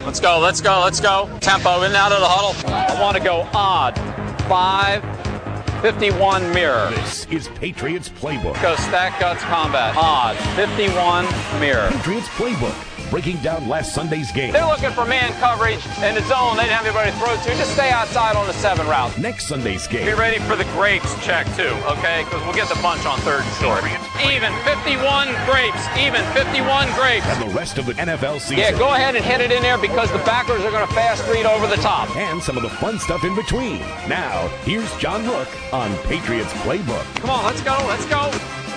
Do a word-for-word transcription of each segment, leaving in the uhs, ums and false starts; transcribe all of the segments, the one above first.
Let's go, let's go, let's go. Tempo, in and out of the huddle. I want to go odd. Five, fifty-one mirror. This is Patriots Playbook. Go stack guts combat. Odd, fifty-one mirror. Patriots Playbook. Breaking down last Sunday's game. They're looking for man coverage in the zone. They didn't have anybody to throw to. Just stay outside on the seven route. Next Sunday's game. Be ready for the grapes check, too, okay? Because we'll get the bunch on third and short. Even fifty-one grapes. Even fifty-one grapes. And the rest of the N F L season. Yeah, go ahead and hit it in there because the backers are going to fast read over the top. And some of the fun stuff in between. Now, here's John Rook on Patriots Playbook. Come on, let's go, let's go.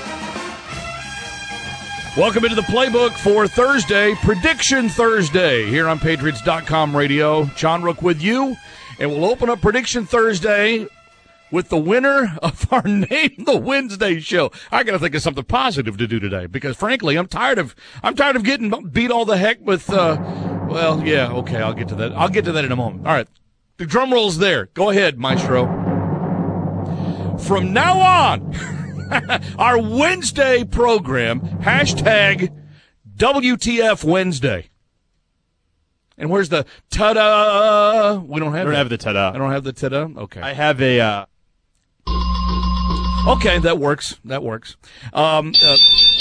Welcome into the Playbook for Thursday, Prediction Thursday, here on Patriots dot com radio. John Rook with you, and we'll open up Prediction Thursday with the winner of our Name the Wednesday show. I got to think of something positive to do today because, frankly, I'm tired of I'm tired of getting beat all the heck with. Uh, well, yeah, okay, I'll get to that. I'll get to that in a moment. All right, the drum roll's there. Go ahead, Maestro. From now on. Our Wednesday program, hashtag W T F Wednesday. And where's the ta-da? We don't have I don't that. have the ta-da. I don't have the ta-da? Okay. I have a... Uh... Okay, that works. That works. Um, uh,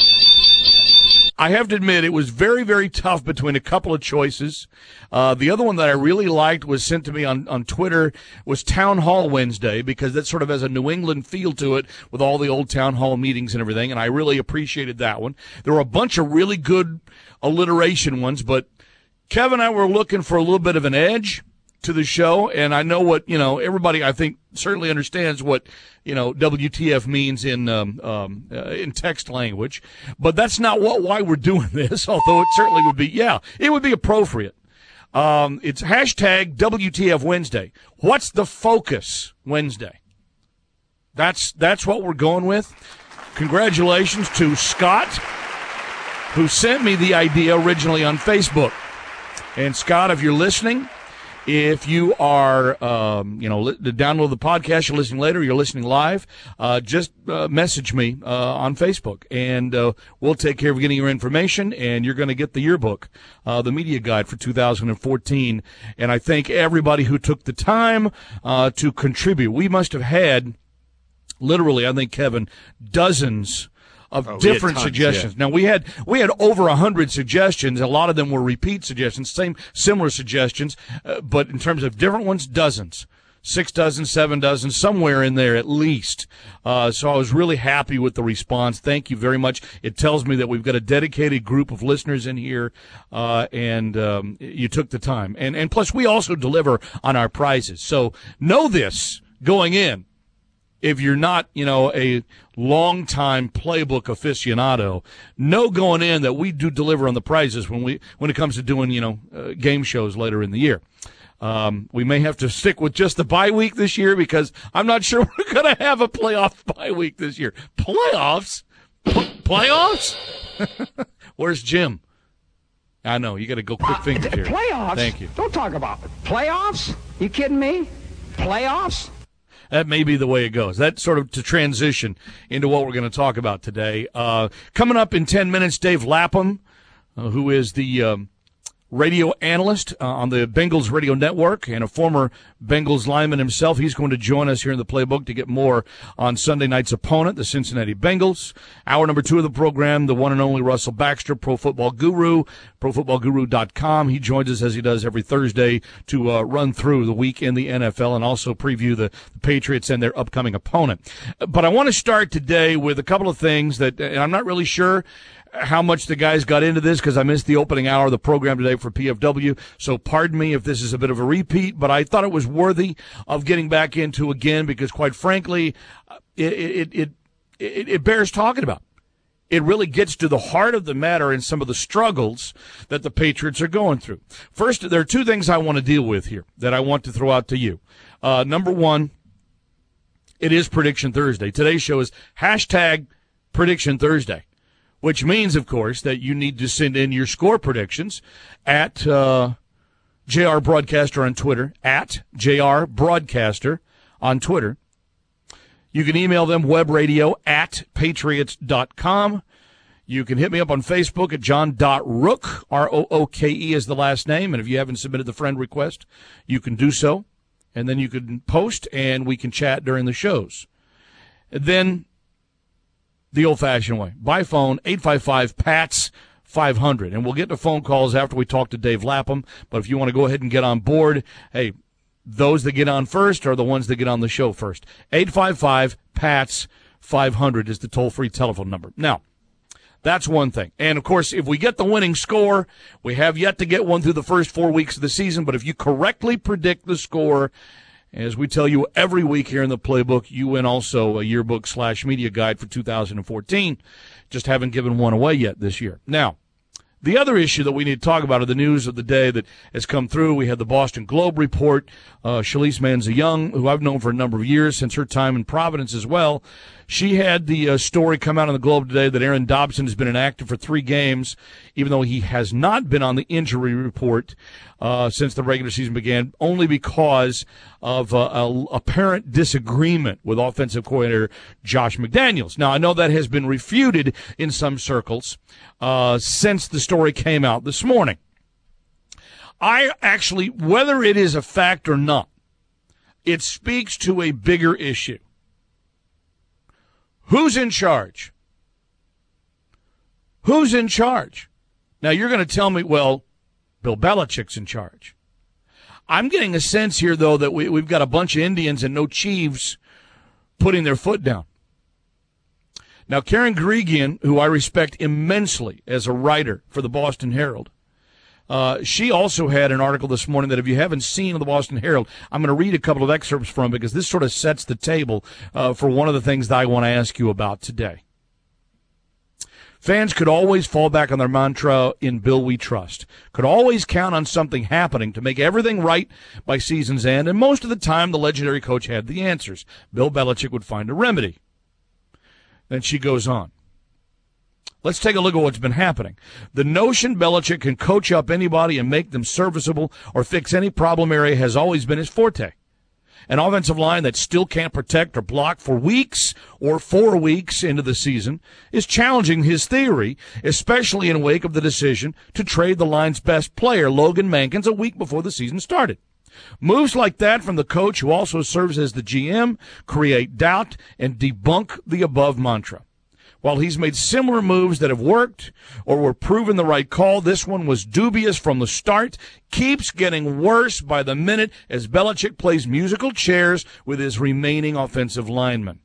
I have to admit, it was very, very tough between a couple of choices. Uh, the other one that I really liked was sent to me on, on Twitter was Town Hall Wednesday because that sort of has a New England feel to it with all the old town hall meetings and everything, and I really appreciated that one. There were a bunch of really good alliteration ones, but Kevin and I were looking for a little bit of an edge to the show, and I know what, you know, everybody, I think, certainly understands what, you know, W T F means in um, um, uh, in text language, but that's not what why we're doing this, although it certainly would be, yeah, it would be appropriate. Um, it's hashtag W T F Wednesday. What's the focus Wednesday? That's, that's what we're going with. Congratulations to Scott, who sent me the idea originally on Facebook. And Scott, if you're listening, if you are, um, you know, li- to download the podcast, you're listening later, you're listening live, uh, just uh, message me uh, on Facebook, and uh, we'll take care of getting your information, and you're going to get the yearbook, uh, the media guide for two thousand fourteen. And I thank everybody who took the time uh, to contribute. We must have had, literally, I think, Kevin, dozens of oh, different tons, suggestions. Yeah. Now we had we had over a hundred suggestions. A lot of them were repeat suggestions, same similar suggestions, uh, but in terms of different ones, dozens, six dozen, seven dozen, somewhere in there at least. Uh, so I was really happy with the response. Thank you very much. It tells me that we've got a dedicated group of listeners in here, uh, and um, you took the time. And and plus we also deliver on our prizes. So know this going in. If you're not, you know, a long-time playbook aficionado, know going in that we do deliver on the prizes when we when it comes to doing, you know, uh, game shows later in the year. Um, we may have to stick with just the bye week this year because I'm not sure we're going to have a playoff bye week this year. Playoffs? P- playoffs? Where's Jim? I know, you got to go quick Uh, fingers here. Playoffs? Thank you. Don't talk about it. Playoffs? You kidding me? Playoffs? That may be the way it goes. That's sort of to transition into what we're going to talk about today. Uh, coming up in ten minutes, Dave Lapham, uh, who is the um, radio analyst uh, on the Bengals radio network and a former Bengals lineman himself. He's going to join us here in the Playbook to get more on Sunday night's opponent, the Cincinnati Bengals. Hour number two of the program, the one and only Russell Baxter, Pro Football Guru, pro football guru dot com. He joins us as he does every Thursday to uh, run through the week in the N F L and also preview the, the Patriots and their upcoming opponent. But I want to start today with a couple of things that, and I'm not really sure how much the guys got into this because I missed the opening hour of the program today for P F W. So pardon me if this is a bit of a repeat, but I thought it was worthy of getting back into again because, quite frankly, it it it it, it bears talking about. It really gets to the heart of the matter and some of the struggles that the Patriots are going through. First, there are two things I want to deal with here that I want to throw out to you. Uh, number one, it is Prediction Thursday. Today's show is hashtag Prediction Thursday, which means, of course, that you need to send in your score predictions at uh, J R Broadcaster on Twitter, at J R Broadcaster on Twitter. You can email them webradio at patriots dot com. You can hit me up on Facebook at john.rook, R O O K E is the last name, and if you haven't submitted the friend request, you can do so, and then you can post, and we can chat during the shows. And then the old-fashioned way, by phone, eight five five, P A T S five hundred, and we'll get to phone calls after we talk to Dave Lapham, but if you want to go ahead and get on board, hey, those that get on first are the ones that get on the show first. eight five five, P A T S five hundred is the toll-free telephone number. Now, that's one thing. And, of course, if we get the winning score, we have yet to get one through the first four weeks of the season, but if you correctly predict the score, as we tell you every week here in the playbook, you win also a yearbook slash media guide for two thousand fourteen. Just haven't given one away yet this year. Now, the other issue that we need to talk about are the news of the day that has come through. We had the Boston Globe report. Uh, Shalise Manza-Young, who I've known for a number of years, since her time in Providence as well, she had the uh, story come out on the Globe today that Aaron Dobson has been inactive for three games, even though he has not been on the injury report uh, since the regular season began, only because of uh, a apparent disagreement with offensive coordinator Josh McDaniels. Now, I know that has been refuted in some circles uh, since the story came out this morning. I actually, whether it is a fact or not, it speaks to a bigger issue. Who's in charge? Who's in charge? Now, you're going to tell me, well, Bill Belichick's in charge. I'm getting a sense here, though, that we, we've got a bunch of Indians and no Chiefs putting their foot down. Now, Karen Guregian, who I respect immensely as a writer for the Boston Herald, Uh, she also had an article this morning that if you haven't seen in the Boston Herald, I'm going to read a couple of excerpts from because this sort of sets the table uh, for one of the things that I want to ask you about today. Fans could always fall back on their mantra, in Bill we trust. Could always count on something happening to make everything right by season's end, and most of the time the legendary coach had the answers. Bill Belichick would find a remedy. Then she goes on. Let's take a look at what's been happening. The notion Belichick can coach up anybody and make them serviceable or fix any problem area has always been his forte. An offensive line that still can't protect or block for weeks or four weeks into the season is challenging his theory, especially in wake of the decision to trade the line's best player, Logan Mankins, a week before the season started. Moves like that from the coach, who also serves as the G M, create doubt and debunk the above mantra. While he's made similar moves that have worked or were proven the right call, this one was dubious from the start, keeps getting worse by the minute as Belichick plays musical chairs with his remaining offensive linemen.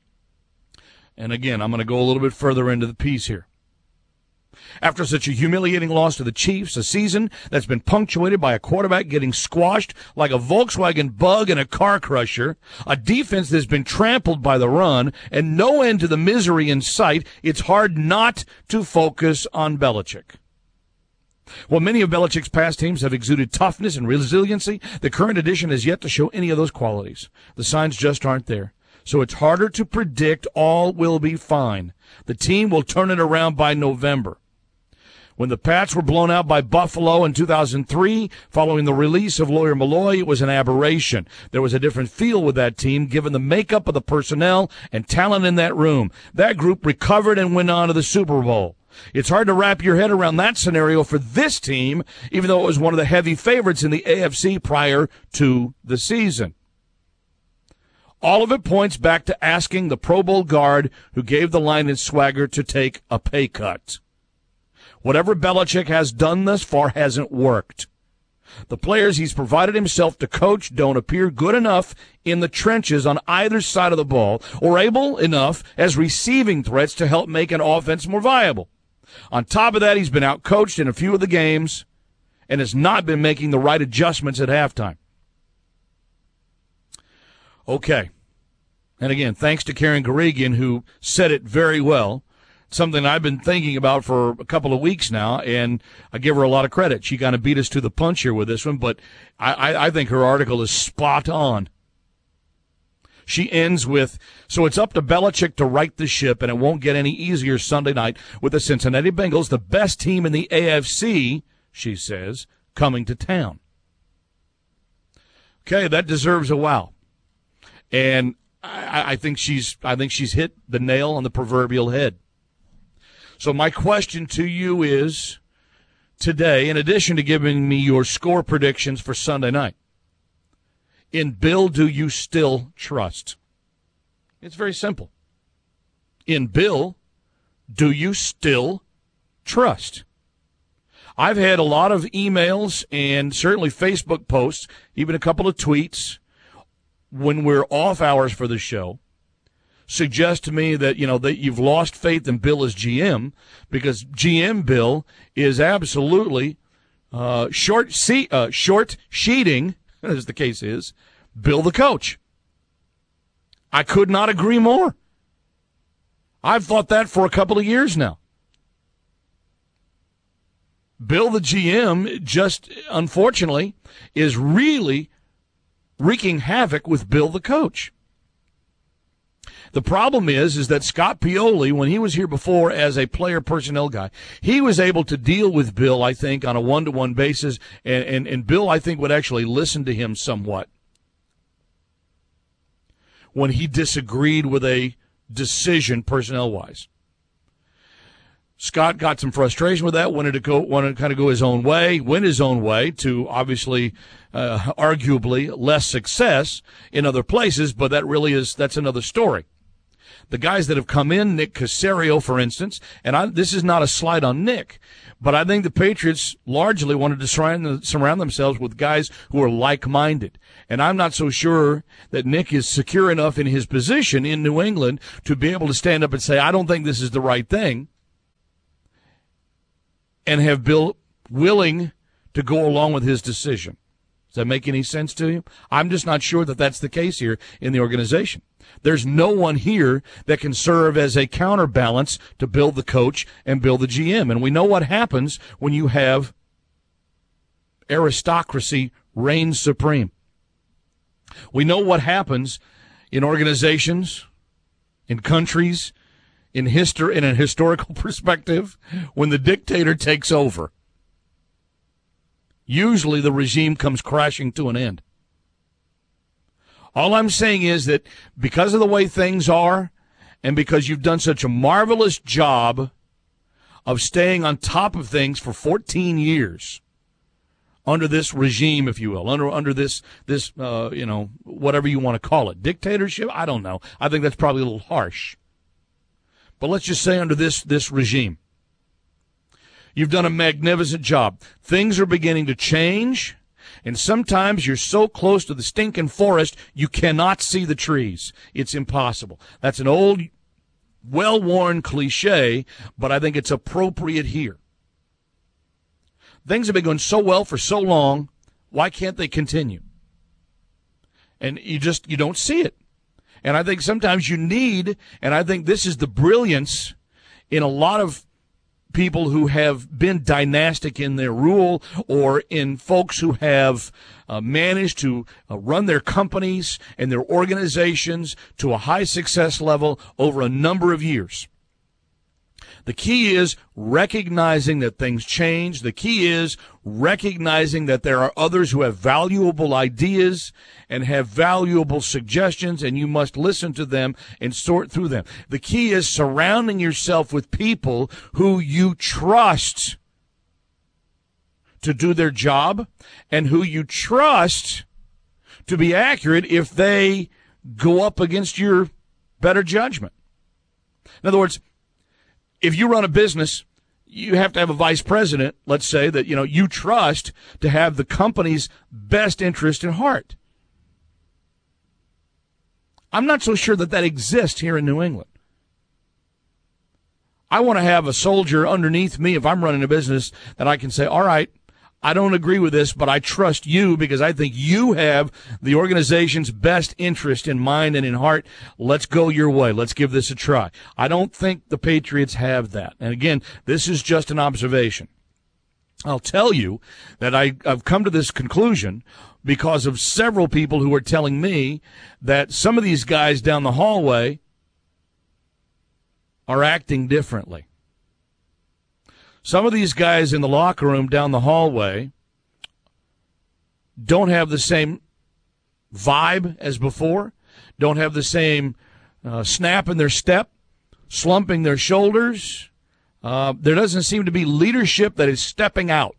And again, I'm going to go a little bit further into the piece here. After such a humiliating loss to the Chiefs, a season that's been punctuated by a quarterback getting squashed like a Volkswagen bug in a car crusher, a defense that's been trampled by the run, and no end to the misery in sight, it's hard not to focus on Belichick. While many of Belichick's past teams have exuded toughness and resiliency, the current edition has yet to show any of those qualities. The signs just aren't there. So it's harder to predict all will be fine. The team will turn it around by November. When the Pats were blown out by Buffalo in two thousand three, following the release of Lawyer Malloy, it was an aberration. There was a different feel with that team, given the makeup of the personnel and talent in that room. That group recovered and went on to the Super Bowl. It's hard to wrap your head around that scenario for this team, even though it was one of the heavy favorites in the A F C prior to the season. All of it points back to asking the Pro Bowl guard who gave the line its swagger to take a pay cut. Whatever Belichick has done thus far hasn't worked. The players he's provided himself to coach don't appear good enough in the trenches on either side of the ball or able enough as receiving threats to help make an offense more viable. On top of that, he's been outcoached in a few of the games and has not been making the right adjustments at halftime. Okay. And again, thanks to Karen Guregian, who said it very well. Something I've been thinking about for a couple of weeks now, and I give her a lot of credit. She kind of beat us to the punch here with this one, but I, I, I think her article is spot on. She ends with, so it's up to Belichick to right the ship, and it won't get any easier Sunday night with the Cincinnati Bengals, the best team in the A F C, she says, coming to town. Okay, that deserves a wow. And I, I think she's I think she's hit the nail on the proverbial head. So my question to you is today, in addition to giving me your score predictions for Sunday night, in Bill, do you still trust? It's very simple. In Bill, do you still trust? I've had a lot of emails and certainly Facebook posts, even a couple of tweets when we're off hours for the show, suggest to me that, you know, that you've lost faith in Bill as G M because G M Bill is absolutely uh, short, see, uh, short sheeting, as the case is, Bill the coach. I could not agree more. I've thought that for a couple of years now. Bill the G M just, unfortunately, is really wreaking havoc with Bill the coach. The problem is, is that Scott Pioli, when he was here before as a player personnel guy, he was able to deal with Bill, I think, on a one-to-one basis, and, and, and Bill, I think, would actually listen to him somewhat when he disagreed with a decision personnel-wise. Scott got some frustration with that, wanted to go, wanted to kind of go his own way, went his own way to obviously, uh, arguably less success in other places, but that really is, that's another story. The guys that have come in, Nick Caserio, for instance, and I, this is not a slight on Nick, but I think the Patriots largely wanted to surround, surround themselves with guys who are like-minded. And I'm not so sure that Nick is secure enough in his position in New England to be able to stand up and say, I don't think this is the right thing, and have Bill willing to go along with his decision. Does that make any sense to you? I'm just not sure that that's the case here in the organization. There's no one here that can serve as a counterbalance to Bill the coach and Bill the G M. And we know what happens when you have aristocracy reign supreme. We know what happens in organizations, in countries, in history, in a historical perspective, when the dictator takes over. Usually the regime comes crashing to an end. All I'm saying is that because of the way things are, and because you've done such a marvelous job of staying on top of things for fourteen years, under this regime, if you will, under under this this uh, you know, whatever you want to call it, dictatorship. I don't know. I think that's probably a little harsh. But let's just say under this this regime, you've done a magnificent job. Things are beginning to change, and sometimes you're so close to the stinking forest you cannot see the trees. It's impossible. That's an old, well-worn cliche, but I think it's appropriate here. Things have been going so well for so long, why can't they continue? And you just, you don't see it. And I think sometimes you need, and I think this is the brilliance in a lot of people who have been dynastic in their rule, or in folks who have uh, managed to uh, run their companies and their organizations to a high success level over a number of years. The key is recognizing that things change. The key is recognizing that there are others who have valuable ideas and have valuable suggestions, and you must listen to them and sort through them. The key is surrounding yourself with people who you trust to do their job and who you trust to be accurate if they go up against your better judgment. In other words, if you run a business, you have to have a vice president, let's say, that, you know, you trust to have the company's best interest in heart. I'm not so sure that that exists here in New England. I want to have a soldier underneath me if I'm running a business that I can say, all right, I don't agree with this, but I trust you because I think you have the organization's best interest in mind and in heart. Let's go your way. Let's give this a try. I don't think the Patriots have that. And again, this is just an observation. I'll tell you that I, I've come to this conclusion because of several people who are telling me that some of these guys down the hallway are acting differently. Some of these guys in the locker room down the hallway don't have the same vibe as before, don't have the same uh, snap in their step, slumping their shoulders, Uh, there doesn't seem to be leadership that is stepping out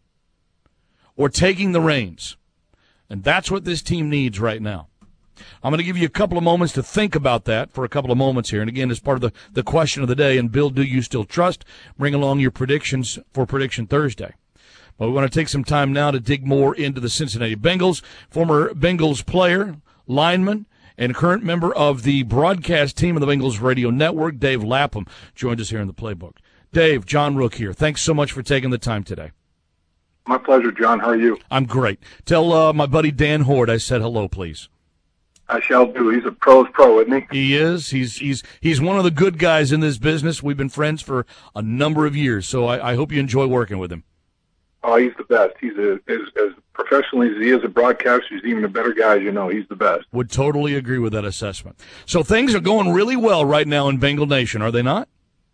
or taking the reins. And that's what this team needs right now. I'm going to give you a couple of moments to think about that for a couple of moments here. And again, as part of the, the question of the day, and Bill, do you still trust? Bring along your predictions for Prediction Thursday. But we want to take some time now to dig more into the Cincinnati Bengals. Former Bengals player, lineman, and current member of the broadcast team of the Bengals Radio Network, Dave Lapham, joined us here in the Playbook. Dave, John Rook here. Thanks so much for taking the time today. My pleasure, John. How are you? I'm great. Tell uh, my buddy Dan Horde I said hello, please. I shall do. He's a pro's pro, isn't he? He is. He's he's he's one of the good guys in this business. We've been friends for a number of years, so I, I hope you enjoy working with him. Oh, he's the best. He's a, as, as professionally as he is a broadcaster, he's even a better guy, as you know. He's the best. Would totally agree with that assessment. So things are going really well right now in Bengal Nation, are they not?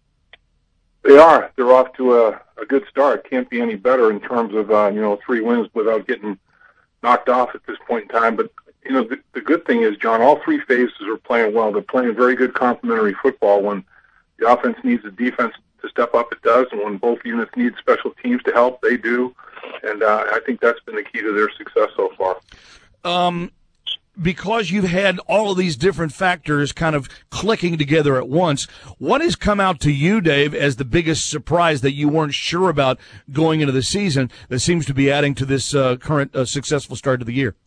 They are. They're off to a, a good start. Can't be any better in terms of, uh, you know, three wins without getting knocked off at this point in time. But, you know, the, the good thing is, John, all three phases are playing well. They're playing very good complementary football. When the offense needs the defense to step up, it does. And when both units need special teams to help, they do. And uh, I think that's been the key to their success so far. Um, because you've had all of these different factors kind of clicking together at once, what has come out to you, Dave, as the biggest surprise that you weren't sure about going into the season that seems to be adding to this uh, current uh, successful start of the year?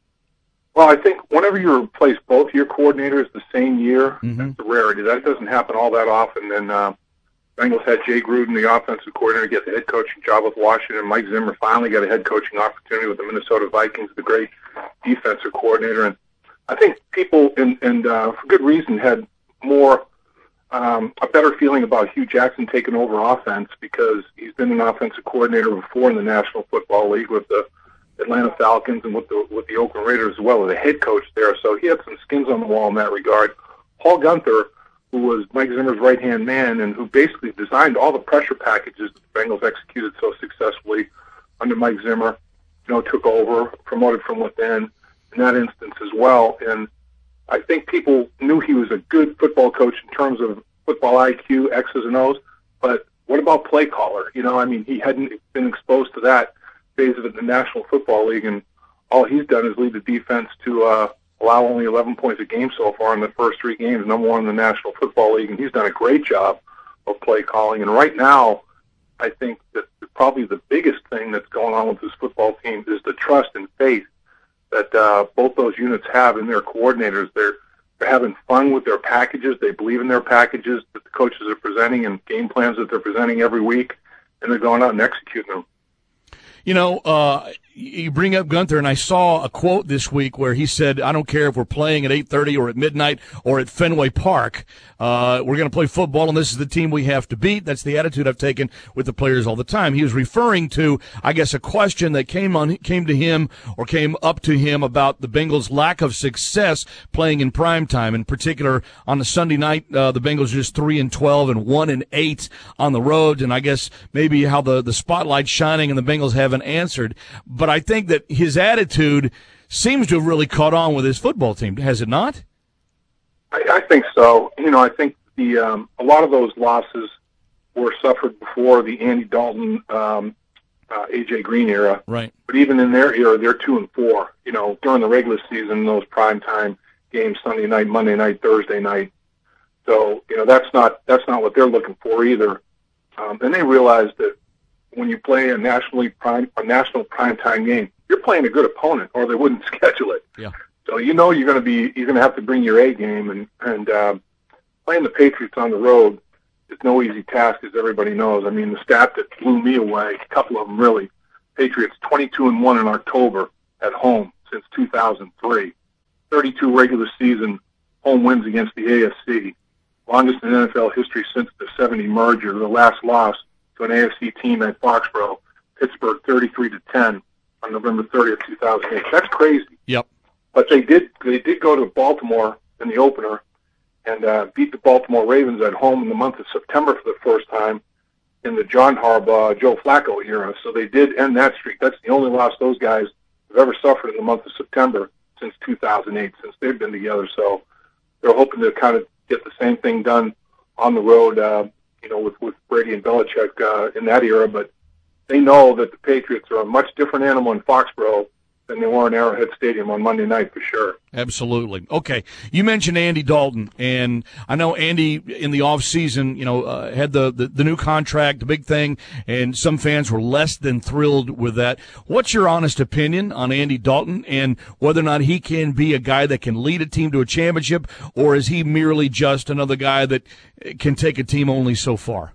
Well, I think whenever you replace both your coordinators the same year, mm-hmm. that's a rarity. That doesn't happen all that often. And uh, Bengals had Jay Gruden, the offensive coordinator, get the head coaching job with Washington. Mike Zimmer finally got a head coaching opportunity with the Minnesota Vikings, the great defensive coordinator. And I think people, and, and uh, for good reason, had more um, a better feeling about Hugh Jackson taking over offense because he's been an offensive coordinator before in the National Football League with the Atlanta Falcons and with the with the Oakland Raiders as well as a head coach there. So he had some skins on the wall in that regard. Paul Guenther, who was Mike Zimmer's right-hand man and who basically designed all the pressure packages that the Bengals executed so successfully under Mike Zimmer, you know, took over, promoted from within in that instance as well. And I think people knew he was a good football coach in terms of football I Q, X's and O's, but what about play caller? You know, I mean, he hadn't been exposed to that phase of it in the National Football League, and all he's done is lead the defense to uh, allow only eleven points a game so far in the first three games, number one in the National Football League, and he's done a great job of play calling. And right now, I think that probably the biggest thing that's going on with this football team is the trust and faith that uh, both those units have in their coordinators. They're, they're having fun with their packages. They believe in their packages that the coaches are presenting and game plans that they're presenting every week, and they're going out and executing them. You know, uh, you bring up Guenther, and I saw a quote this week where he said, I don't care if we're playing at eight thirty or at midnight or at Fenway Park. Uh, we're going to play football, and this is the team we have to beat. That's the attitude I've taken with the players all the time. He was referring to, I guess, a question that came on came to him or came up to him about the Bengals' lack of success playing in prime time. In particular, on the Sunday night, uh, the Bengals just three and twelve and one and eight on the road, and I guess maybe how the, the spotlight's shining and the Bengals haven't answered. But I think that his attitude seems to have really caught on with his football team. Has it not? I, I think so. You know, I think the um, a lot of those losses were suffered before the Andy Dalton, um, uh, A J Green era. Right. But even in their era, they're two and four. You know, during the regular season, those primetime games, Sunday night, Monday night, Thursday night. So you know, that's not that's not what they're looking for either. Um, and they realize that when you play a nationally prime a national primetime game, you're playing a good opponent, or they wouldn't schedule it. Yeah. So you know you're going to be you're going to have to bring your A game, and and uh, playing the Patriots on the road is no easy task, as everybody knows. I mean, the stat that blew me away, a couple of them really. Patriots twenty-two and one in October at home since two thousand three, thirty-two regular season home wins against the A F C, longest in N F L history since the seventy merger. The last loss to an A F C team at Foxborough, Pittsburgh, thirty-three to ten on November thirtieth, two thousand eight. That's crazy. Yep. But they did they did go to Baltimore in the opener and uh, beat the Baltimore Ravens at home in the month of September for the first time in the John Harbaugh, Joe Flacco era. So they did end that streak. That's the only loss those guys have ever suffered in the month of September since two thousand eight, since they've been together. So they're hoping to kind of get the same thing done on the road uh, you know, with, with Brady and Belichick uh, in that era, but they know that the Patriots are a much different animal in Foxborough than they were in Arrowhead Stadium on Monday night, for sure. Absolutely. Okay, you mentioned Andy Dalton, and I know Andy in the off season, you know, uh, had the, the the new contract, the big thing, and some fans were less than thrilled with that. What's your honest opinion on Andy Dalton and whether or not he can be a guy that can lead a team to a championship, or is he merely just another guy that can take a team only so far?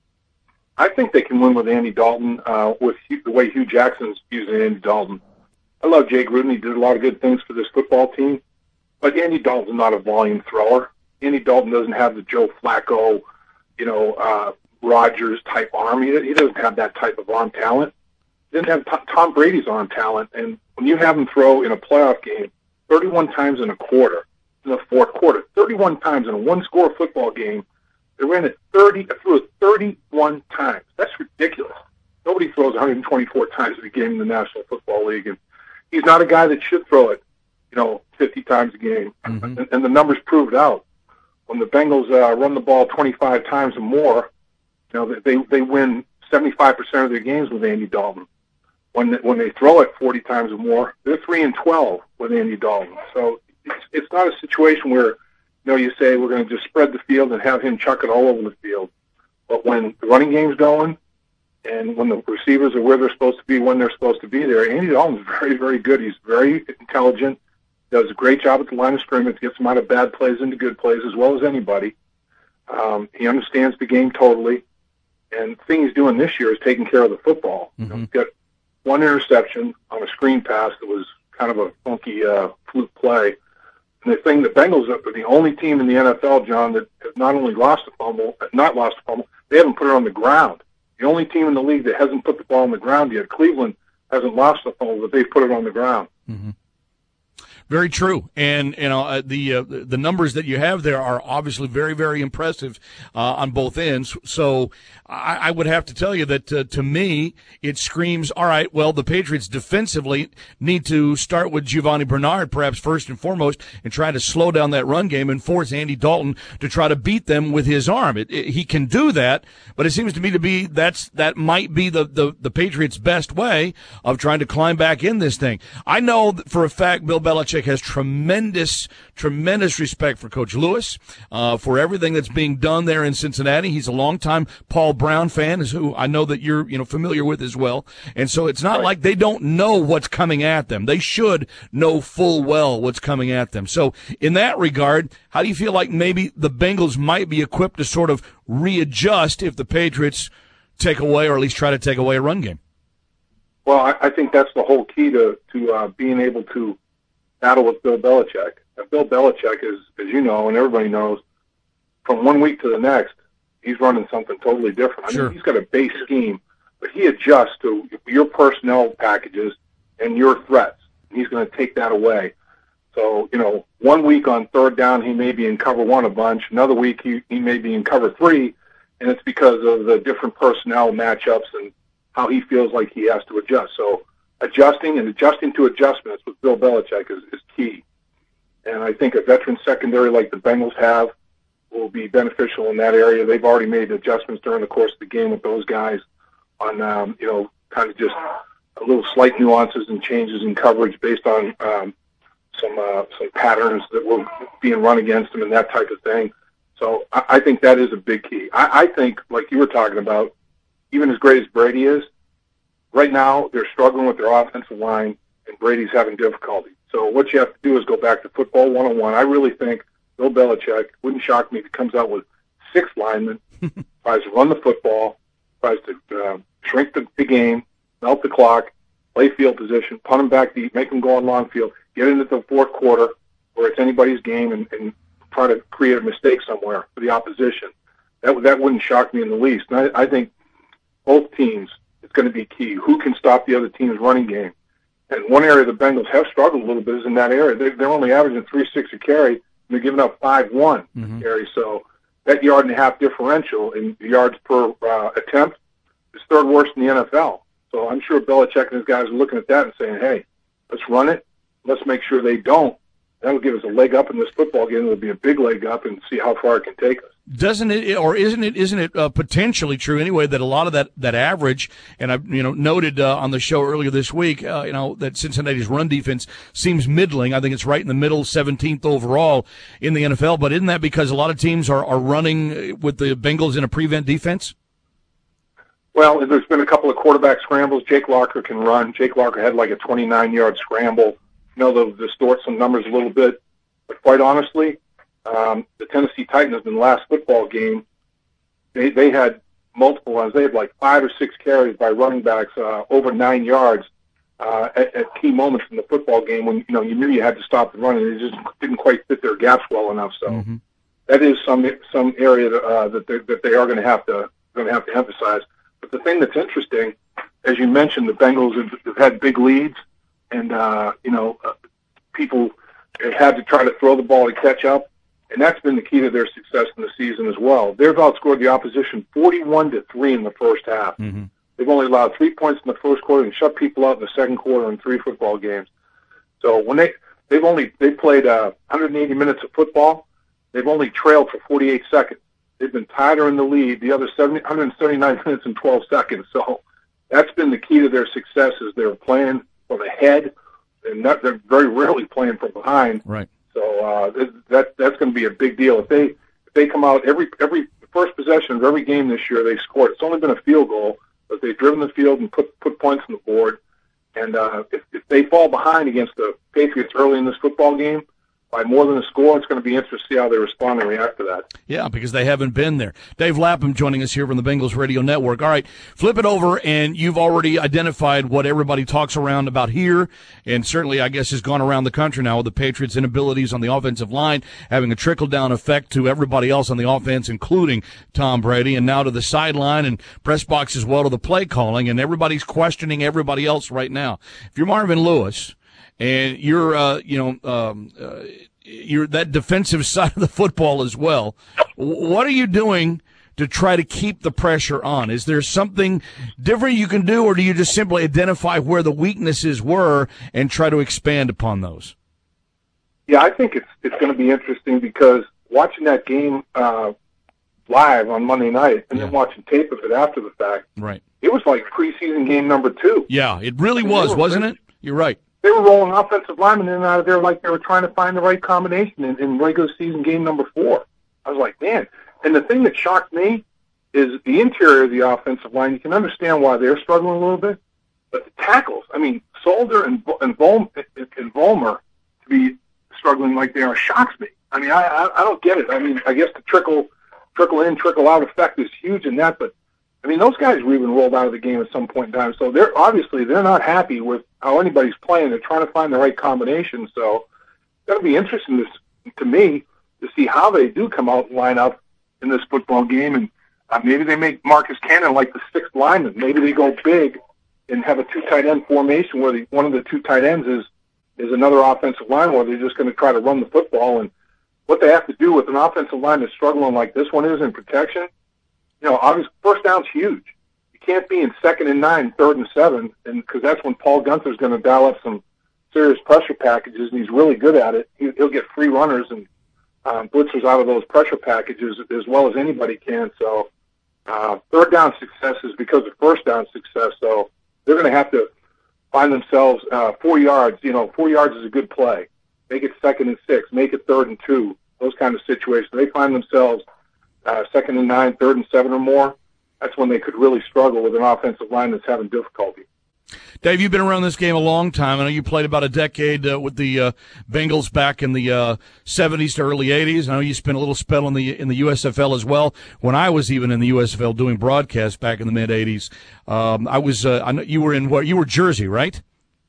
I think they can win with Andy Dalton, uh, with Hugh, the way Hugh Jackson's using Andy Dalton. I love Jay Gruden. He did a lot of good things for this football team. But Andy Dalton's not a volume thrower. Andy Dalton doesn't have the Joe Flacco, you know, uh, Rodgers-type arm. He, he doesn't have that type of arm talent. He doesn't have t- Tom Brady's arm talent. And when you have him throw in a playoff game thirty-one times in a quarter, in the fourth quarter, thirty-one times in a one-score football game, they ran it thirty, threw it thirty-one times. That's ridiculous. Nobody throws one hundred twenty-four times a game in the National Football League. And he's not a guy that should throw it, you know, fifty times a game. Mm-hmm. And, and the numbers proved out. When the Bengals uh, run the ball twenty-five times or more, you know, they they win seventy-five percent of their games with Andy Dalton. When when they throw it forty times or more, they're three and twelve with Andy Dalton. So it's it's not a situation where, you know, you say we're going to just spread the field and have him chuck it all over the field. But when the running game's going, and when the receivers are where they're supposed to be, when they're supposed to be there, Andy Dalton's very, very good. He's very intelligent, does a great job at the line of scrimmage, gets them out of bad plays into good plays as well as anybody. Um, he understands the game totally. And the thing he's doing this year is taking care of the football. Mm-hmm. You know, he's got one interception on a screen pass that was kind of a funky uh, fluke play. And the thing, the Bengals are the only team in the N F L, John, that have not only lost a fumble, not lost a fumble, they haven't put it on the ground. The only team in the league that hasn't put the ball on the ground yet, Cleveland, hasn't lost a fumble, but they've put it on the ground. Mm-hmm. Very true, and you know uh, the uh, the numbers that you have there are obviously very, very impressive uh, on both ends. So I, I would have to tell you that uh, to me it screams, all right, well, the Patriots defensively need to start with Giovanni Bernard, perhaps first and foremost, and try to slow down that run game and force Andy Dalton to try to beat them with his arm. It, it, he can do that, but it seems to me to be that's that might be the, the the Patriots' best way of trying to climb back in this thing. I know for a fact Bill Belichick has tremendous, tremendous respect for Coach Lewis, uh, for everything that's being done there in Cincinnati. He's a longtime Paul Brown fan, is who I know that you're, you know, familiar with as well. And so it's not right. like they don't know what's coming at them. They should know full well what's coming at them. So in that regard, how do you feel like maybe the Bengals might be equipped to sort of readjust if the Patriots take away, or at least try to take away, a run game? Well, I, I think that's the whole key to, to uh, being able to battle with Bill Belichick. Now, Bill Belichick is, as you know, and everybody knows, from one week to the next, he's running something totally different. I sure. mean, he's got a base scheme, but he adjusts to your personnel packages and your threats. He's going to take that away. So, you know, one week on third down, he may be in cover one a bunch. Another week, he, he may be in cover three, and it's because of the different personnel matchups and how he feels like he has to adjust. So, adjusting and adjusting to adjustments with Bill Belichick is, is key. And I think a veteran secondary like the Bengals have will be beneficial in that area. They've already made adjustments during the course of the game with those guys on, um, you know, kind of just a little slight nuances and changes in coverage based on um, some uh, some patterns that were being run against them and that type of thing. So I, I think that is a big key. I, I think, like you were talking about, even as great as Brady is, right now, they're struggling with their offensive line, and Brady's having difficulty. So what you have to do is go back to football one oh one. I really think Bill Belichick, wouldn't shock me if he comes out with six linemen, tries to run the football, tries to uh, shrink the, the game, melt the clock, play field position, punt them back deep, make them go on long field, get into the fourth quarter where it's anybody's game, and, and try to create a mistake somewhere for the opposition. That, that wouldn't shock me in the least. And I, I think both teams, it's going to be key. Who can stop the other team's running game? And one area the Bengals have struggled a little bit is in that area. They're, they're only averaging three six a carry, and they're giving up five one mm-hmm. carry. So that yard and a half differential in yards per uh, attempt is third worst in the N F L. So I'm sure Belichick and his guys are looking at that and saying, hey, let's run it. Let's make sure they don't That'll give us a leg up in this football game. It'll be a big leg up, and see how far it can take us. Doesn't it, or isn't it? Isn't it uh, potentially true anyway that a lot of that, that average, and I you know noted uh, on the show earlier this week, uh, you know that Cincinnati's run defense seems middling. I think it's right in the middle, seventeenth overall in the N F L. But isn't that because a lot of teams are, are running with the Bengals in a prevent defense? Well, there's been a couple of quarterback scrambles. Jake Locker can run. Jake Locker had like a twenty-nine yard scramble. You know, they'll distort some numbers a little bit. But quite honestly, um, the Tennessee Titans in the last football game, they they had multiple ones. They had like five or six carries by running backs uh, over nine yards uh, at, at key moments in the football game when you know you knew you had to stop the run, and they just didn't quite fit their gaps well enough. So mm-hmm. that is some some area that, uh, that they that they are going to have to going to have to emphasize. But the thing that's interesting, as you mentioned, the Bengals have, have had big leads, and uh, you know uh, people have had to try to throw the ball to catch up, and that's been the key to their success in the season as well. They've outscored the opposition forty-one to three in the first half. Mm-hmm. They've only allowed three points in the first quarter and shut people out in the second quarter in three football games. So when they they've only they played uh, one hundred eighty minutes of football, they've only trailed for forty-eight seconds. They've been tied or in the lead the other seventy, one hundred seventy-nine minutes and twelve seconds. So that's been the key to their success is they're playing from ahead, and not, they're very rarely playing from behind. Right. So uh, that that's going to be a big deal. If they if they come out every every first possession of every game this year, they scored. It's only been a field goal, but they've driven the field and put put points on the board. And uh, if, if they fall behind against the Patriots early in this football game, by more than a score, it's going to be interesting to see how they respond and react to that. Yeah, because they haven't been there. Dave Lapham joining us here from the Bengals Radio Network. All right, flip it over, and you've already identified what everybody talks around about here, and certainly, I guess, has gone around the country now with the Patriots' inabilities on the offensive line, having a trickle-down effect to everybody else on the offense, including Tom Brady, and now to the sideline and press box as well to the play calling, and everybody's questioning everybody else right now. If you're Marvin Lewis, and you're, uh, you know, um, uh, you're that defensive side of the football as well. What are you doing to try to keep the pressure on? Is there something different you can do, or do you just simply identify where the weaknesses were and try to expand upon those? Yeah, I think it's it's going to be interesting because watching that game uh, live on Monday night and yeah. then watching tape of it after the fact, right? It was like preseason game number two. Yeah, it really I mean, was, wasn't it? You're right. They were rolling offensive linemen in and out of there like they were trying to find the right combination in, in regular season game number four. I was like, man. And the thing that shocked me is the interior of the offensive line. You can understand why they're struggling a little bit. But the tackles, I mean, Solder and, and, Vol- and Volmer to be struggling like they are shocks me. I mean, I, I, I don't get it. I mean, I guess the trickle, trickle in, trickle out effect is huge in that, but I mean, those guys were even rolled out of the game at some point in time. So they're obviously they're not happy with how anybody's playing. They're trying to find the right combination. So it's going to be interesting to, to me to see how they do come out and line up in this football game. And uh, maybe they make Marcus Cannon like the sixth lineman. Maybe they go big and have a two tight end formation where the, one of the two tight ends is is another offensive line where they're just going to try to run the football. And what they have to do with an offensive line that's struggling like this one is in protection. You know, obviously, first down's huge. You can't be in second and nine, third and seven, and because that's when Paul Gunther's going to dial up some serious pressure packages, and he's really good at it. He, he'll get free runners and um, blitzers out of those pressure packages as well as anybody can. So uh, third down success is because of first down success. So they're going to have to find themselves uh, four yards. You know, four yards is a good play. Make it second and six. Make it third and two. Those kind of situations. They find themselves Uh, second and nine, third and seven or more, that's when they could really struggle with an offensive line that's having difficulty. Dave, you've been around this game a long time. I know you played about a decade uh, with the uh, Bengals back in the uh, seventies to early eighties. I know you spent a little spell in the in the U S F L as well. When I was even in the U S F L doing broadcasts back in the mid eighties, um, I was uh, I know you were in what you were Jersey, right?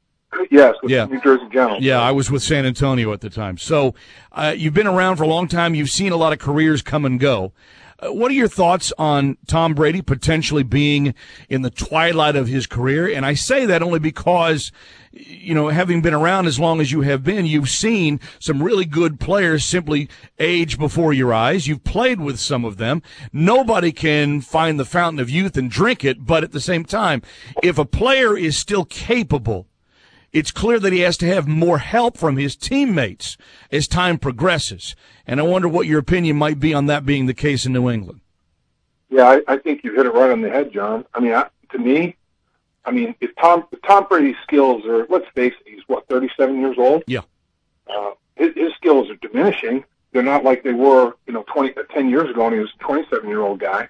Yes, with yeah. New Jersey General. Yeah, I was with San Antonio at the time. So uh, you've been around for a long time. You've seen a lot of careers come and go. Uh, what are your thoughts on Tom Brady potentially being in the twilight of his career? And I say that only because, you know, having been around as long as you have been, you've seen some really good players simply age before your eyes. You've played with some of them. Nobody can find the fountain of youth and drink it, but at the same time, if a player is still capable, it's clear that he has to have more help from his teammates as time progresses. And I wonder what your opinion might be on that being the case in New England. Yeah, I, I think you hit it right on the head, John. I mean, I, to me, I mean, if Tom if Tom Brady's skills are, let's face it, he's, what, thirty-seven years old? Yeah. Uh, his, his skills are diminishing. They're not like they were, you know, twenty, ten years ago when he was a twenty-seven-year-old guy.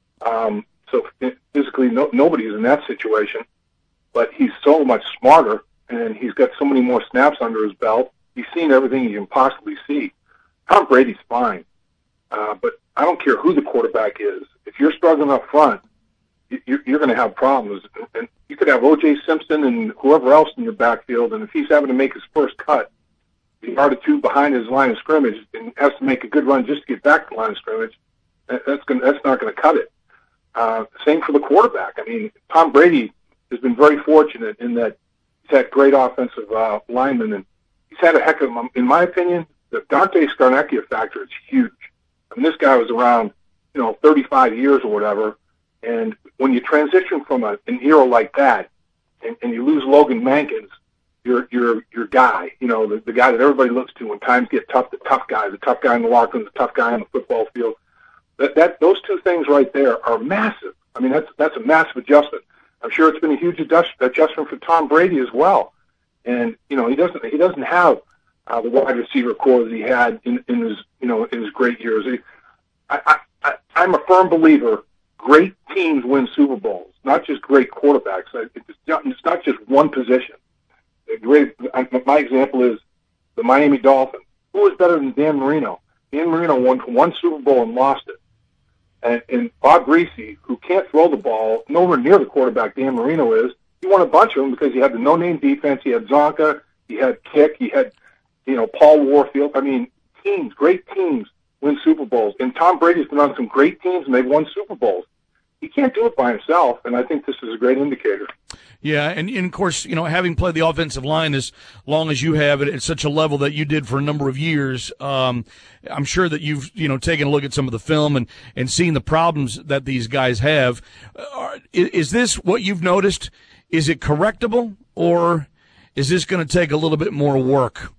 Um, so physically, no, nobody's in that situation. But he's so much smarter, and he's got so many more snaps under his belt. He's seen everything he can possibly see. Tom Brady's fine. Uh, but I don't care who the quarterback is. If you're struggling up front, you're, you're going to have problems. And you could have O J Simpson and whoever else in your backfield, and if he's having to make his first cut, the yard or two behind his line of scrimmage, and has to make a good run just to get back to the line of scrimmage, that's going that's not going to cut it. Uh, same for the quarterback. I mean, Tom Brady has been very fortunate in that he's had great offensive uh, linemen, and he's had a heck of, in my opinion, the Dante Scarnecchia factor is huge. I mean, this guy was around, you know, thirty-five years or whatever, and when you transition from a, an hero like that, and, and you lose Logan Mankins, your your your guy, you know, the, the guy that everybody looks to when times get tough, the tough guy, the tough guy in the locker room, the tough guy on the football field. That that those two things right there are massive. I mean, that's that's a massive adjustment. I'm sure it's been a huge adjust, adjustment for Tom Brady as well. And you know, he doesn't he doesn't have uh, the wide receiver core that he had in, in his you know in his great years. He, I, I, I'm a firm believer. Great teams win Super Bowls, not just great quarterbacks. It's not, it's not just one position. A great, my example is the Miami Dolphins. Who is better than Dan Marino? Dan Marino won one Super Bowl and lost it. And, and Bob Greasy, who can't throw the ball nowhere near the quarterback Dan Marino is, he won a bunch of them because he had the no-name defense. He had Zonka. He had Kick. He had, you know, Paul Warfield. I mean, teams, great teams win Super Bowls. And Tom Brady's been on some great teams, and they've won Super Bowls. He can't do it by himself, and I think this is a great indicator. Yeah, and, and of course, you know, having played the offensive line as long as you have it at such a level that you did for a number of years, um, I'm sure that you've, you know, taken a look at some of the film and, and seen the problems that these guys have. Uh, is, is this what you've noticed? Is it correctable, or is this going to take a little bit more work?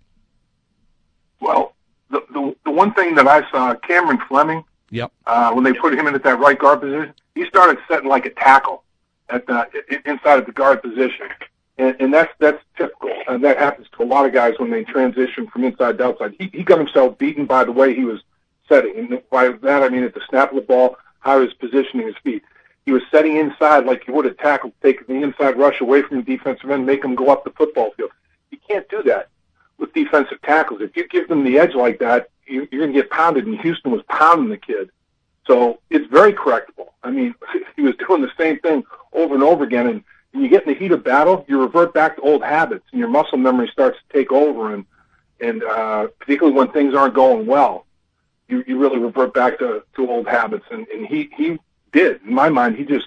Well, the, the, the one thing that I saw, Cameron Fleming, yep. uh, when they put him in at that right guard position, he started setting like a tackle at the inside of the guard position, and, and that's that's typical. And that happens to a lot of guys when they transition from inside to outside. He, he got himself beaten by the way he was setting, and by that I mean at the snap of the ball, how he was positioning his feet. He was setting inside like he would have tackled, taking the inside rush away from the defensive end, make him go up the football field. You can't do that with defensive tackles. If you give them the edge like that, you, you're going to get pounded. And Houston was pounding the kid. So it's very correctable. I mean, he was doing the same thing over and over again. And when you get in the heat of battle, you revert back to old habits, and your muscle memory starts to take over. And, and uh, particularly when things aren't going well, you, you really revert back to, to old habits. And, and he, he did. In my mind, he just,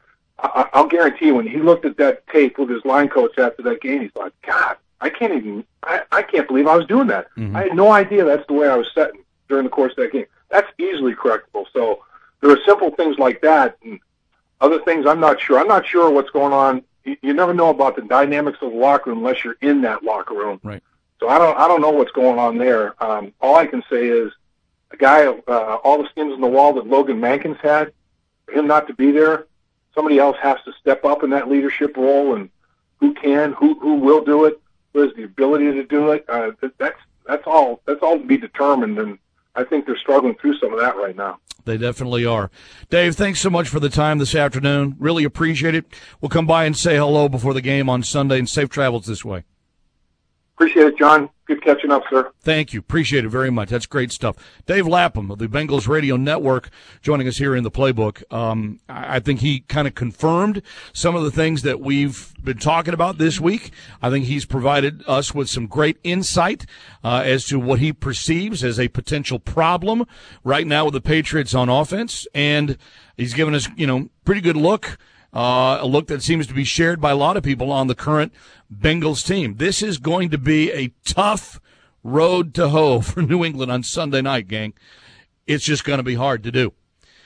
I, I'll guarantee you, when he looked at that tape with his line coach after that game, he's like, God, I can't even, I, I can't believe I was doing that. Mm-hmm. I had no idea that's the way I was setting during the course of that game. That's easily correctable. So there are simple things like that, and other things I'm not sure. I'm not sure what's going on. You, you never know about the dynamics of the locker room unless you're in that locker room. Right. So I don't, I don't know what's going on there. Um, all I can say is a guy, uh, all the skins on the wall that Logan Mankins had, for him not to be there, somebody else has to step up in that leadership role, and who can, who who will do it, who has the ability to do it. Uh, that's that's all. That's all to be determined, and I think they're struggling through some of that right now. They definitely are. Dave, thanks so much for the time this afternoon. Really appreciate it. We'll come by and say hello before the game on Sunday, and safe travels this way. Appreciate it, John. Good catching up, sir. Thank you. Appreciate it very much. That's great stuff. Dave Lapham of the Bengals Radio Network joining us here in the Playbook. Um, I think he kind of confirmed some of the things that we've been talking about this week. I think he's provided us with some great insight uh, as to what he perceives as a potential problem right now with the Patriots on offense. And he's given us, you know, pretty good look. Uh, a look that seems to be shared by a lot of people on the current Bengals team. This is going to be a tough road to hoe for New England on Sunday night, gang. It's just going to be hard to do.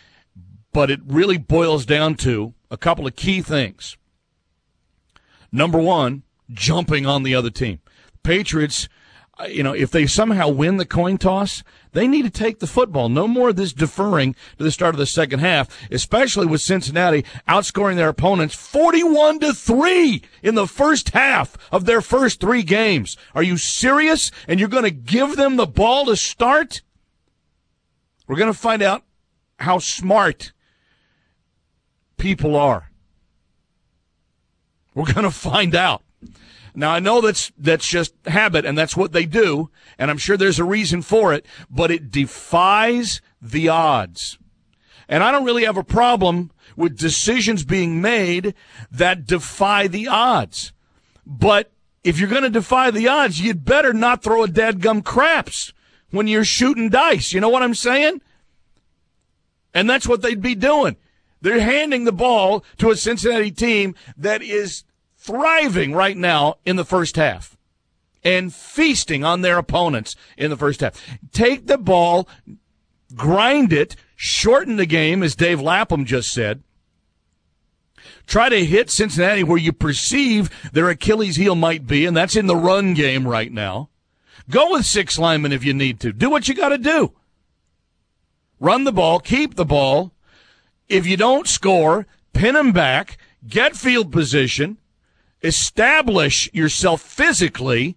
But it really boils down to a couple of key things. Number one, jumping on the other team. Patriots, you know, if they somehow win the coin toss, they need to take the football. No more of this deferring to the start of the second half, especially with Cincinnati outscoring their opponents forty-one to three in the first half of their first three games. Are you serious? And you're going to give them the ball to start? We're going to find out how smart people are. We're going to find out. Now, I know that's that's just habit, and that's what they do, and I'm sure there's a reason for it, but it defies the odds. And I don't really have a problem with decisions being made that defy the odds. But if you're going to defy the odds, you'd better not throw a dadgum craps when you're shooting dice. You know what I'm saying? And that's what they'd be doing. They're handing the ball to a Cincinnati team that is thriving right now in the first half and feasting on their opponents in the first half. Take the ball, grind it, shorten the game, as Dave Lapham just said. Try to hit Cincinnati where you perceive their Achilles heel might be, and that's in the run game right now. Go with six linemen if you need to. Do what you got to do. Run the ball, keep the ball. If you don't score, pin them back, get field position, establish yourself physically,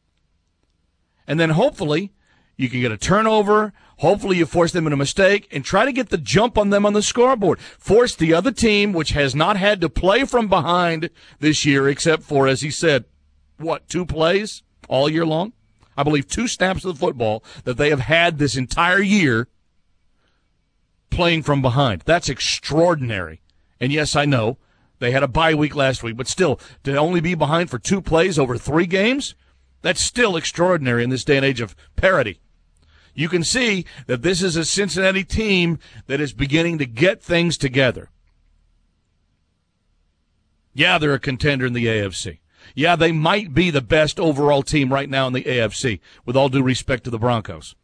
and then hopefully you can get a turnover. Hopefully you force them into a mistake and try to get the jump on them on the scoreboard. Force the other team, which has not had to play from behind this year except for, as he said, what, two plays all year long? I believe two snaps of the football that they have had this entire year playing from behind. That's extraordinary. And yes, I know they had a bye week last week, but still, to only be behind for two plays over three games, that's still extraordinary in this day and age of parity. You can see that this is a Cincinnati team that is beginning to get things together. Yeah, they're a contender in the A F C. Yeah, they might be the best overall team right now in the A F C, with all due respect to the Broncos.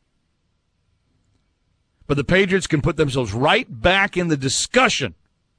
But the Patriots can put themselves right back in the discussion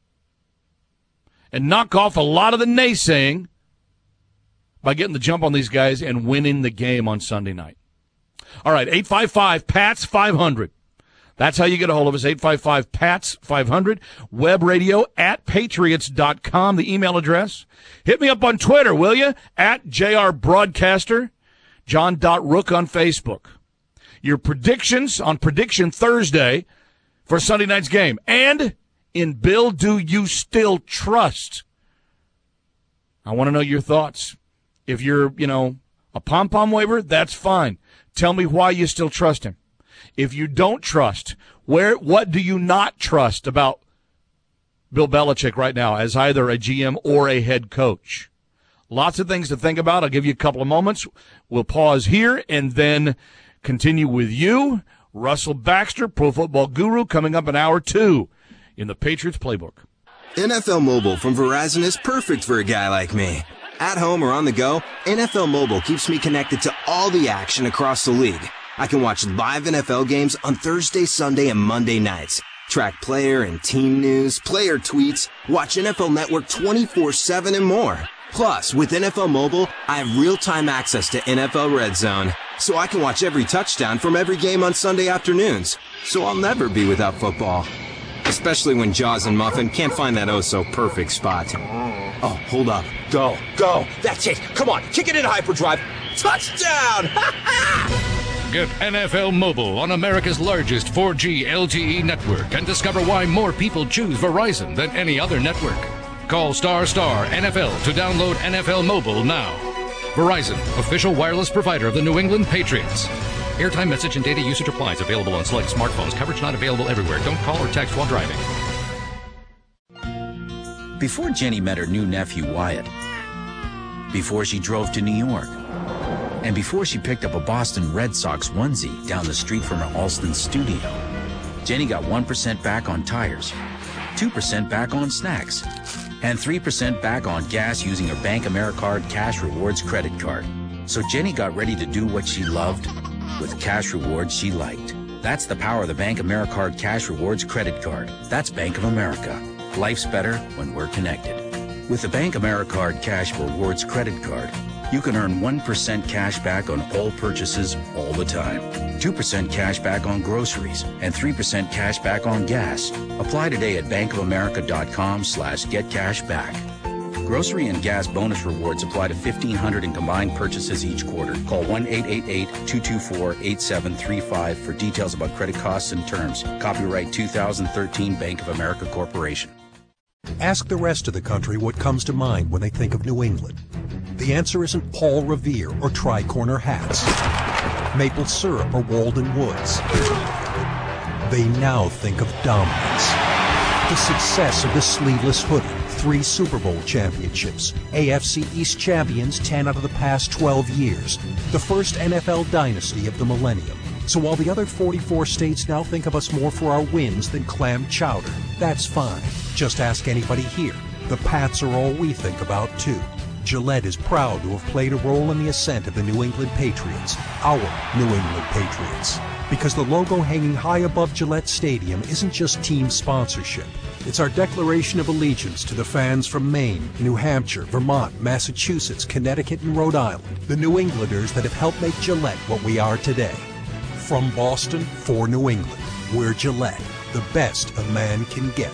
and knock off a lot of the naysaying by getting the jump on these guys and winning the game on Sunday night. All right, eight five five, P A T S five hundred. That's how you get a hold of us, eight five five, P A T S five hundred. Web radio at patriots dot com, the email address. Hit me up on Twitter, will you? At J R Broadcaster, John.Rook on Facebook. Your predictions on Prediction Thursday for Sunday night's game. And in Bill, do you still trust? I want to know your thoughts. If you're, you know, a pom-pom waver, that's fine. Tell me why you still trust him. If you don't trust, where, what do you not trust about Bill Belichick right now as either a G M or a head coach? Lots of things to think about. I'll give you a couple of moments. We'll pause here and then continue with you, Russell Baxter, Pro Football Guru, coming up in hour two in the Patriots Playbook. N F L Mobile from Verizon is perfect for a guy like me. At home or on the go, N F L Mobile keeps me connected to all the action across the league. I can watch live N F L games on Thursday, Sunday, and Monday nights. Track player and team news, player tweets, watch N F L Network twenty-four seven and more. Plus, with N F L Mobile, I have real-time access to N F L Red Zone, so I can watch every touchdown from every game on Sunday afternoons. So I'll never be without football. Especially when Jaws and Muffin can't find that oh-so-perfect spot. Oh, hold up. Go. Go. That's it. Come on. Kick it in hyperdrive. Touchdown! Get N F L Mobile on America's largest four G L T E network and discover why more people choose Verizon than any other network. Call star star N F L to download N F L Mobile now. Verizon, official wireless provider of the New England Patriots. Airtime, message, and data usage applies. Available on select smartphones. Coverage not available everywhere. Don't call or text while driving. Before Jenny met her new nephew, Wyatt, before she drove to New York, and before she picked up a Boston Red Sox onesie down the street from her Alston studio, Jenny got one percent back on tires, two percent back on snacks, and three percent back on gas using her Bank AmeriCard Cash Rewards credit card. So Jenny got ready to do what she loved with cash rewards she liked. That's the power of the Bank AmeriCard Cash Rewards credit card. That's Bank of America. Life's better when we're connected. With the Bank AmeriCard Cash Rewards credit card, you can earn one percent cash back on all purchases all the time, two percent cash back on groceries, and three percent cash back on gas. Apply today at bankofamerica.com slash get cash back. Grocery and gas bonus rewards apply to fifteen hundred in combined purchases each quarter. Call one eight eight eight, two two four, eight seven three five for details about credit costs and terms. Copyright two thousand thirteen Bank of America Corporation. Ask the rest of the country what comes to mind when they think of New England. The answer isn't Paul Revere or tri-corner hats, maple syrup or Walden Woods. They now think of dominance. The success of the sleeveless hoodie, three Super Bowl championships, A F C East champions ten out of the past twelve years, the first N F L dynasty of the millennium. So while the other forty-four states now think of us more for our wins than clam chowder, that's fine. Just ask anybody here. The Pats are all we think about, too. Gillette is proud to have played a role in the ascent of the New England Patriots, our New England Patriots. Because the logo hanging high above Gillette Stadium isn't just team sponsorship. It's our declaration of allegiance to the fans from Maine, New Hampshire, Vermont, Massachusetts, Connecticut, and Rhode Island, the New Englanders that have helped make Gillette what we are today. From Boston for New England, we're Gillette, the best a man can get.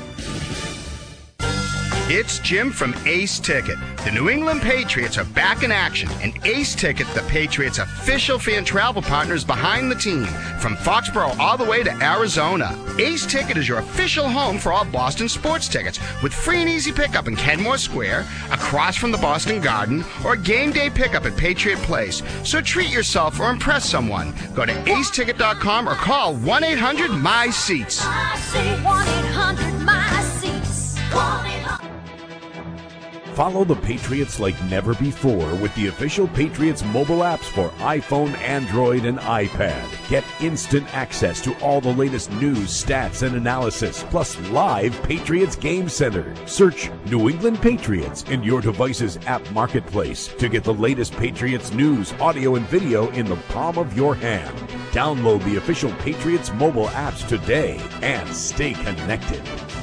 It's Jim from Ace Ticket. The New England Patriots are back in action, and Ace Ticket, the Patriots' official fan travel partner, is behind the team from Foxborough all the way to Arizona. Ace Ticket is your official home for all Boston sports tickets, with free and easy pickup in Kenmore Square, across from the Boston Garden, or game day pickup at Patriot Place. So treat yourself or impress someone. Go to ace ticket dot com or call one eight hundred M Y SEATS. I say one eight hundred M Y SEATS. one eight hundred Follow the Patriots like never before with the official Patriots mobile apps for iPhone, Android, and iPad. Get instant access to all the latest news, stats, and analysis, plus live Patriots Game Center. Search New England Patriots in your device's app marketplace to get the latest Patriots news, audio, and video in the palm of your hand. Download the official Patriots mobile apps today and stay connected.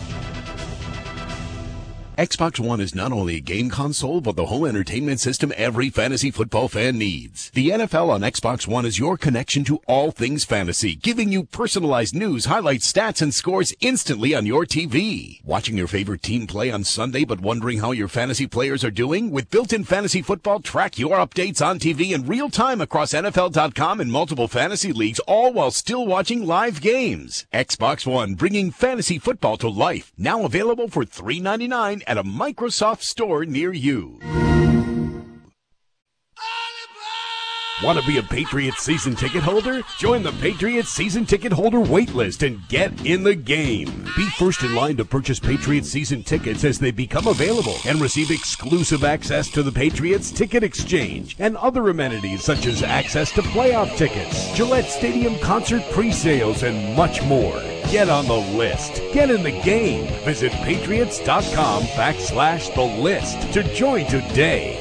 Xbox One is not only a game console, but the home entertainment system every fantasy football fan needs. The N F L on Xbox One is your connection to all things fantasy, giving you personalized news, highlights, stats, and scores instantly on your T V. Watching your favorite team play on Sunday, but wondering how your fantasy players are doing? With built-in fantasy football, track your updates on T V in real time across N F L dot com and multiple fantasy leagues, all while still watching live games. Xbox One, bringing fantasy football to life. Now available for three ninety-nine at a Microsoft store near you. Want to be a Patriots season ticket holder? Join the Patriots season ticket holder waitlist and get in the game. Be first in line to purchase Patriots season tickets as they become available and receive exclusive access to the Patriots Ticket Exchange and other amenities such as access to playoff tickets, Gillette Stadium concert pre-sales, and much more. Get on the list. Get in the game. Visit patriots.com backslash the list to join today.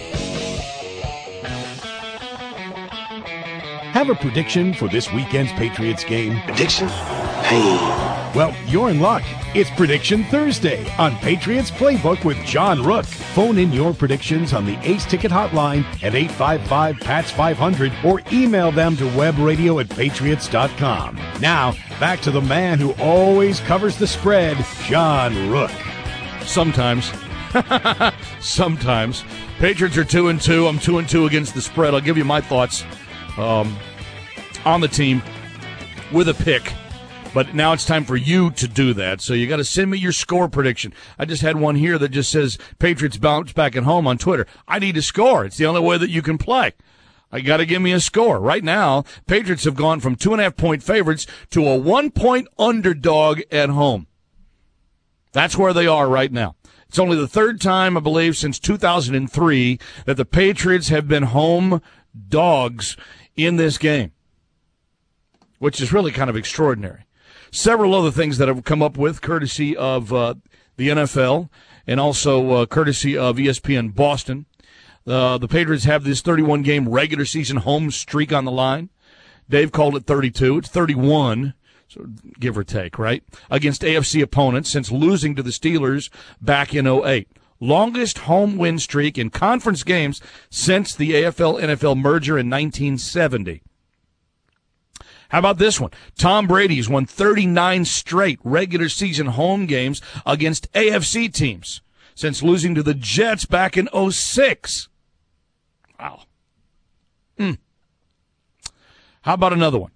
Have a prediction for this weekend's Patriots game? Prediction? Hey. Well, you're in luck. It's Prediction Thursday on Patriots Playbook with John Rook. Phone in your predictions on the Ace Ticket hotline at eight five five, P A T S five hundred or email them to webradio at patriots dot com. Now, back to the man who always covers the spread, John Rook. Sometimes. Sometimes. Patriots are two and two. I'm two and two against the spread. I'll give you my thoughts um, on the team with a pick. But now it's time for you to do that. So you got to send me your score prediction. I just had one here that just says Patriots bounce back at home on Twitter. I need a score. It's the only way that you can play. I got to give me a score. Right now, Patriots have gone from two and a half point favorites to a one point underdog at home. That's where they are right now. It's only the third time, I believe, since two thousand three that the Patriots have been home dogs in this game, which is really kind of extraordinary. Several other things that have come up with, courtesy of uh, the N F L and also uh, courtesy of E S P N Boston. Uh, the Patriots have this thirty-one game regular season home streak on the line. Dave called it thirty-two. It's thirty-one, so give or take, right? Against A F C opponents since losing to the Steelers back in oh eight. Longest home win streak in conference games since the A F L N F L merger in nineteen seventy. How about this one? Tom Brady's won thirty-nine straight regular season home games against A F C teams since losing to the Jets back in oh six. Wow. Hmm. How about another one?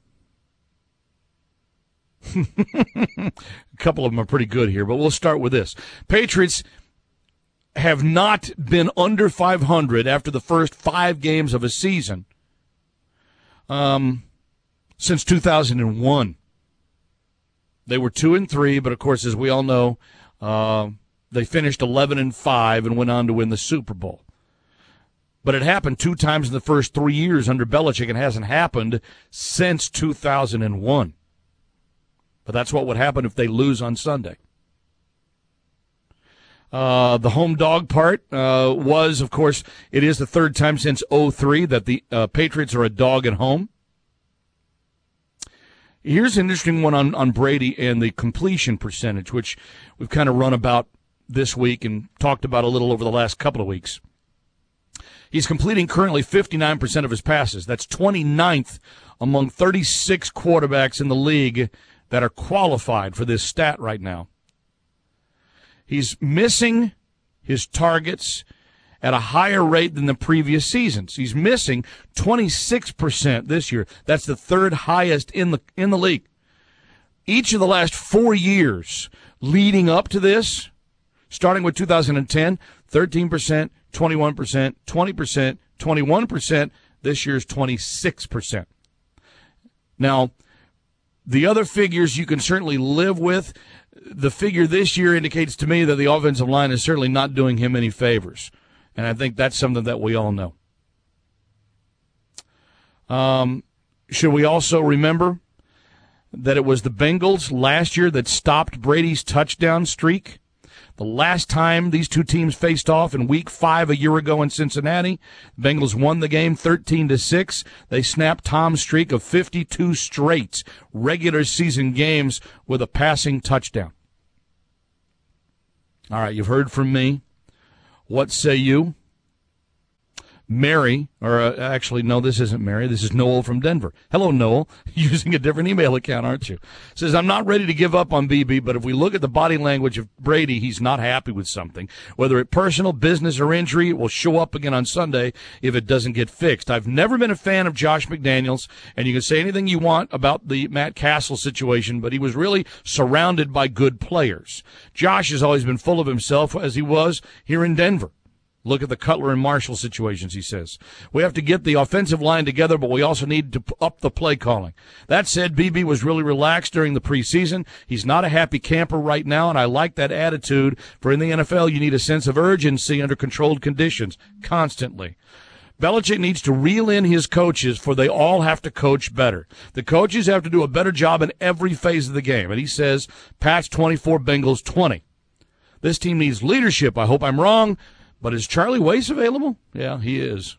A couple of them are pretty good here, but we'll start with this. Patriots have not been under five hundred after the first five games of a season um, since two thousand one. They were two and three, but of course, as we all know, uh, they finished eleven and five and went on to win the Super Bowl. But it happened two times in the first three years under Belichick, and hasn't happened since two thousand one. But that's what would happen if they lose on Sunday. Uh, the home dog part uh, was, of course, it is the third time since oh three that the uh, Patriots are a dog at home. Here's an interesting one on, on Brady and the completion percentage, which we've kind of run about this week and talked about a little over the last couple of weeks. He's completing currently fifty-nine percent of his passes. That's twenty-ninth among thirty-six quarterbacks in the league that are qualified for this stat right now. He's missing his targets at a higher rate than the previous seasons. He's missing twenty-six percent this year. That's the third highest in the in the league. Each of the last four years leading up to this, starting with two thousand ten, thirteen percent, twenty-one percent, twenty percent, twenty-one percent. This year's twenty-six percent. Now, the other figures you can certainly live with. The figure this year indicates to me that the offensive line is certainly not doing him any favors. And I think that's something that we all know. Um, should we also remember that it was the Bengals last year that stopped Brady's touchdown streak? The last time these two teams faced off in week five a year ago in Cincinnati, the Bengals won the game thirteen to six. They snapped Tom's streak of fifty-two straight regular season games with a passing touchdown. All right, you've heard from me. What say you? Mary, or uh, actually, no, this isn't Mary. This is Noel from Denver. Hello, Noel. Using a different email account, aren't you? Says, I'm not ready to give up on B B, but if we look at the body language of Brady, he's not happy with something. Whether it's personal, business, or injury, it will show up again on Sunday if it doesn't get fixed. I've never been a fan of Josh McDaniels, and you can say anything you want about the Matt Castle situation, but he was really surrounded by good players. Josh has always been full of himself, as he was here in Denver. Look at the Cutler and Marshall situations, he says. We have to get the offensive line together, but we also need to up the play calling. That said, B B was really relaxed during the preseason. He's not a happy camper right now, and I like that attitude. For in the N F L, you need a sense of urgency under controlled conditions, constantly. Belichick needs to reel in his coaches, for they all have to coach better. The coaches have to do a better job in every phase of the game. And he says, Pats twenty-four, Bengals twenty. This team needs leadership. I hope I'm wrong. But is Charlie Weiss available? Yeah, he is.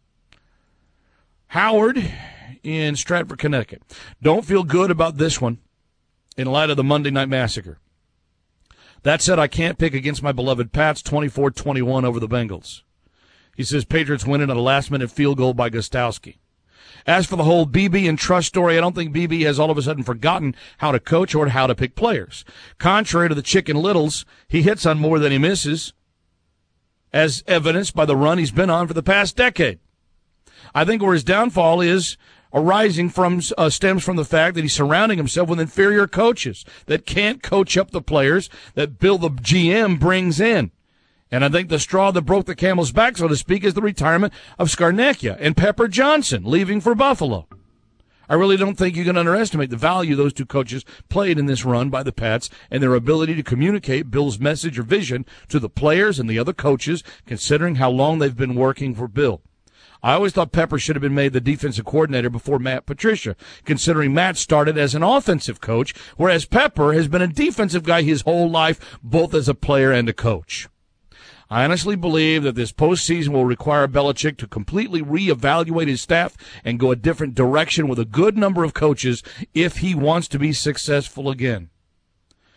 Howard in Stratford, Connecticut. Don't feel good about this one in light of the Monday Night Massacre. That said, I can't pick against my beloved Pats, twenty-four twenty-one over the Bengals. He says Patriots winning at a last-minute field goal by Gostowski. As for the whole B B and trust story, I don't think B B has all of a sudden forgotten how to coach or how to pick players. Contrary to the Chicken Littles, he hits on more than he misses, as evidenced by the run he's been on for the past decade. I think where his downfall is arising from uh, stems from the fact that he's surrounding himself with inferior coaches that can't coach up the players that Bill the G M brings in. And I think the straw that broke the camel's back, so to speak, is the retirement of Scarnecchia and Pepper Johnson leaving for Buffalo. I really don't think you can underestimate the value those two coaches played in this run by the Pats and their ability to communicate Bill's message or vision to the players and the other coaches, considering how long they've been working for Bill. I always thought Pepper should have been made the defensive coordinator before Matt Patricia, considering Matt started as an offensive coach, whereas Pepper has been a defensive guy his whole life, both as a player and a coach. I honestly believe that this postseason will require Belichick to completely reevaluate his staff and go a different direction with a good number of coaches if he wants to be successful again.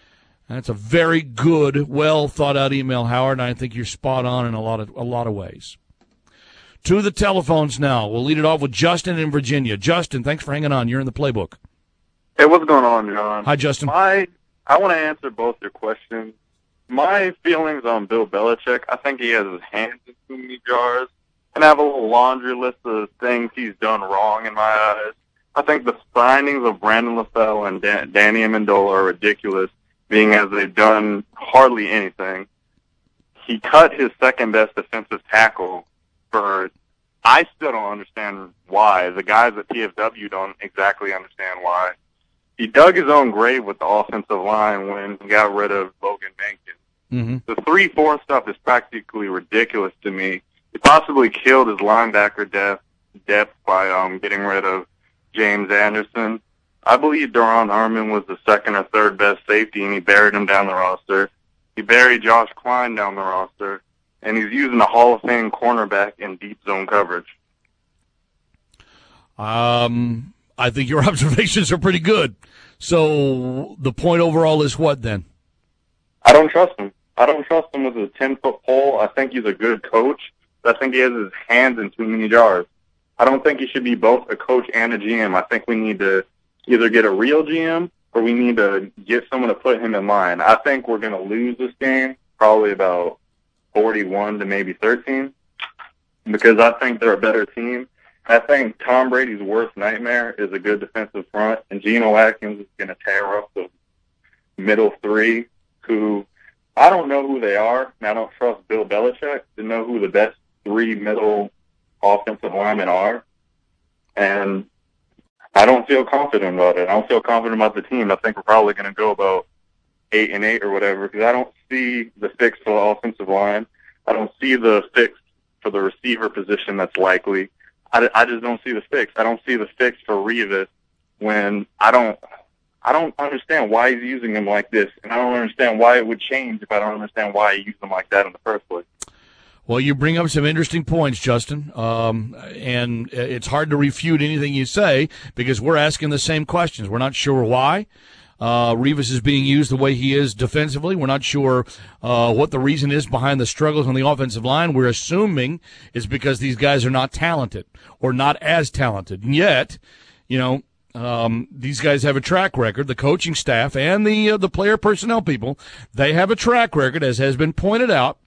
That's a very good, well thought out email, Howard, and I think you're spot on in a lot of a lot of ways. To the telephones now. We'll lead it off with Justin in Virginia. Justin, thanks for hanging on. You're in the playbook. Hey, what's going on, John? Hi, Justin. My, I want to answer both your questions. My feelings on Bill Belichick, I think he has his hands in too many jars, and I have a little laundry list of things he's done wrong in my eyes. I think the signings of Brandon LaFell and Dan- Danny Amendola are ridiculous, being as they've done hardly anything. He cut his second-best defensive tackle for, I still don't understand why. The guys at P F W don't exactly understand why. He dug his own grave with the offensive line when he got rid of Logan Mankins. Mm-hmm. The three four stuff is practically ridiculous to me. He possibly killed his linebacker depth, depth by um, getting rid of James Anderson. I believe Daron Harmon was the second or third best safety, and he buried him down the roster. He buried Josh Klein down the roster, and he's using a Hall of Fame cornerback in deep zone coverage. Um, I think your observations are pretty good. So the point overall is what then? I don't trust him. I don't trust him with a ten-foot pole. I think he's a good coach, but I think he has his hands in too many jars. I don't think he should be both a coach and a G M. I think we need to either get a real G M or we need to get someone to put him in line. I think we're going to lose this game, probably about forty-one to maybe thirteen, because I think they're a better team. I think Tom Brady's worst nightmare is a good defensive front, and Geno Atkins is going to tear up the middle three, who I don't know who they are, and I don't trust Bill Belichick to know who the best three middle offensive linemen are. And I don't feel confident about it. I don't feel confident about the team. I think we're probably going to go about eight and eight or whatever, because I don't see the fix for the offensive line. I don't see the fix for the receiver position that's likely. I, I just don't see the fix. I don't see the fix for Revis when I don't I don't understand why he's using him like this, and I don't understand why it would change if I don't understand why he used him like that in the first place. Well, you bring up some interesting points, Justin, um, and it's hard to refute anything you say because we're asking the same questions. We're not sure why uh, Revis is being used the way he is defensively. We're not sure uh, what the reason is behind the struggles on the offensive line. We're assuming it's because these guys are not talented or not as talented. And yet, you know, um, these guys have a track record, the coaching staff and the uh, the player personnel people, they have a track record, as has been pointed out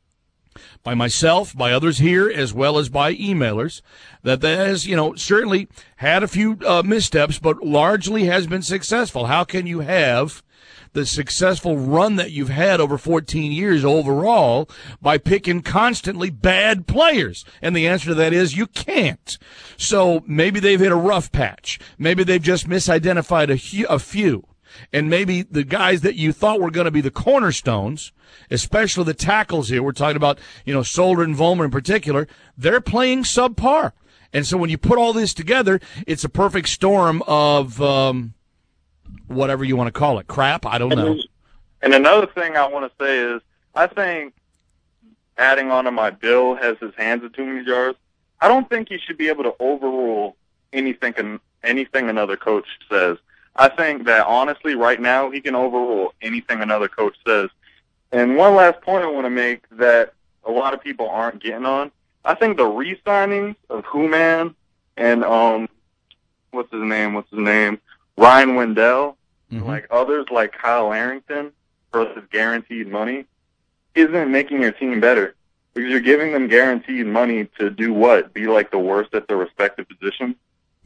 by myself, by others here, as well as by emailers, that that has, you know, certainly had a few uh, missteps, but largely has been successful. How can you have the successful run that you've had over fourteen years overall by picking constantly bad players? And the answer to that is you can't. So maybe they've hit a rough patch. Maybe they've just misidentified a, a few. And maybe the guys that you thought were going to be the cornerstones, especially the tackles here, we're talking about, you know, Solder and Vollmer in particular, they're playing subpar. And so when you put all this together, it's a perfect storm of um, whatever you want to call it. Crap, I don't know. And another thing I want to say is I think adding on to my Bill has his hands in too many jars. I don't think he should be able to overrule anything anything another coach says. I think that, honestly, right now, he can overrule anything another coach says. And one last point I want to make that a lot of people aren't getting on, I think the re-signings of Human and, um, what's his name, what's his name, Ryan Wendell, mm-hmm. like others like Kyle Arrington versus guaranteed money, isn't making your team better. Because you're giving them guaranteed money to do what? Be like the worst at their respective positions?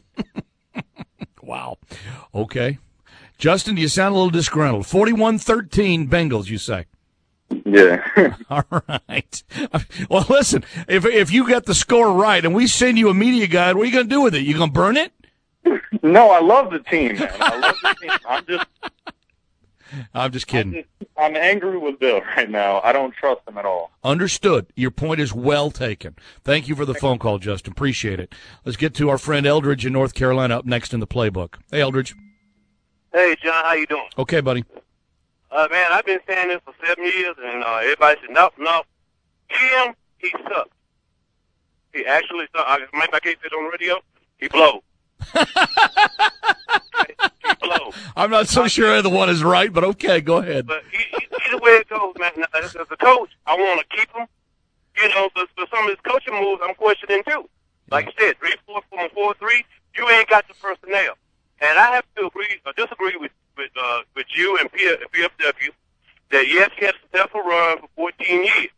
Wow. Okay. Justin, you sound a little disgruntled. forty-one thirteen Bengals, you say? Yeah. All right. Well, listen, if if you get the score right and we send you a media guide, what are you going to do with it? You going to burn it? No, I love the team, man. I love the team. I'm just... I'm just kidding. I'm, just, I'm angry with Bill right now. I don't trust him at all. Understood. Your point is well taken. Thank you for the phone call, Justin. Appreciate it. Let's get to our friend Eldridge in North Carolina up next in the playbook. Hey, Eldridge. Hey, John. How you doing? Okay, buddy. Uh, man, I've been saying this for seven years, and uh, everybody said, no, no. Him, he sucks. He actually sucks. I, maybe I can't say it on the radio. He blows. He blows. I'm not so sure either one is right, but okay, go ahead. But either way it goes, man, as a coach, I want to keep him. You know, but for some of his coaching moves, I'm questioning too. Like you said, three, four, four, four, three. You ain't got the personnel, and I have to agree or disagree with with uh, with you and P F W that yes, he had a successful run for fourteen years.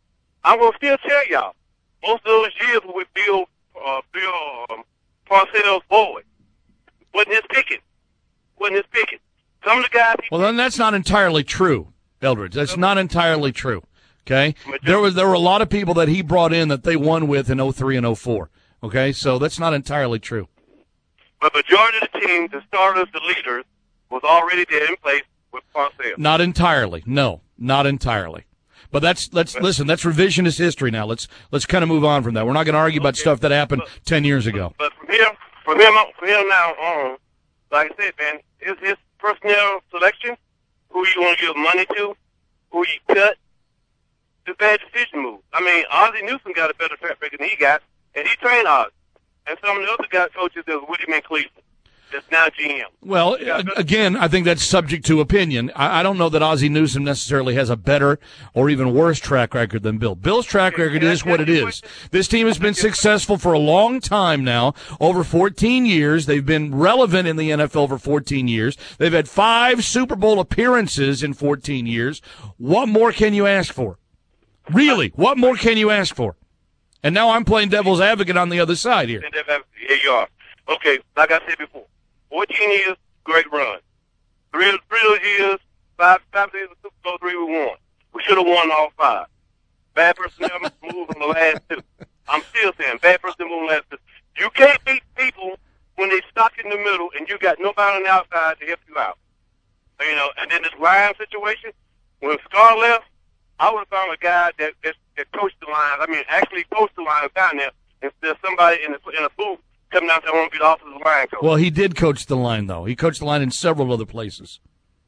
I'm gonna still tell y'all, most of those years were with Bill uh, Bill um, Parcells Boyd. Wasn't his picking. Wasn't his picking. Some of the guys. Well, then that's not entirely true, Eldridge. That's not entirely true. Okay, there was there were a lot of people that he brought in that they won with in oh three and oh four. Okay, so that's not entirely true. But majority of the team, the starters, the leaders, was already there in place with Parcells. Not entirely. No, not entirely. But that's let's listen. That's revisionist history now. Let's let's kind of move on from that. We're not going to argue about okay. stuff that happened but, ten years ago. But from here, from him, from him now on, like I said, man, his his personnel selection, who you want to give money to, who you cut. The bad decision move. I mean, Ozzie Newsome got a better track record than he got, and he trained Ozzie. And some of the other guys coaches is Woody McCleveland. That's now G M. Well, again, I think that's subject to opinion. I, I don't know that Ozzie Newsome necessarily has a better or even worse track record than Bill. Bill's track record is what it is. This team has been successful for a long time now, over fourteen years. They've been relevant in the N F L for fourteen years. They've had five Super Bowl appearances in fourteen years. What more can you ask for? Really, what more can you ask for? And now I'm playing devil's advocate on the other side here. Here you are. Okay, like I said before, fourteen years, great run. Three, three of those years, five, five years of Super Bowl, three we won. We should have won all five. Bad personnel move in the last two. I'm still saying bad personnel move in the last two. You can't beat people when they stuck in the middle and you got nobody on the outside to help you out. You know, and then this line situation, when Scar left, I would have found a guy that, that that coached the lines. I mean, actually coached the lines down there instead of somebody in the, in a booth coming down and saying, I want to be the offensive line coach. Well, he did coach the line, though. He coached the line in several other places.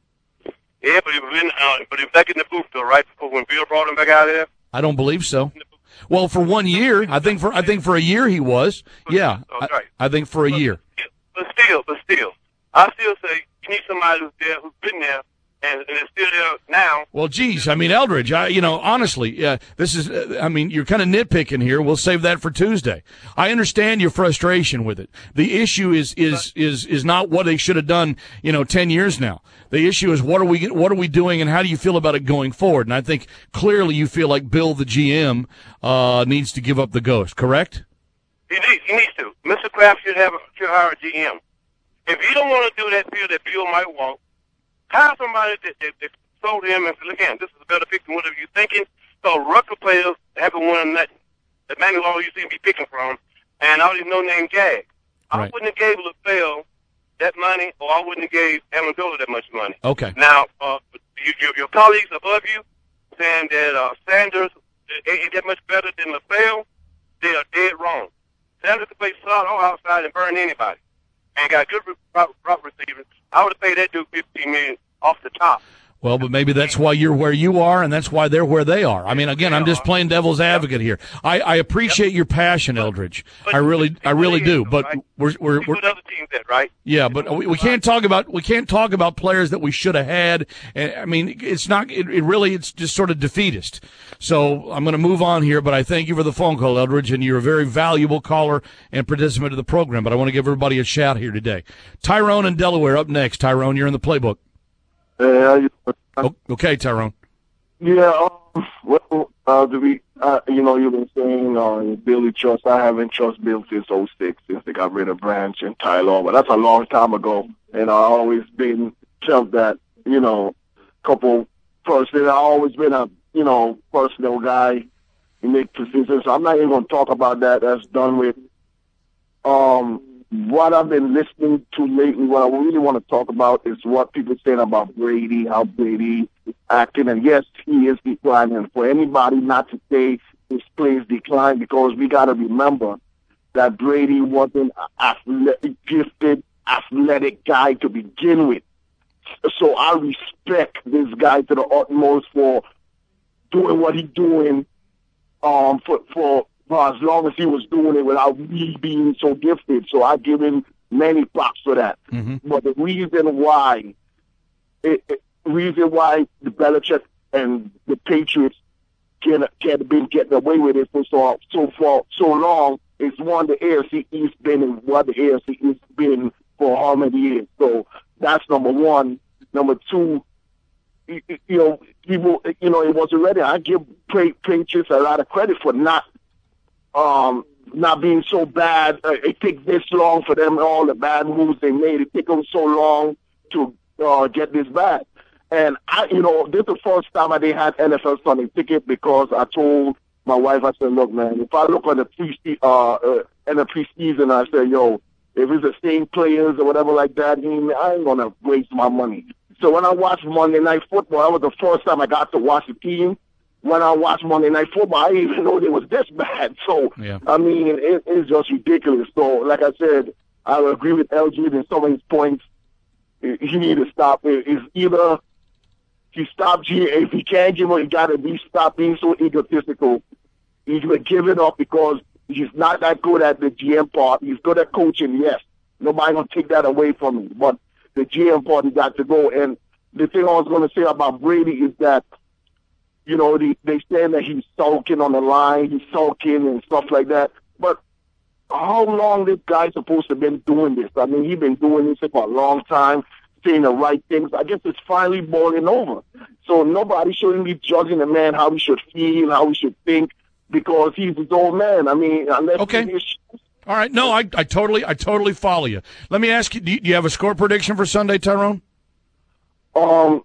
Yeah, but he was in, uh, but he was back in the booth, though, right before when Bill brought him back out of there. I don't believe so. Well, for one year, I think for I think for a year he was. Yeah, oh, right. I, I think for a but, year. But still, but still, I still say you need somebody who's there, who's been there. And, and it's still there now. Well, geez, I mean, Eldridge, I, you know, honestly, uh, this is, uh, I mean, you're kind of nitpicking here. We'll save that for Tuesday. I understand your frustration with it. The issue is, is, is, is not what they should have done, you know, ten years now. The issue is what are we, what are we doing and how do you feel about it going forward? And I think clearly you feel like Bill, the G M, uh, needs to give up the ghost, correct? He needs, he needs to. Mister Kraft should have, should hire a G M. If he don't want to do that field that Bill might want, hire somebody that, that, that sold him and said, look, again, this is a better pick than whatever you're thinking. So Rucker players haven't won nothing. The Manuel you seem to be picking from, and all these no-name gags. Right. I wouldn't have gave LaFell that money, or I wouldn't have gave Amendola that much money. Okay. Now, uh, you, your, your colleagues above you saying that uh, Sanders ain't that much better than LaFell, they are dead wrong. Sanders could play solid or outside and burn anybody, and got good route receivers. I would have paid that dude fifteen million dollars off the top. Well, but maybe that's why you're where you are, and that's why they're where they are. I mean, again, I'm just playing devil's advocate here. I, I appreciate yep. your passion, Eldridge. I really, I really do. But right? we're, we're, we're put other teams in, right? Yeah, but we, we can't talk about we can't talk about players that we should have had. And I mean, it's not. It, it really, it's just sort of defeatist. So I'm going to move on here. But I thank you for the phone call, Eldridge, and you're a very valuable caller and participant of the program. But I want to give everybody a shout here today. Tyrone in Delaware up next. Tyrone, you're in the playbook. Yeah. Oh, okay, Tyrone. Yeah, um, well, uh, to be, uh, you know, you've been saying uh, Billy Trust. I haven't trusted Bill since oh six, since they got rid of Branch and Tyler. But that's a long time ago. And I always been felt that, you know, couple person. I've always been a, you know, personal guy in make decisions. So I'm not even going to talk about that. That's done with. Um. What I've been listening to lately, what I really want to talk about is what people saying about Brady, how Brady is acting. And yes, he is declining. For anybody not to say his plays decline, because we got to remember that Brady wasn't an athletic, gifted, athletic guy to begin with. So I respect this guy to the utmost for doing what he's doing um, for for. For as long as he was doing it without really being so gifted. So I give him many props for that. Mm-hmm. But the reason why, it, it, reason why the Belichick and the Patriots can can been getting away with it for so so far so long is one, the A F C East been in what the A F C East been for how many years. So that's number one. Number two, you, you know, people, you know, it was already. I give Patriots a lot of credit for not, um, not being so bad. Uh, it takes this long for them, all the bad moves they made. It took them so long to uh, get this bad. And I, you know, this is the first time I didn't have N F L Sunday ticket because I told my wife, I said, look, man, if I look on the pre uh, uh in the preseason, I said, yo, if it's the same players or whatever like that, I ain't gonna waste my money. So when I watched Monday Night Football, that was the first time I got to watch the team. When I watched Monday Night Football, I didn't even know they was this bad. So, yeah. I mean, it, it's just ridiculous. So, like I said, I agree with L G in some of his points. He need to stop. It's either he stop G. If he can't give him, he got to be stop being so egotistical. He's going to give it up because he's not that good at the G M part. He's good at coaching, yes. Nobody going to take that away from him. But the G M part, he got to go. And the thing I was going to say about Brady is that, you know, they, they saying that he's sulking on the line, he's sulking and stuff like that. But how long this guy's supposed to have been doing this? I mean, he's been doing this for a long time, saying the right things. I guess it's finally boiling over. So nobody shouldn't be judging the man how he should feel, how he should think, because he's his old man. I mean, unless okay. he's... All right. No, I, I totally I totally follow you. Let me ask you, do you, do you have a score prediction for Sunday, Tyrone? Um,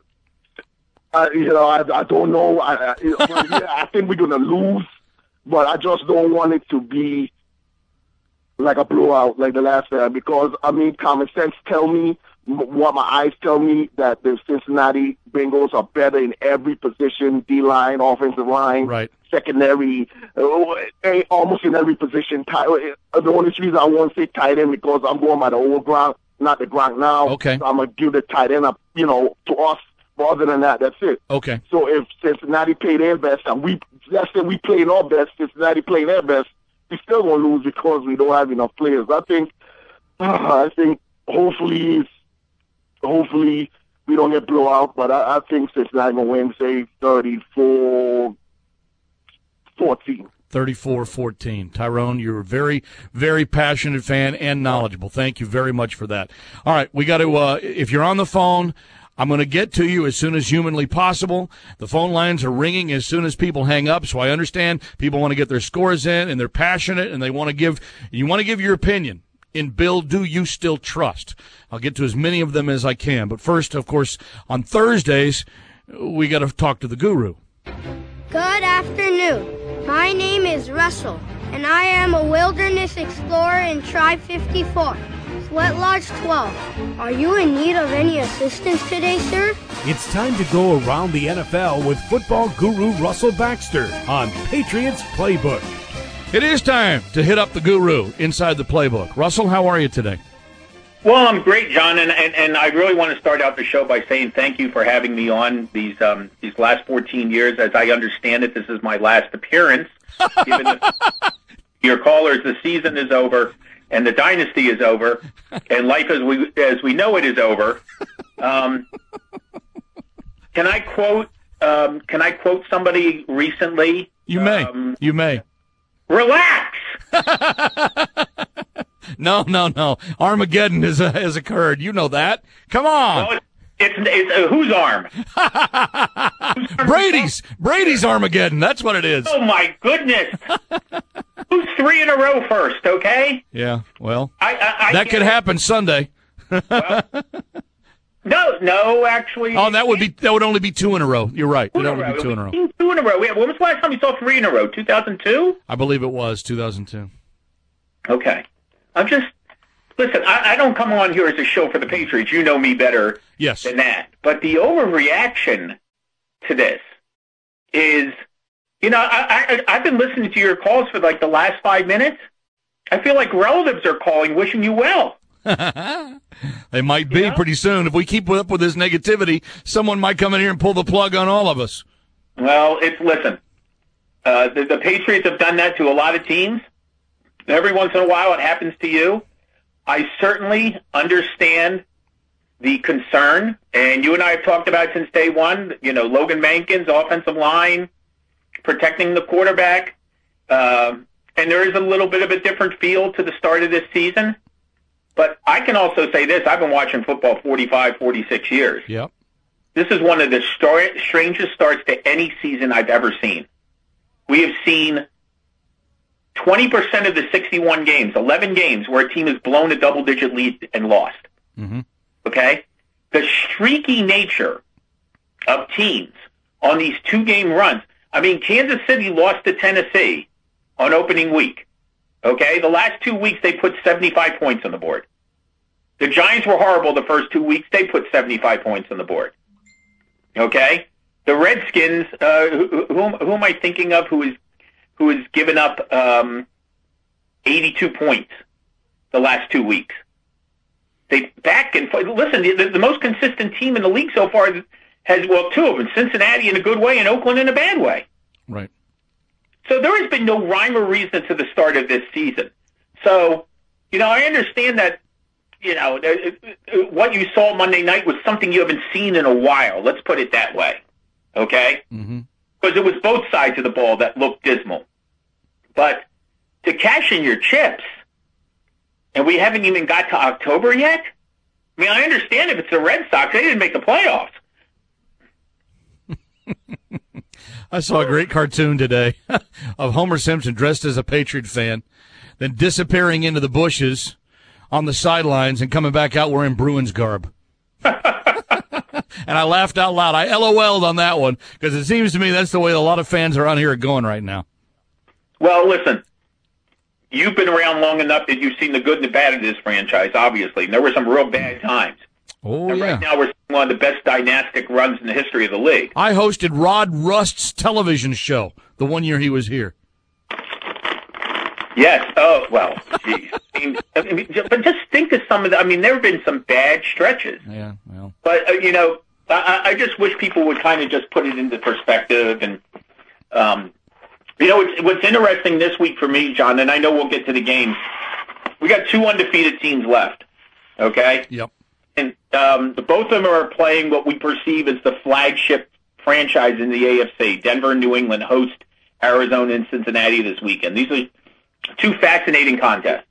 I, you know, I, I don't know. I, I, yeah, I think we're going to lose, but I just don't want it to be like a blowout like the last time because, I mean, common sense tell me, what my eyes tell me, that the Cincinnati Bengals are better in every position, D-line, offensive line, right. secondary, uh, almost in every position. The only reason I won't say tight end because I'm going by the old ground, not the ground now. Okay. So I'm going to give the tight end up, you know, to us. But other than that, that's it. Okay. So if Cincinnati play their best, and we, let's say we playing our best, Cincinnati playing their best, we still going to lose because we don't have enough players. I think, uh, I think hopefully, hopefully we don't get blowout, but I, I think Cincinnati going to win, say, thirty-four fourteen. thirty-four fourteen. Tyrone, you're a very, very passionate fan and knowledgeable. Thank you very much for that. All right, we got to, uh, if you're on the phone, I'm going to get to you as soon as humanly possible. The phone lines are ringing as soon as people hang up, so I understand people want to get their scores in, and they're passionate, and they want to give, you want to give your opinion. In Bill, do you still trust? I'll get to as many of them as I can. But first, of course, on Thursdays, we got to talk to the guru. Good afternoon. My name is Russell, and I am a wilderness explorer in Tribe fifty-four, Sweat Lodge twelve. Are you in need of any assistance today, sir? It's time to go around the N F L with football guru Russell Baxter on Patriots Playbook. It is time to hit up the guru inside the playbook. Russell, how are you today? Well, I'm great, John, and, and, and I really want to start out the show by saying thank you for having me on these um, these last fourteen years. As I understand it, this is my last appearance. Given the, your callers, the season is over, and the dynasty is over, and life as we as we know it is over. Um, can I quote? Um, can I quote somebody recently? You may. Um, you may. Relax. No, no, no. Armageddon has, uh, has occurred. You know that. Come on. Well, it's it's uh, whose arm? Whose arm? Brady's. Brady's Armageddon. That's what it is. Oh, my goodness. Who's three in a row first, okay? Yeah, well, I, I, I that could happen Sunday. Well, no, no, actually. Oh, that would be that would only be two in a row. You're right. That would be two in a row. Two in a row. When was the last time you saw three in a row? two thousand two? I believe it was two thousand two. Okay. I'm just, listen, I, I don't come on here as a show for the Patriots. You know me better yes. than that. But the overreaction to this is, you know, I, I, I've been listening to your calls for like the last five minutes. I feel like relatives are calling wishing you well. They might be yeah. pretty soon. If we keep up with this negativity, someone might come in here and pull the plug on all of us. Well, it's, listen, uh, the, the Patriots have done that to a lot of teams. Every once in a while it happens to you. I certainly understand the concern, and you and I have talked about it since day one, you know, Logan Mankins, offensive line, protecting the quarterback, uh, and there is a little bit of a different feel to the start of this season. But I can also say this, I've been watching football forty-five, forty-six years. Yep. This is one of the star- strangest starts to any season I've ever seen. We have seen twenty percent of the sixty-one games, eleven games, where a team has blown a double-digit lead and lost. Mm-hmm. Okay? The streaky nature of teams on these two-game runs. I mean, Kansas City lost to Tennessee on opening week. Okay? The last two weeks, they put seventy-five points on the board. The Giants were horrible the first two weeks. They put seventy-five points on the board. Okay? The Redskins, uh, who, who, who am I thinking of who is who has given up um, eighty-two points the last two weeks? They back and forth. Listen, the, the most consistent team in the league so far has, well, two of them, Cincinnati in a good way and Oakland in a bad way. Right. So there has been no rhyme or reason to the start of this season. So, you know, I understand that, you know, what you saw Monday night was something you haven't seen in a while. Let's put it that way. Okay? Mm-hmm. Because it was both sides of the ball that looked dismal. But to cash in your chips, and we haven't even got to October yet? I mean, I understand if it's the Red Sox, they didn't make the playoffs. I saw a great cartoon today of Homer Simpson dressed as a Patriot fan, then disappearing into the bushes on the sidelines and coming back out wearing Bruins garb. And I laughed out loud. I LOL'd on that one because it seems to me that's the way a lot of fans around here are going right now. Well, listen, you've been around long enough that you've seen the good and the bad of this franchise, obviously. And there were some real bad times. Oh, and yeah. Right now we're seeing one of the best dynastic runs in the history of the league. I hosted Rod Rust's television show the one year he was here. Yes. Oh, well, geez. I mean, I mean, but just think of some of the, I mean, there have been some bad stretches. Yeah, well. But, uh, you know, I, I just wish people would kind of just put it into perspective. And, um, you know, it's, what's interesting this week for me, John, and I know we'll get to the games, we got two undefeated teams left, okay? Yep. And um, both of them are playing what we perceive as the flagship franchise in the A F C. Denver and New England host Arizona and Cincinnati this weekend. These are two fascinating contests.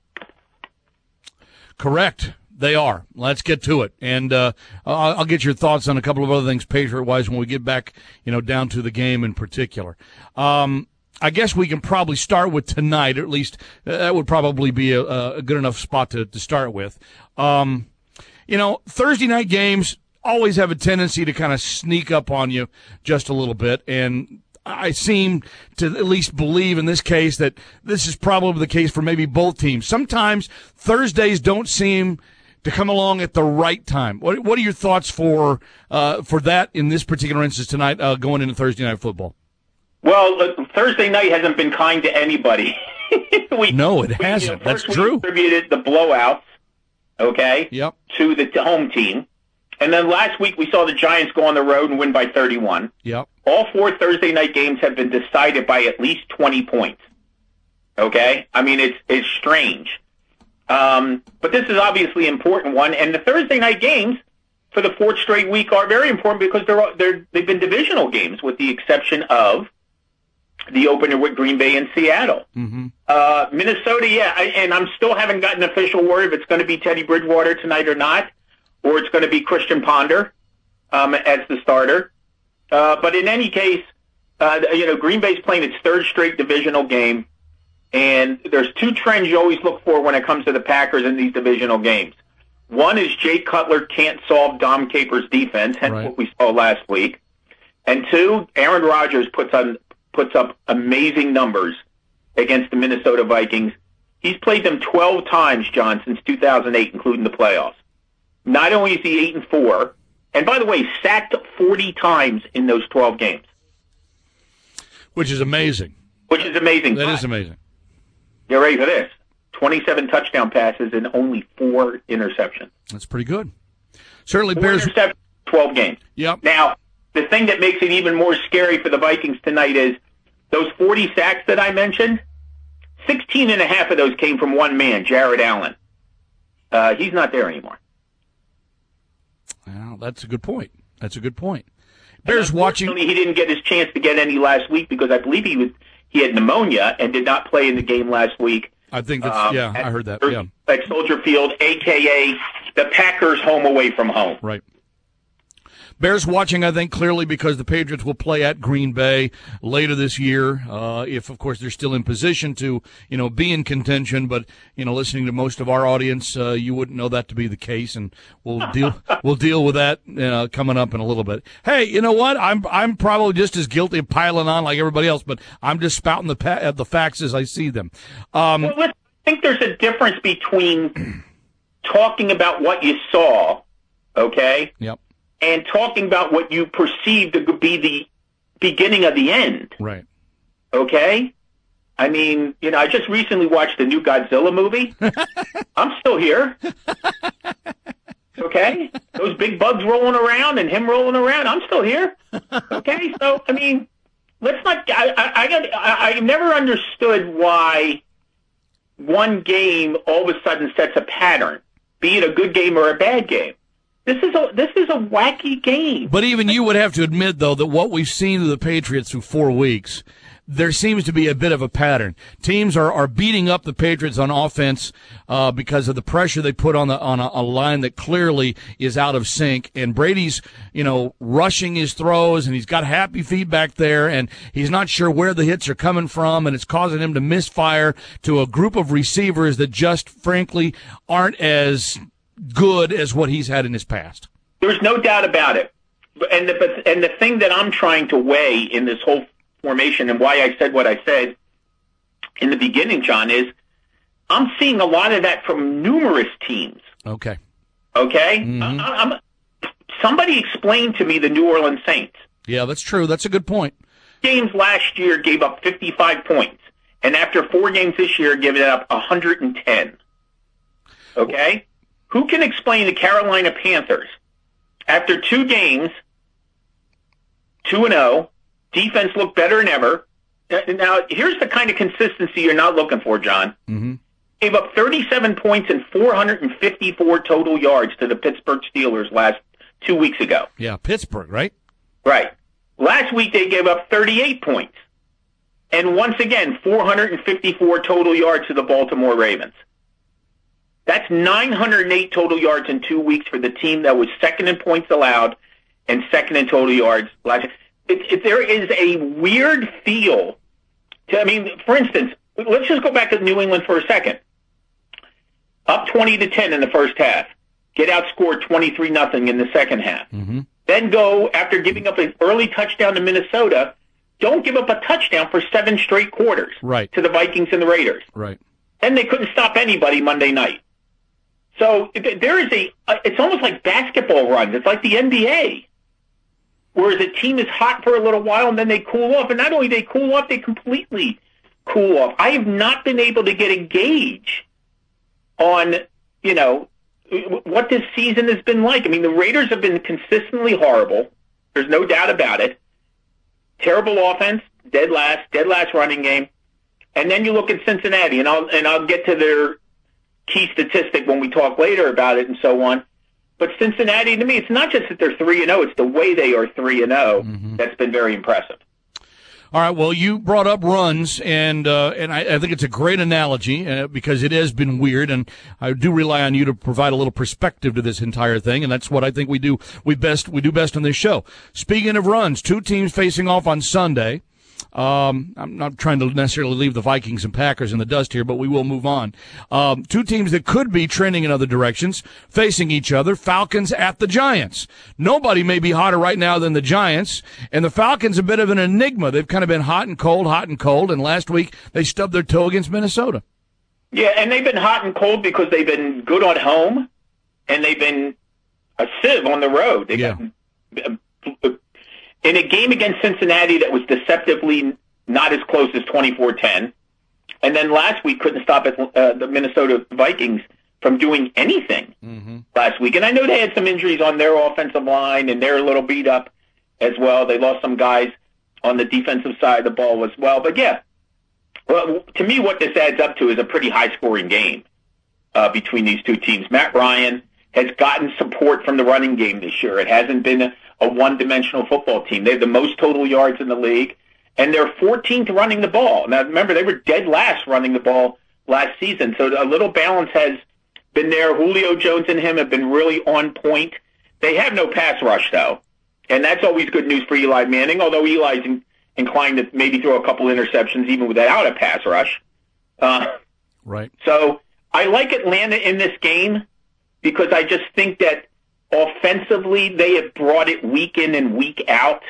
Correct. They are. Let's get to it. And uh, I'll, I'll get your thoughts on a couple of other things Patriot-wise when we get back, you know, down to the game in particular. Um, I guess we can probably start with tonight, or at least uh, that would probably be a, a good enough spot to, to start with. Um, you know, Thursday night games always have a tendency to kind of sneak up on you just a little bit, and I seem to at least believe in this case that this is probably the case for maybe both teams. Sometimes Thursdays don't seem to come along at the right time. What, what are your thoughts for uh, for that in this particular instance tonight, uh, going into Thursday night football? Well, uh, Thursday night hasn't been kind to anybody. we, no, it hasn't. You know, That's we true. Attributed the blowouts, okay, yep. to the home team. And then last week we saw the Giants go on the road and win by thirty-one. Yep. All four Thursday night games have been decided by at least twenty points. Okay? I mean, it's it's strange. Um, but this is obviously an important one. And the Thursday night games for the fourth straight week are very important because they're, they're, they've been divisional games with the exception of the opener with Green Bay and Seattle. Mm-hmm. Uh, Minnesota, yeah, I, and I'm still haven't gotten an official word if it's going to be Teddy Bridgewater tonight or not, or it's going to be Christian Ponder um, as the starter. Uh, but in any case, uh, you know, Green Bay's playing its third straight divisional game, and there's two trends you always look for when it comes to the Packers in these divisional games. One is Jay Cutler can't solve Dom Capers' defense, hence right. what we saw last week. And two, Aaron Rodgers puts on puts up amazing numbers against the Minnesota Vikings. He's played them twelve times, John, since two thousand eight, including the playoffs. Not only is he eight and four, and by the way, sacked forty times in those twelve games, which is amazing. Which is amazing. That is amazing. You're ready for this? twenty-seven touchdown passes and only four interceptions. That's pretty good. Certainly four bears interceptions, twelve games. Yep. Now, the thing that makes it even more scary for the Vikings tonight is those forty sacks that I mentioned, sixteen and a half of those came from one man, Jared Allen. Uh, he's not there anymore. Well, that's a good point. That's a good point. Bears watching. He didn't get his chance to get any last week because I believe he was he had pneumonia and did not play in the game last week. I think that's um, yeah. at, I heard that. Yeah. At Soldier Field, a k a the Packers' home away from home. Right. Bears watching, I think, clearly because the Patriots will play at Green Bay later this year. Uh, if, of course, they're still in position to, you know, be in contention. But, you know, listening to most of our audience, uh, you wouldn't know that to be the case. And we'll deal, we'll deal with that, uh, coming up in a little bit. Hey, you know what? I'm, I'm probably just as guilty of piling on like everybody else, but I'm just spouting the, pa- the facts as I see them. Um, well, I think there's a difference between talking about what you saw, okay? Yep. And talking about what you perceive to be the beginning of the end. Right. Okay? I mean, you know, I just recently watched the new Godzilla movie. I'm still here. Okay? Those big bugs rolling around and him rolling around, I'm still here. Okay? So, I mean, let's not, I, I, I, got, I, I never understood why one game all of a sudden sets a pattern, be it a good game or a bad game. This is a this is a wacky game. But even you would have to admit, though, that what we've seen of the Patriots through four weeks, there seems to be a bit of a pattern. Teams are, are beating up the Patriots on offense uh, because of the pressure they put on the on a, a line that clearly is out of sync. And Brady's, you know, rushing his throws, and he's got happy feet back there, and he's not sure where the hits are coming from, and it's causing him to misfire to a group of receivers that just, frankly, aren't as good as what he's had in his past. There's no doubt about it. And the, but, and the thing that I'm trying to weigh in this whole formation and why I said what I said in the beginning, John, is I'm seeing a lot of that from numerous teams. Okay. Okay? Mm-hmm. I, I'm, somebody explain to me the New Orleans Saints. Yeah, that's true. That's a good point. Games last year gave up fifty-five points, and after four games this year, giving up one hundred ten. Okay? Who can explain the Carolina Panthers after two games, two and oh, defense looked better than ever. Now, here's the kind of consistency you're not looking for, John. Mm-hmm. Gave up thirty-seven points and four hundred fifty-four total yards to the Pittsburgh Steelers last two weeks ago. Yeah, Pittsburgh, right? Right. Last week they gave up thirty-eight points. And once again, four hundred fifty-four total yards to the Baltimore Ravens. That's nine hundred eight total yards in two weeks for the team that was second in points allowed and second in total yards. It, it, there is a weird feel to, I mean, for instance, let's just go back to New England for a second. Up twenty to ten in the first half. Get outscored twenty-three nothing in the second half. Mm-hmm. Then go, after giving up an early touchdown to Minnesota, don't give up a touchdown for seven straight quarters right. to the Vikings and the Raiders. Right. And they couldn't stop anybody Monday night. So there is a, it's almost like basketball runs. It's like the N B A, whereas a team is hot for a little while and then they cool off. And not only they cool off, they completely cool off. I have not been able to get a gauge on, you know, what this season has been like. I mean, the Raiders have been consistently horrible. There's no doubt about it. Terrible offense, dead last, dead last running game. And then you look at Cincinnati, and I'll and I'll get to their key statistic when we talk later about it and so on. But Cincinnati, to me, it's not just that they're three and oh, it's the way they are three and oh that's been very impressive. All right, well, you brought up runs, and uh, and I, I think it's a great analogy uh, because it has been weird, and I do rely on you to provide a little perspective to this entire thing, and that's what I think we do we best we do best on this show. Speaking of runs, two teams facing off on Sunday. Um, I'm not trying to necessarily leave the Vikings and Packers in the dust here, but we will move on. Um, two teams that could be trending in other directions, facing each other, Falcons at the Giants. Nobody may be hotter right now than the Giants, and the Falcons a bit of an enigma. They've kind of been hot and cold, hot and cold, and last week they stubbed their toe against Minnesota. Yeah, and they've been hot and cold because they've been good on home, and they've been a sieve on the road. They yeah. got, uh, in a game against Cincinnati that was deceptively not as close as twenty-four ten, and then last week couldn't stop uh, the Minnesota Vikings from doing anything mm-hmm. last week. And I know they had some injuries on their offensive line, and they're a little beat up as well. They lost some guys on the defensive side of the ball as well. But, yeah, well, to me what this adds up to is a pretty high-scoring game. uh, between these two teams. Matt Ryan has gotten support from the running game this year. It hasn't been a, a one-dimensional football team. They have the most total yards in the league, and they're fourteenth running the ball. Now, remember, they were dead last running the ball last season, so a little balance has been there. Julio Jones and him have been really on point. They have no pass rush, though, and that's always good news for Eli Manning, although Eli's in, inclined to maybe throw a couple interceptions even without a pass rush. Uh, right. So I like Atlanta in this game because I just think that offensively they have brought it week in and week out,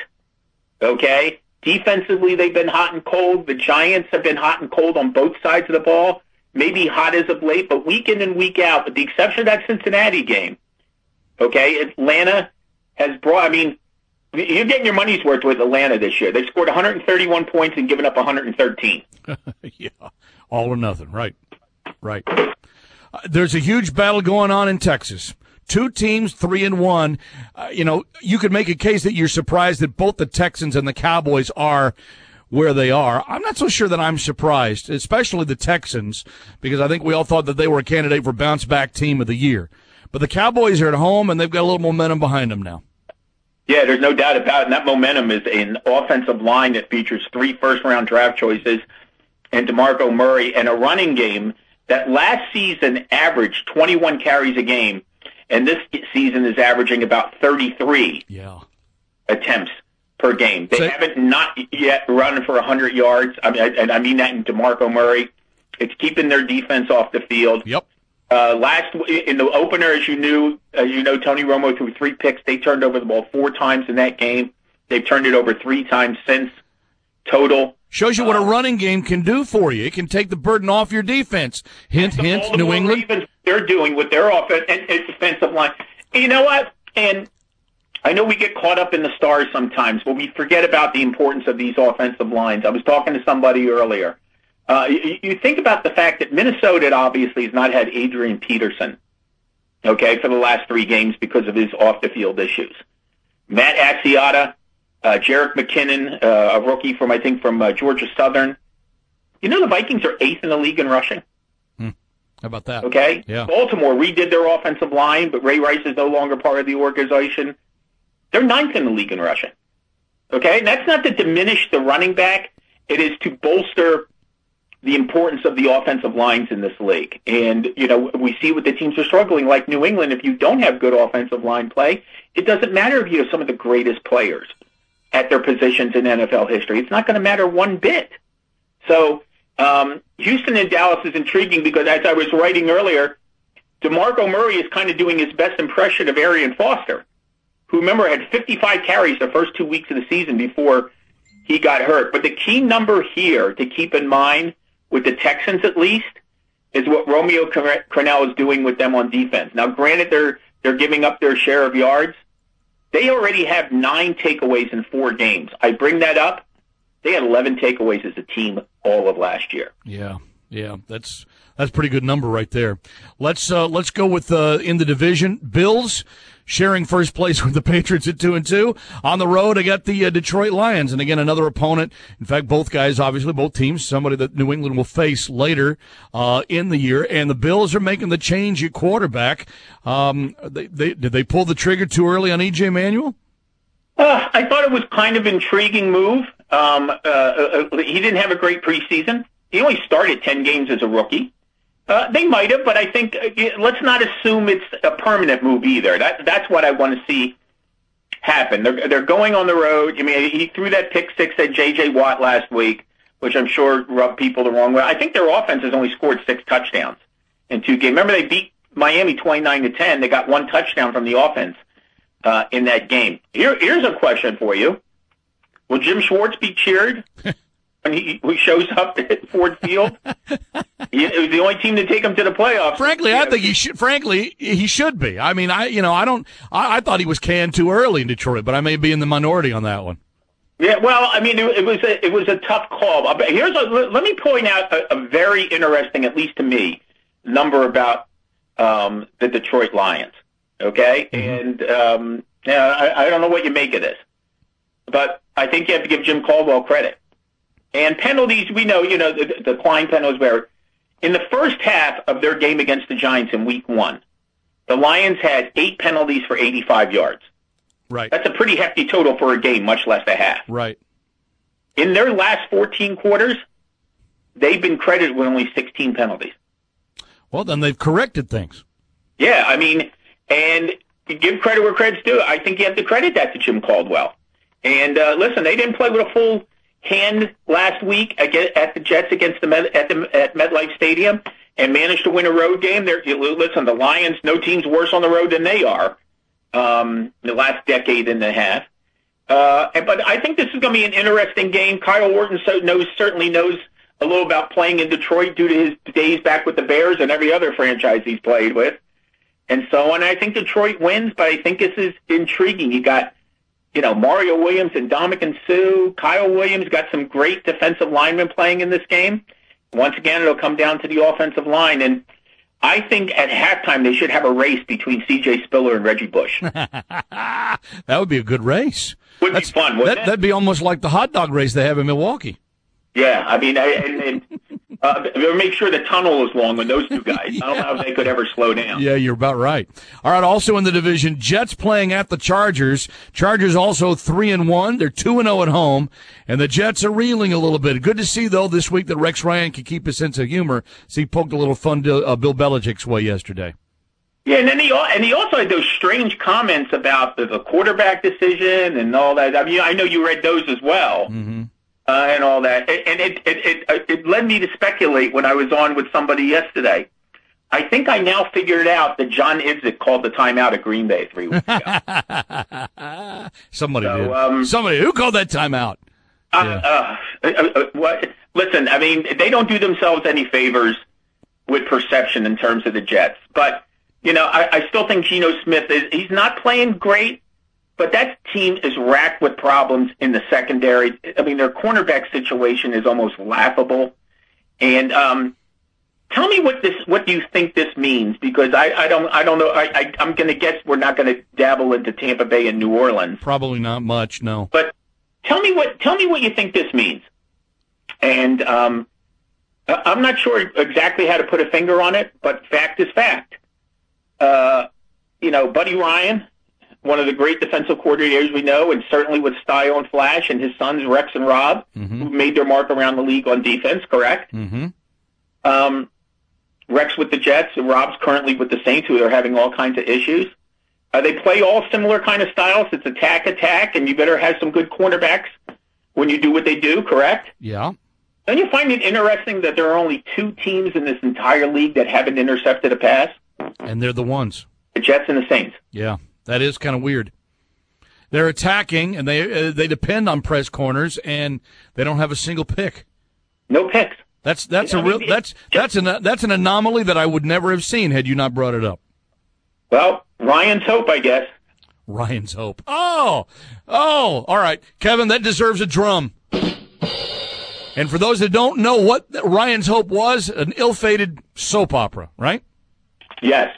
okay? Defensively, they've been hot and cold. The Giants have been hot and cold on both sides of the ball, maybe hot as of late, but week in and week out, with the exception of that Cincinnati game, okay? Atlanta has brought, I mean, you're getting your money's worth with Atlanta this year. They've scored one hundred thirty-one points and given up one hundred thirteen. Yeah, all or nothing, right, right. Uh, there's a huge battle going on in Texas. Two teams, three and one. Uh, you know, you could make a case that you're surprised that both the Texans and the Cowboys are where they are. I'm not so sure that I'm surprised, especially the Texans, because I think we all thought that they were a candidate for bounce-back team of the year. But the Cowboys are at home, and they've got a little momentum behind them now. Yeah, there's no doubt about it. And that momentum is an offensive line that features three first-round draft choices and DeMarco Murray, and a running game that last season averaged twenty-one carries a game, and this season is averaging about thirty-three yeah. attempts per game. They so, haven't not yet run for one hundred yards. I mean, I, and I mean that in DeMarco Murray. It's keeping their defense off the field. Yep. Uh, last in the opener, as you knew, as you know, Tony Romo threw three picks. They turned over the ball four times in that game. They've turned it over three times since total. Shows you what a running game can do for you. It can take the burden off your defense. Hint, hint, New England. Ravens, they're doing with their offense and, and defensive line. And you know what? And I know we get caught up in the stars sometimes, but we forget about the importance of these offensive lines. I was talking to somebody earlier. Uh, you, you think about the fact that Minnesota obviously has not had Adrian Peterson, okay, for the last three games because of his off-the-field issues. Matt Asiata, uh, Jerick McKinnon, uh, a rookie from, I think, from uh, Georgia Southern. You know the Vikings are eighth in the league in rushing? Hmm. How about that? Okay? Yeah. Baltimore redid their offensive line, but Ray Rice is no longer part of the organization. They're ninth in the league in rushing. Okay? And that's not to diminish the running back. It is to bolster the importance of the offensive lines in this league. And, you know, we see what the teams are struggling, like New England. If you don't have good offensive line play, it doesn't matter if you have some of the greatest players at their positions in N F L history. It's not going to matter one bit. So um, Houston and Dallas is intriguing because, as I was writing earlier, DeMarco Murray is kind of doing his best impression of Arian Foster, who, remember, had fifty-five carries the first two weeks of the season before he got hurt. But the key number here to keep in mind, with the Texans at least, is what Romeo Crennel is doing with them on defense. Now, granted, they're they're giving up their share of yards. They already have nine takeaways in four games. I bring that up. They had eleven takeaways as a team all of last year. Yeah, yeah, that's that's a pretty good number right there. Let's uh, let's go with uh, in the division. Bills sharing first place with the Patriots at two and two. On the road, I got the uh, Detroit Lions, and again another opponent. In fact, both guys, obviously, both teams, somebody that New England will face later uh, in the year. And the Bills are making the change at quarterback. Um, they, they, did they pull the trigger too early on E J Manuel? Uh, I thought it was kind of intriguing move. Um, uh, uh, he didn't have a great preseason. He only started ten games as a rookie. Uh, they might have, but I think uh, let's not assume it's a permanent move either. That, that's what I want to see happen. They're, they're going on the road. I mean, he threw that pick six at J J Watt last week, which I'm sure rubbed people the wrong way. I think their offense has only scored six touchdowns in two games. Remember, they beat Miami twenty-nine to ten. They got one touchdown from the offense uh, in that game. Here, here's a question for you. Will Jim Schwartz be cheered when he, he shows up at Ford Field? He, it was the only team to take him to the playoffs. Frankly, I think he should. Frankly, he should be. I mean, I you know, I don't. I, I thought he was canned too early in Detroit, but I may be in the minority on that one. Yeah, well, I mean, it, it was a, it was a tough call. Here's a, let me point out a, a very interesting, at least to me, number about um, the Detroit Lions. Okay, mm-hmm. and um, yeah, I, I don't know what you make of this, but I think you have to give Jim Caldwell credit. And penalties, we know, you know, the, the Klein penalties where In the first half of their game against the Giants in week one, the Lions had eight penalties for eighty-five yards. Right. That's a pretty hefty total for a game, much less a half. Right. In their last fourteen quarters, they've been credited with only sixteen penalties. Well, then they've corrected things. Yeah, I mean, and give credit where credit's due. I think you have to credit that to Jim Caldwell. And uh, listen, they didn't play with a full hand last week at the Jets against the Met, at the at MetLife Stadium and managed to win a road game. They're, listen, the Lions, no team's worse on the road than they are um, the last decade and a half. Uh, but I think this is going to be an interesting game. Kyle Orton so knows certainly knows a little about playing in Detroit due to his days back with the Bears and every other franchise he's played with, and so on. I think Detroit wins, but I think this is intriguing. You got, you know, Mario Williams and Ndamukong Suh. Kyle Williams got some great defensive linemen playing in this game. Once again, it'll come down to the offensive line, and I think at halftime they should have a race between C J Spiller and Reggie Bush. That would be a good race. Would That's, be fun, wouldn't that, it? That'd be almost like the hot dog race they have in Milwaukee. Yeah, I mean, I, and, and uh, make sure the tunnel is long with those two guys. I don't know if they could ever slow down. Yeah, you're about right. All right, also in the division, Jets playing at the Chargers. Chargers also three and one. They're two and zero at home, and the Jets are reeling a little bit. Good to see though this week that Rex Ryan can keep his sense of humor. So he poked a little fun to uh, Bill Belichick's way yesterday. Yeah, and then he and he also had those strange comments about the, the quarterback decision and all that. I mean, I know you read those as well. Mm-hmm. Uh, and all that, and it, it it it led me to speculate when I was on with somebody yesterday. I think I now figured out that John Idzik called the timeout at Green Bay three weeks ago. Somebody So, did. um, Somebody who called that timeout. Uh, uh, uh, uh, what? Listen, I mean, they don't do themselves any favors with perception in terms of the Jets, but you know, I, I still think Geno Smith is he's not playing great. But that team is racked with problems in the secondary. I mean, their cornerback situation is almost laughable. And um, tell me what this, what do you think this means? Because I, I don't, I don't know. I, I, I'm going to guess we're not going to dabble into Tampa Bay and New Orleans. Probably not much, no. But tell me what, tell me what you think this means. And um, I'm not sure exactly how to put a finger on it, but fact is fact. Uh, you know, Buddy Ryan, one of the great defensive coordinators we know, and certainly with style and flash, and his sons Rex and Rob, mm-hmm. who made their mark around the league on defense, correct? Mm-hmm. Um, Rex with the Jets, and Rob's currently with the Saints, who are having all kinds of issues. Uh, they play all similar kind of styles. It's attack, attack, and you better have some good cornerbacks when you do what they do, correct? Yeah. Don't you find it interesting that there are only two teams in this entire league that haven't intercepted a pass? And they're the ones. The Jets and the Saints. Yeah. That is kind of weird. They're attacking, and they uh, they depend on press corners, and they don't have a single pick. No picks. That's that's I a real mean, that's that's an that's an anomaly that I would never have seen had you not brought it up. Well, Ryan's hope, I guess. Ryan's hope. Oh, oh, all right, Kevin. That deserves a drum. And for those that don't know what Ryan's hope was, an ill-fated soap opera, right? Yes.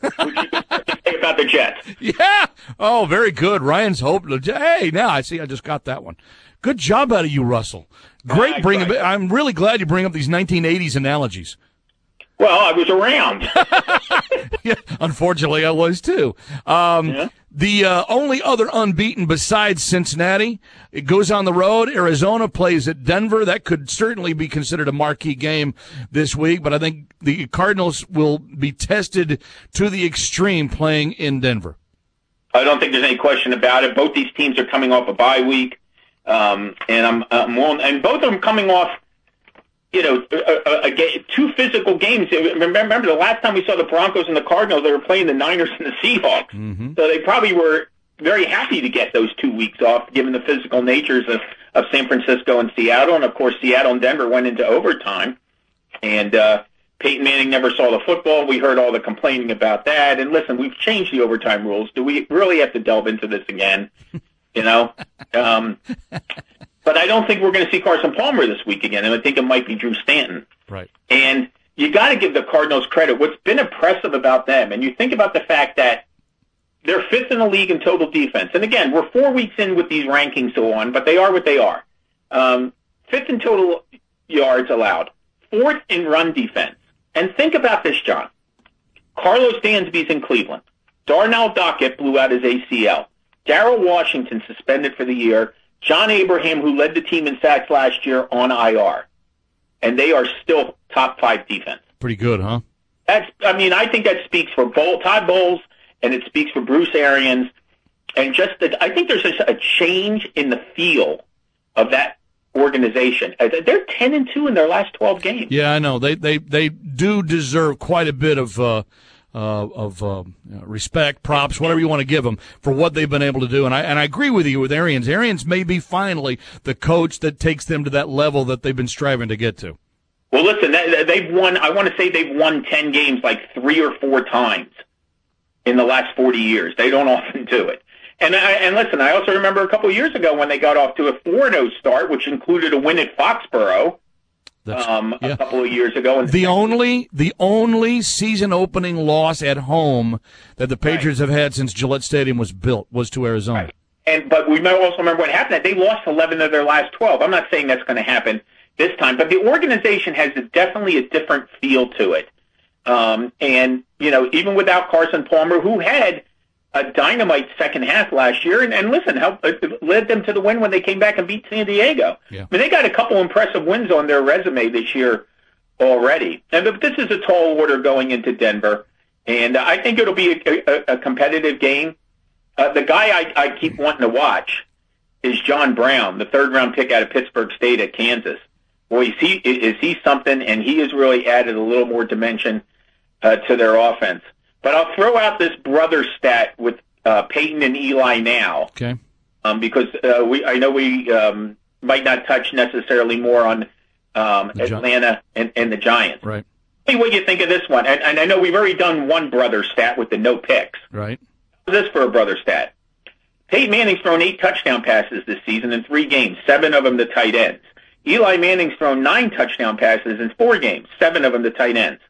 About the Jets. Yeah. Oh, very good. Ryan's hope. Hey, now I see. I just got that one. Good job out of you, Russell. Great uh, bringing. I'm really glad you bring up these nineteen eighties analogies. Well, I was around. Yeah, unfortunately, I was too. Um, yeah. The uh, only other unbeaten besides Cincinnati, it goes on the road. Arizona plays at Denver. That could certainly be considered a marquee game this week, but I think the Cardinals will be tested to the extreme playing in Denver. I don't think there's any question about it. Both these teams are coming off a bye week, um, and I'm, I'm on, and both of them coming off, you know, a, a, a game, two physical games. Remember, remember the last time we saw the Broncos and the Cardinals, they were playing the Niners and the Seahawks. Mm-hmm. So they probably were very happy to get those two weeks off, given the physical natures of, of San Francisco and Seattle. And, of course, Seattle and Denver went into overtime. And uh, Peyton Manning never saw the football. We heard all the complaining about that. And, listen, we've changed the overtime rules. Do we really have to delve into this again? You know? Um But I don't think we're going to see Carson Palmer this week again, and I think it might be Drew Stanton. Right. And you got to give the Cardinals credit. What's been impressive about them, and you think about the fact that they're fifth in the league in total defense. And again, we're four weeks in with these rankings so on, but they are what they are. Um, fifth in total yards allowed, fourth in run defense. And think about this, John. Carlos Dansby's in Cleveland. Darnell Dockett blew out his A C L. Darrell Washington suspended for the year. John Abraham, who led the team in sacks last year, on I R. And they are still top five defense. Pretty good, huh? That's. I mean, I think that speaks for Bowl, Todd Bowles, and it speaks for Bruce Arians. And just that, I think there's a, a change in the feel of that organization. They're ten and two in their last twelve games. Yeah, I know. They they they do deserve quite a bit of uh, uh, of uh, respect, props, whatever you want to give them for what they've been able to do. And I and I agree with you with Arians. Arians may be finally the coach that takes them to that level that they've been striving to get to. Well, listen, they've won. I want to say they've won ten games like three or four times in the last forty years. They don't often do it. And I, and listen, I also remember a couple of years ago when they got off to a four and oh start, which included a win at Foxborough um, yeah. a couple of years ago. And the only the only season opening loss at home that the Patriots right. have had since Gillette Stadium was built was to Arizona. Right. And but we might also remember what happened. They lost eleven of their last twelve. I'm not saying that's going to happen this time, but the organization has a, definitely a different feel to it. Um, and you know, even without Carson Palmer, who had a dynamite second half last year, and, and listen, helped it led them to the win when they came back and beat San Diego. Yeah. I mean, they got a couple impressive wins on their resume this year already. And but this is a tall order going into Denver, and uh, I think it'll be a, a, a competitive game. Uh, the guy I, I keep wanting to watch is John Brown, the third round pick out of Pittsburgh State at Kansas. Boy, is he, is he something, and he has really added a little more dimension uh, to their offense. But I'll throw out this brother stat with uh, Peyton and Eli now. Okay. Um, because uh, we, I know we um, might not touch necessarily more on um, Atlanta and, and the Giants. Right. Hey, what do you think of this one? And, and I know we've already done one brother stat with the no picks. Right. What's this for a brother stat? Peyton Manning's thrown eight touchdown passes this season in three games, seven of them to tight ends. Eli Manning's thrown nine touchdown passes in four games, seven of them to tight ends.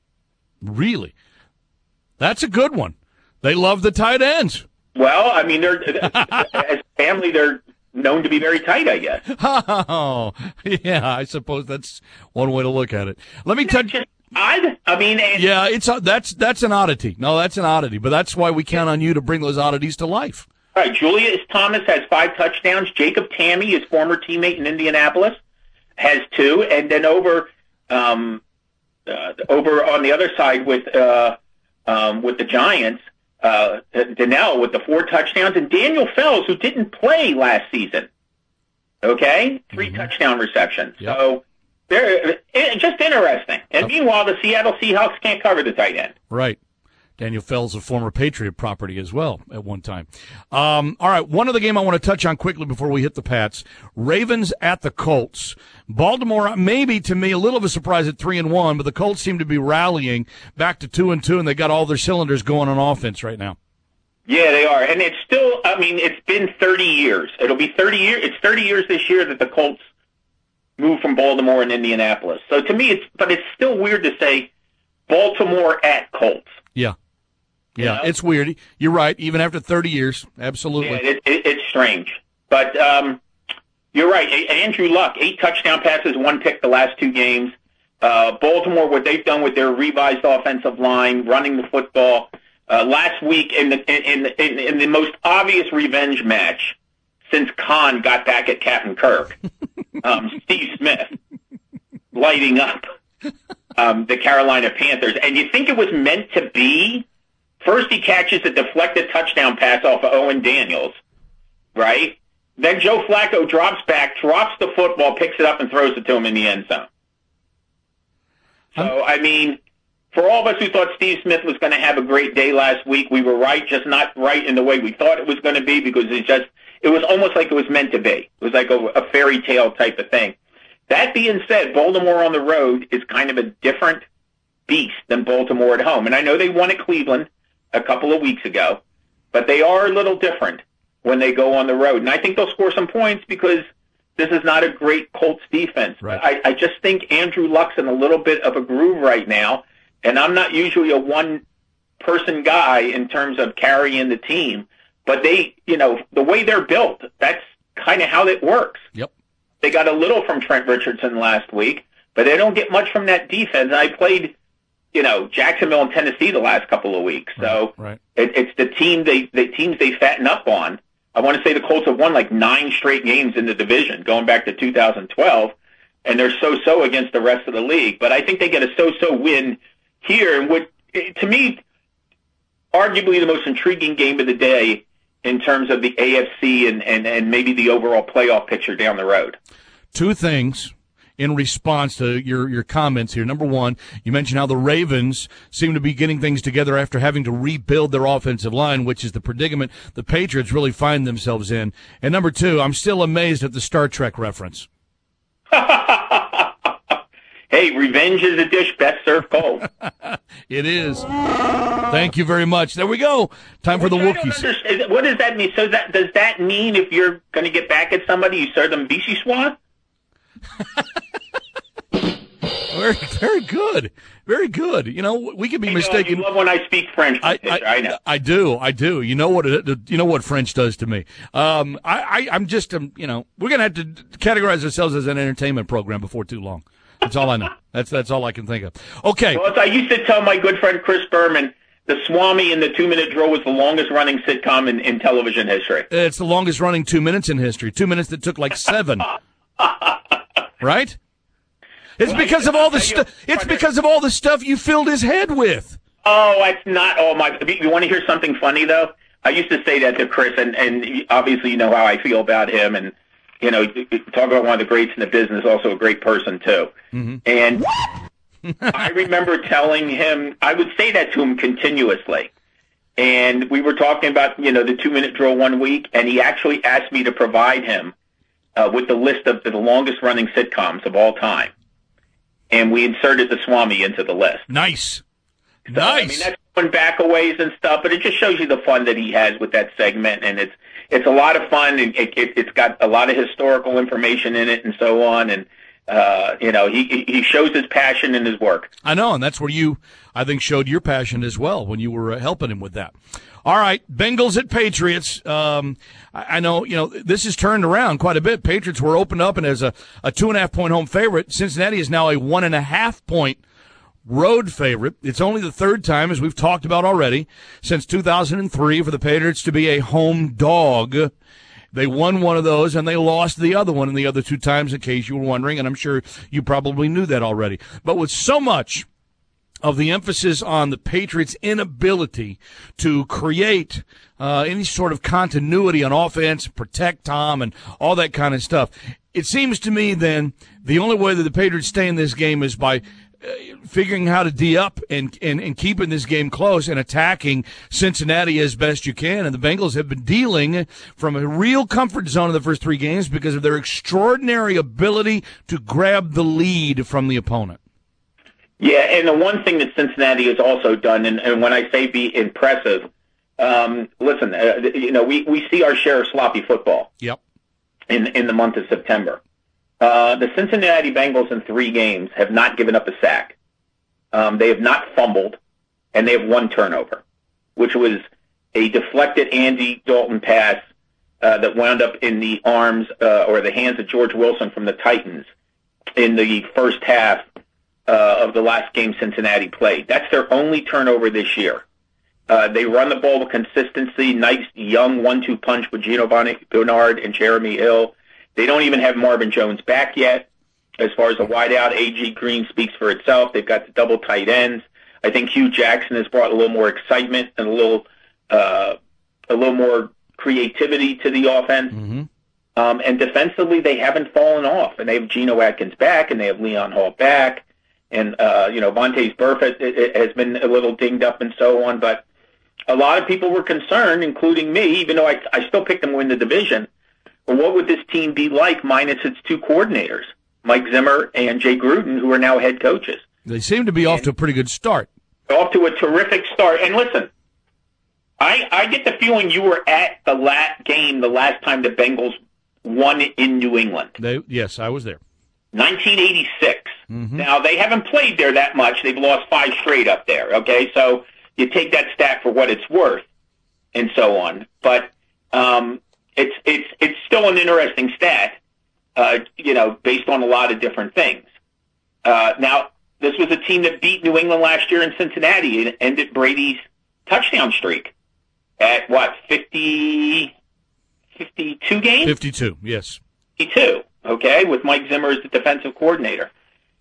Really? That's a good one. They love the tight ends. Well, I mean, they're as a family, they're known to be very tight, I guess. Oh, yeah, I suppose that's one way to look at it. Let me touch. Odd. I mean, and, yeah, it's a, that's that's an oddity. No, that's an oddity, but that's why we count on you to bring those oddities to life. All right, Julius Thomas has five touchdowns. Jacob Tammy, his former teammate in Indianapolis, has two, and then over, um, uh, over on the other side with. Uh, Um, with the Giants, uh, Donnell with the four touchdowns, and Daniel Fells, who didn't play last season. Okay? Three mm-hmm. touchdown receptions. Yep. So, they're it, just interesting. And uh, meanwhile, the Seattle Seahawks can't cover the tight end. Right. Daniel Fells, a former Patriot property as well at one time. Um, all right, one other game I want to touch on quickly before we hit the Pats. Ravens at the Colts. Baltimore, maybe to me, a little of a surprise at three and one, but the Colts seem to be rallying back to two and two, and they got all their cylinders going on offense right now. Yeah, they are, and it's still. I mean, it's been thirty years. It'll be thirty years. It's thirty years this year that the Colts moved from Baltimore and Indianapolis. So to me, it's but it's still weird to say Baltimore at Colts. Yeah. Yeah, you know? It's weird. You're right. Even after thirty years, absolutely. Yeah, it, it, it's strange. But um, you're right. Andrew Luck, eight touchdown passes, one pick the last two games. Uh, Baltimore, what they've done with their revised offensive line, running the football. Uh, last week, in the in, in in the most obvious revenge match since Khan got back at Captain Kirk, um, Steve Smith lighting up um, the Carolina Panthers, and you think it was meant to be. First, he catches a deflected touchdown pass off of Owen Daniels, right? Then Joe Flacco drops back, drops the football, picks it up, and throws it to him in the end zone. So, I mean, for all of us who thought Steve Smith was going to have a great day last week, we were right, just not right in the way we thought it was going to be, because it just it was almost like it was meant to be. It was like a, a fairy tale type of thing. That being said, Baltimore on the road is kind of a different beast than Baltimore at home. And I know they won at Cleveland a couple of weeks ago, but they are a little different when they go on the road. And I think they'll score some points because this is not a great Colts defense. Right. I, I just think Andrew Luck's in a little bit of a groove right now, and I'm not usually a one-person guy in terms of carrying the team, but they, you know, the way they're built, that's kind of how it works. Yep. They got a little from Trent Richardson last week, but they don't get much from that defense. I played you know, Jacksonville and Tennessee the last couple of weeks. So right. It, it's the team they the teams they fatten up on. I want to say the Colts have won like nine straight games in the division going back to two thousand twelve, and they're so-so against the rest of the league. But I think they get a so-so win here, and what to me, arguably the most intriguing game of the day in terms of the A F C and, and, and maybe the overall playoff picture down the road. Two things in response to your, your comments here. Number one, you mentioned how the Ravens seem to be getting things together after having to rebuild their offensive line, which is the predicament the Patriots really find themselves in. And number two, I'm still amazed at the Star Trek reference. Hey, revenge is a dish best served cold. It is. Thank you very much. There we go. Time for the Wookiees. What does that mean? So that does that mean if you're going to get back at somebody, you serve them Vichyssoise? Very, very good. Very good. You know, we could be you mistaken. Know, you love when I speak French. I, I, I know. I do. I do. You know what? It, you know what French does to me. Um, I, I, I'm just, um, you know, we're gonna have to categorize ourselves as an entertainment program before too long. That's all I know. That's that's all I can think of. Okay. Well, I used to tell my good friend Chris Berman, the Swami in the two-minute drill was the longest-running sitcom in, in television history. It's the longest-running two minutes in history. Two minutes that took like seven. Right? It's well, because of all the stuff. It's because of all the stuff you filled his head with. Oh, it's not. Oh my! You want to hear something funny though? I used to say that to Chris, and and obviously you know how I feel about him, and you know, talk about one of the greats in the business, also a great person too. Mm-hmm. And I remember telling him, I would say that to him continuously. And we were talking about, you know, the two-minute drill one week, and he actually asked me to provide him uh, with the list of the longest-running sitcoms of all time. And we inserted the Swami into the list. Nice. So, nice. I mean, that's going back a ways and stuff, but it just shows you the fun that he has with that segment, and it's it's a lot of fun, and it, it, it's got a lot of historical information in it and so on, and Uh, you know, he he shows his passion in his work. I know, and that's where you, I think, showed your passion as well when you were uh, helping him with that. All right, Bengals at Patriots. Um, I, I know, you know, this has turned around quite a bit. Patriots were opened up and as a, a two and a half point home favorite. Cincinnati is now a one and a half point road favorite. It's only the third time, as we've talked about already, since two thousand three for the Patriots to be a home dog. They won one of those, and they lost the other one in the other two times, in case you were wondering, and I'm sure you probably knew that already. But with so much of the emphasis on the Patriots' inability to create uh, any sort of continuity on offense, protect Tom, and all that kind of stuff, it seems to me then the only way that the Patriots stay in this game is by Uh, figuring how to D up and, and, and keeping this game close and attacking Cincinnati as best you can. And the Bengals have been dealing from a real comfort zone in the first three games because of their extraordinary ability to grab the lead from the opponent. Yeah, and the one thing that Cincinnati has also done, and, and when I say be impressive, um, listen, uh, you know, we, we see our share of sloppy football. Yep. In in the month of September. Uh, the Cincinnati Bengals in three games have not given up a sack. Um, they have not fumbled, and they have one turnover, which was a deflected Andy Dalton pass uh, that wound up in the arms uh, or the hands of George Wilson from the Titans in the first half uh, of the last game Cincinnati played. That's their only turnover this year. Uh, they run the ball with consistency, nice young one two punch with Gino Bernard and Jeremy Hill. They don't even have Marvin Jones back yet. As far as the wideout, A G Green speaks for itself. They've got the double tight ends. I think Hugh Jackson has brought a little more excitement and a little, uh, a little more creativity to the offense. Mm-hmm. Um, and defensively, they haven't fallen off. And they have Geno Atkins back, and they have Leon Hall back, and uh, you know Vontaze Burfict has been a little dinged up and so on. But a lot of people were concerned, including me, even though I, I still picked them to win the division. Well, what would this team be like minus its two coordinators, Mike Zimmer and Jay Gruden, who are now head coaches? They seem to be off to a pretty good start. Off to a terrific start. And listen, I I get the feeling you were at the last game the last time the Bengals won in New England. They, yes, I was there. nineteen eighty-six. Mm-hmm. Now, they haven't played there that much. They've lost five straight up there, okay? So you take that stat for what it's worth and so on. But um It's it's it's still an interesting stat, uh, you know, based on a lot of different things. Uh, now, this was a team that beat New England last year in Cincinnati and ended Brady's touchdown streak at, what, fifty, fifty-two games? fifty-two, yes. fifty-two, okay, with Mike Zimmer as the defensive coordinator.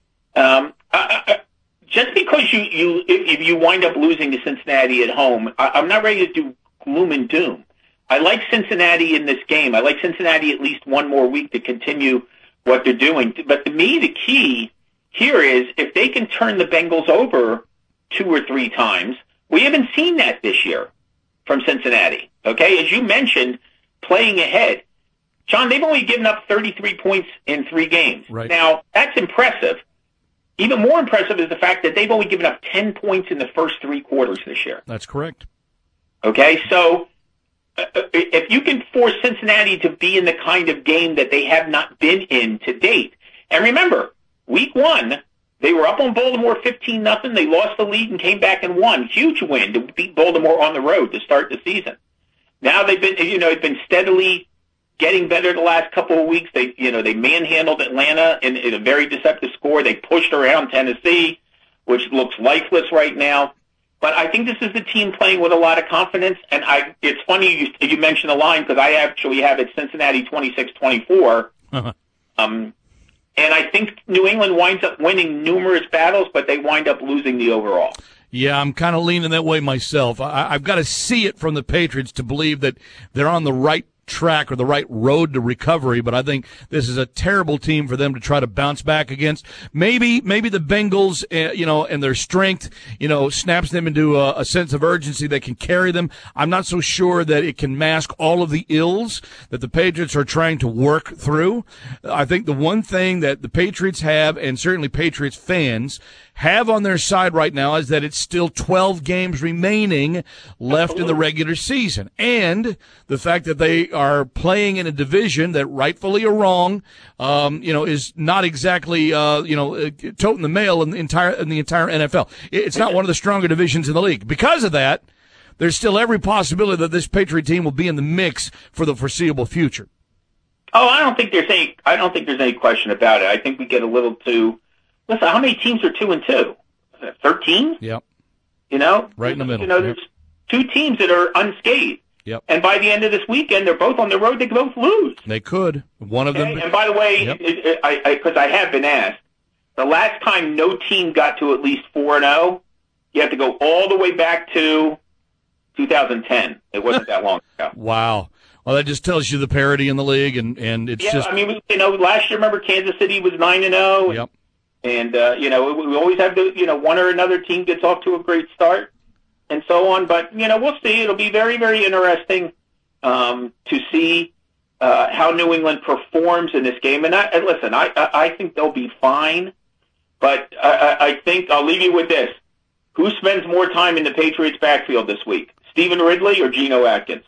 Um, I, I, just because you, you if, if you wind up losing to Cincinnati at home, I, I'm not ready to do gloom and doom. I like Cincinnati in this game. I like Cincinnati at least one more week to continue what they're doing. But to me, the key here is if they can turn the Bengals over two or three times. We haven't seen that this year from Cincinnati. Okay, as you mentioned, playing ahead. John, they've only given up thirty-three points in three games. Right. Now, that's impressive. Even more impressive is the fact that they've only given up ten points in the first three quarters this year. That's correct. Okay, so uh, if you can force Cincinnati to be in the kind of game that they have not been in to date, and remember, week one, they were up on Baltimore fifteen nothing. They lost the lead and came back and won. Huge win to beat Baltimore on the road to start the season. Now they've been, you know, they've been steadily getting better the last couple of weeks. They, you know, they manhandled Atlanta in, in a very deceptive score. They pushed around Tennessee, which looks lifeless right now. But I think this is the team playing with a lot of confidence. And I, it's funny you, you mentioned the line because I actually have it Cincinnati twenty-six twenty-four. Uh-huh. Um, and I think New England winds up winning numerous battles, but they wind up losing the overall. Yeah, I'm kind of leaning that way myself. I, I've got to see it from the Patriots to believe that they're on the right track or the right road to recovery, but I think this is a terrible team for them to try to bounce back against. Maybe, maybe the Bengals, uh, you know, and their strength, you know, snaps them into a, a sense of urgency that can carry them. I'm not so sure that it can mask all of the ills that the Patriots are trying to work through. I think the one thing that the Patriots have, and certainly Patriots fans have on their side right now, is that it's still twelve games remaining left in the regular season. And the fact that they are playing in a division that, rightfully or wrong, um, you know, is not exactly, uh, you know, toting the mail in the entire, in the entire N F L. It's not one of the stronger divisions in the league. Because of that, there's still every possibility that this Patriot team will be in the mix for the foreseeable future. Oh, I don't think there's any, I don't think there's any question about it. I think we get a little too, listen, how many teams are two and two? Thirteen? Yep. You know? Right in the middle. You know, there's two teams that are unscathed. Yep. And by the end of this weekend, they're both on the road. They both lose. They could. One of Okay? them. And by the way, Yep. because it, I, I, 'cause I have been asked, the last time no team got to at least four and oh, you have to go all the way back to two thousand ten. It wasn't that long ago. Wow. Well, that just tells you the parity in the league, and, and it's Yeah, just. I mean, we- you know, last year, remember Kansas City was nine and oh. Yep. And, uh, you know, we we always have to, you know, one or another team gets off to a great start and so on. But, you know, we'll see. It'll be very, very interesting um, to see uh, how New England performs in this game. And, I, and listen, I, I I think they'll be fine. But I, I I think I'll leave you with this. Who spends more time in the Patriots' backfield this week? Stephen Ridley or Geno Atkins?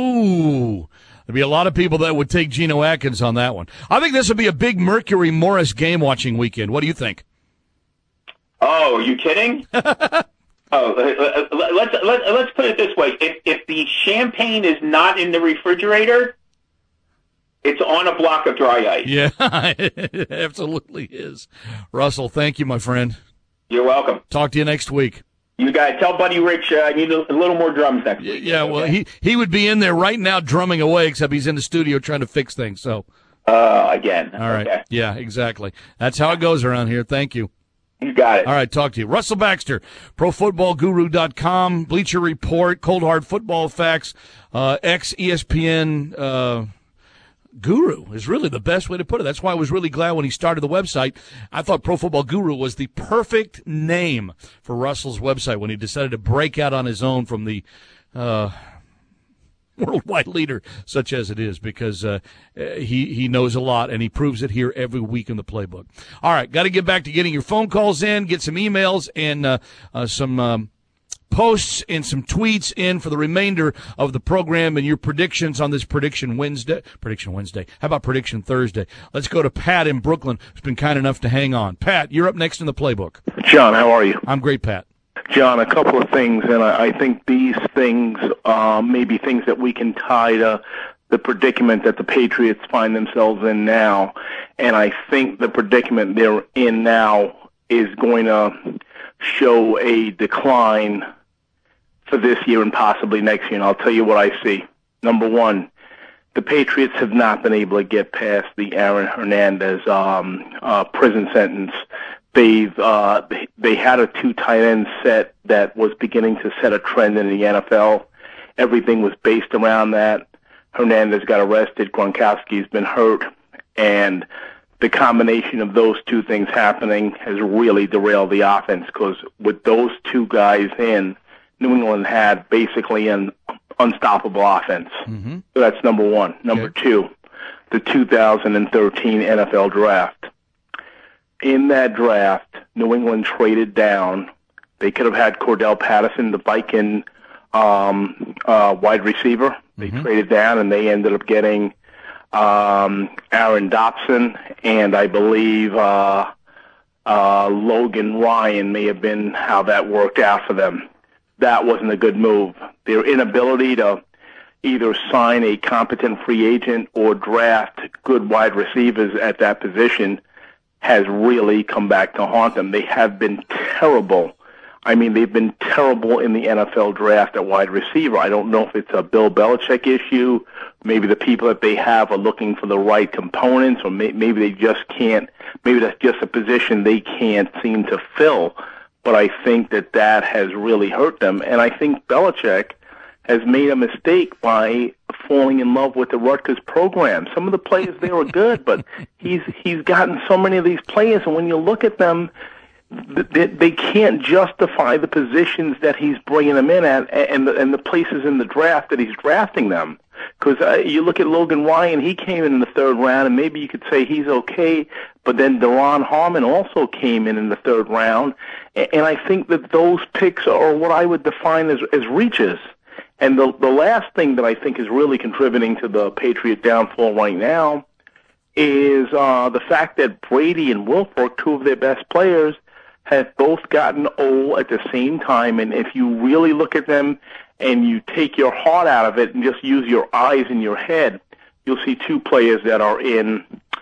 Oh, there'd be a lot of people that would take Geno Atkins on that one. I think this would be a big Mercury Morris game watching weekend. What do you think? Oh, are you kidding? Oh, let's let's let's put it this way: if if the champagne is not in the refrigerator, it's on a block of dry ice. Yeah, it absolutely is. Russell, thank you, my friend. You're welcome. Talk to you next week. You guys tell Buddy Rich uh, I need a, a little more drums next week. Yeah, well, he he would be in there right now drumming away, except he's in the studio trying to fix things. So, uh, again, all right, okay. Yeah, exactly. That's how it goes around here. Thank you. You got it. All right, talk to you. Russell Baxter, pro football guru dot com, Bleacher Report, Cold Hard Football Facts, uh, ex-E S P N uh, guru is really the best way to put it. That's why I was really glad when he started the website. I thought Pro Football Guru was the perfect name for Russell's website when he decided to break out on his own from the uh, worldwide leader such as it is, because uh, he, he knows a lot, and he proves it here every week in the playbook. All right, got to get back to getting your phone calls in, get some emails, and uh, uh, some um, posts and some tweets in for the remainder of the program and your predictions on this Prediction Wednesday. Prediction Wednesday. How about Prediction Thursday? Let's go to Pat in Brooklyn, who's been kind enough to hang on. Pat, you're up next in the playbook. John, how are you? I'm great, Pat. John, a couple of things, and I, I think these things uh, may be things that we can tie to the predicament that the Patriots find themselves in now. And I think the predicament they're in now is going to show a decline for this year and possibly next year, and I'll tell you what I see. Number one, the Patriots have not been able to get past the Aaron Hernandez um, uh, prison sentence. They've uh, they had a two tight end set that was beginning to set a trend in the N F L. Everything was based around that. Hernandez got arrested. Gronkowski's been hurt, and the combination of those two things happening has really derailed the offense. Because with those two guys in, New England had basically an unstoppable offense. Mm-hmm. So that's number one. Number okay. two, the two thousand thirteen N F L draft. In that draft, New England traded down. They could have had Cordell Patterson, the Viking um, uh, wide receiver. They mm-hmm. traded down, and they ended up getting um, Aaron Dobson, and I believe uh, uh, Logan Ryan may have been how that worked out for them. That wasn't a good move. Their inability to either sign a competent free agent or draft good wide receivers at that position has really come back to haunt them. They have been terrible. I mean, they've been terrible in the N F L draft at wide receiver. I don't know if it's a Bill Belichick issue. Maybe the people that they have are looking for the right components, or may, maybe they just can't. Maybe that's just a position they can't seem to fill. But I think that that has really hurt them. And I think Belichick has made a mistake by falling in love with the Rutgers program. Some of the players there are good, but he's he's gotten so many of these players, and when you look at them, they, they can't justify the positions that he's bringing them in at, and the, and the places in the draft that he's drafting them. Because uh, you look at Logan Ryan, he came in in the third round, and maybe you could say he's okay, but then Deron Harmon also came in in the third round, and I think that those picks are what I would define as, as reaches. And the the last thing that I think is really contributing to the Patriot downfall right now is uh, the fact that Brady and Wilfork, two of their best players, have both gotten old at the same time. And if you really look at them and you take your heart out of it and just use your eyes and your head, you'll see two players that are in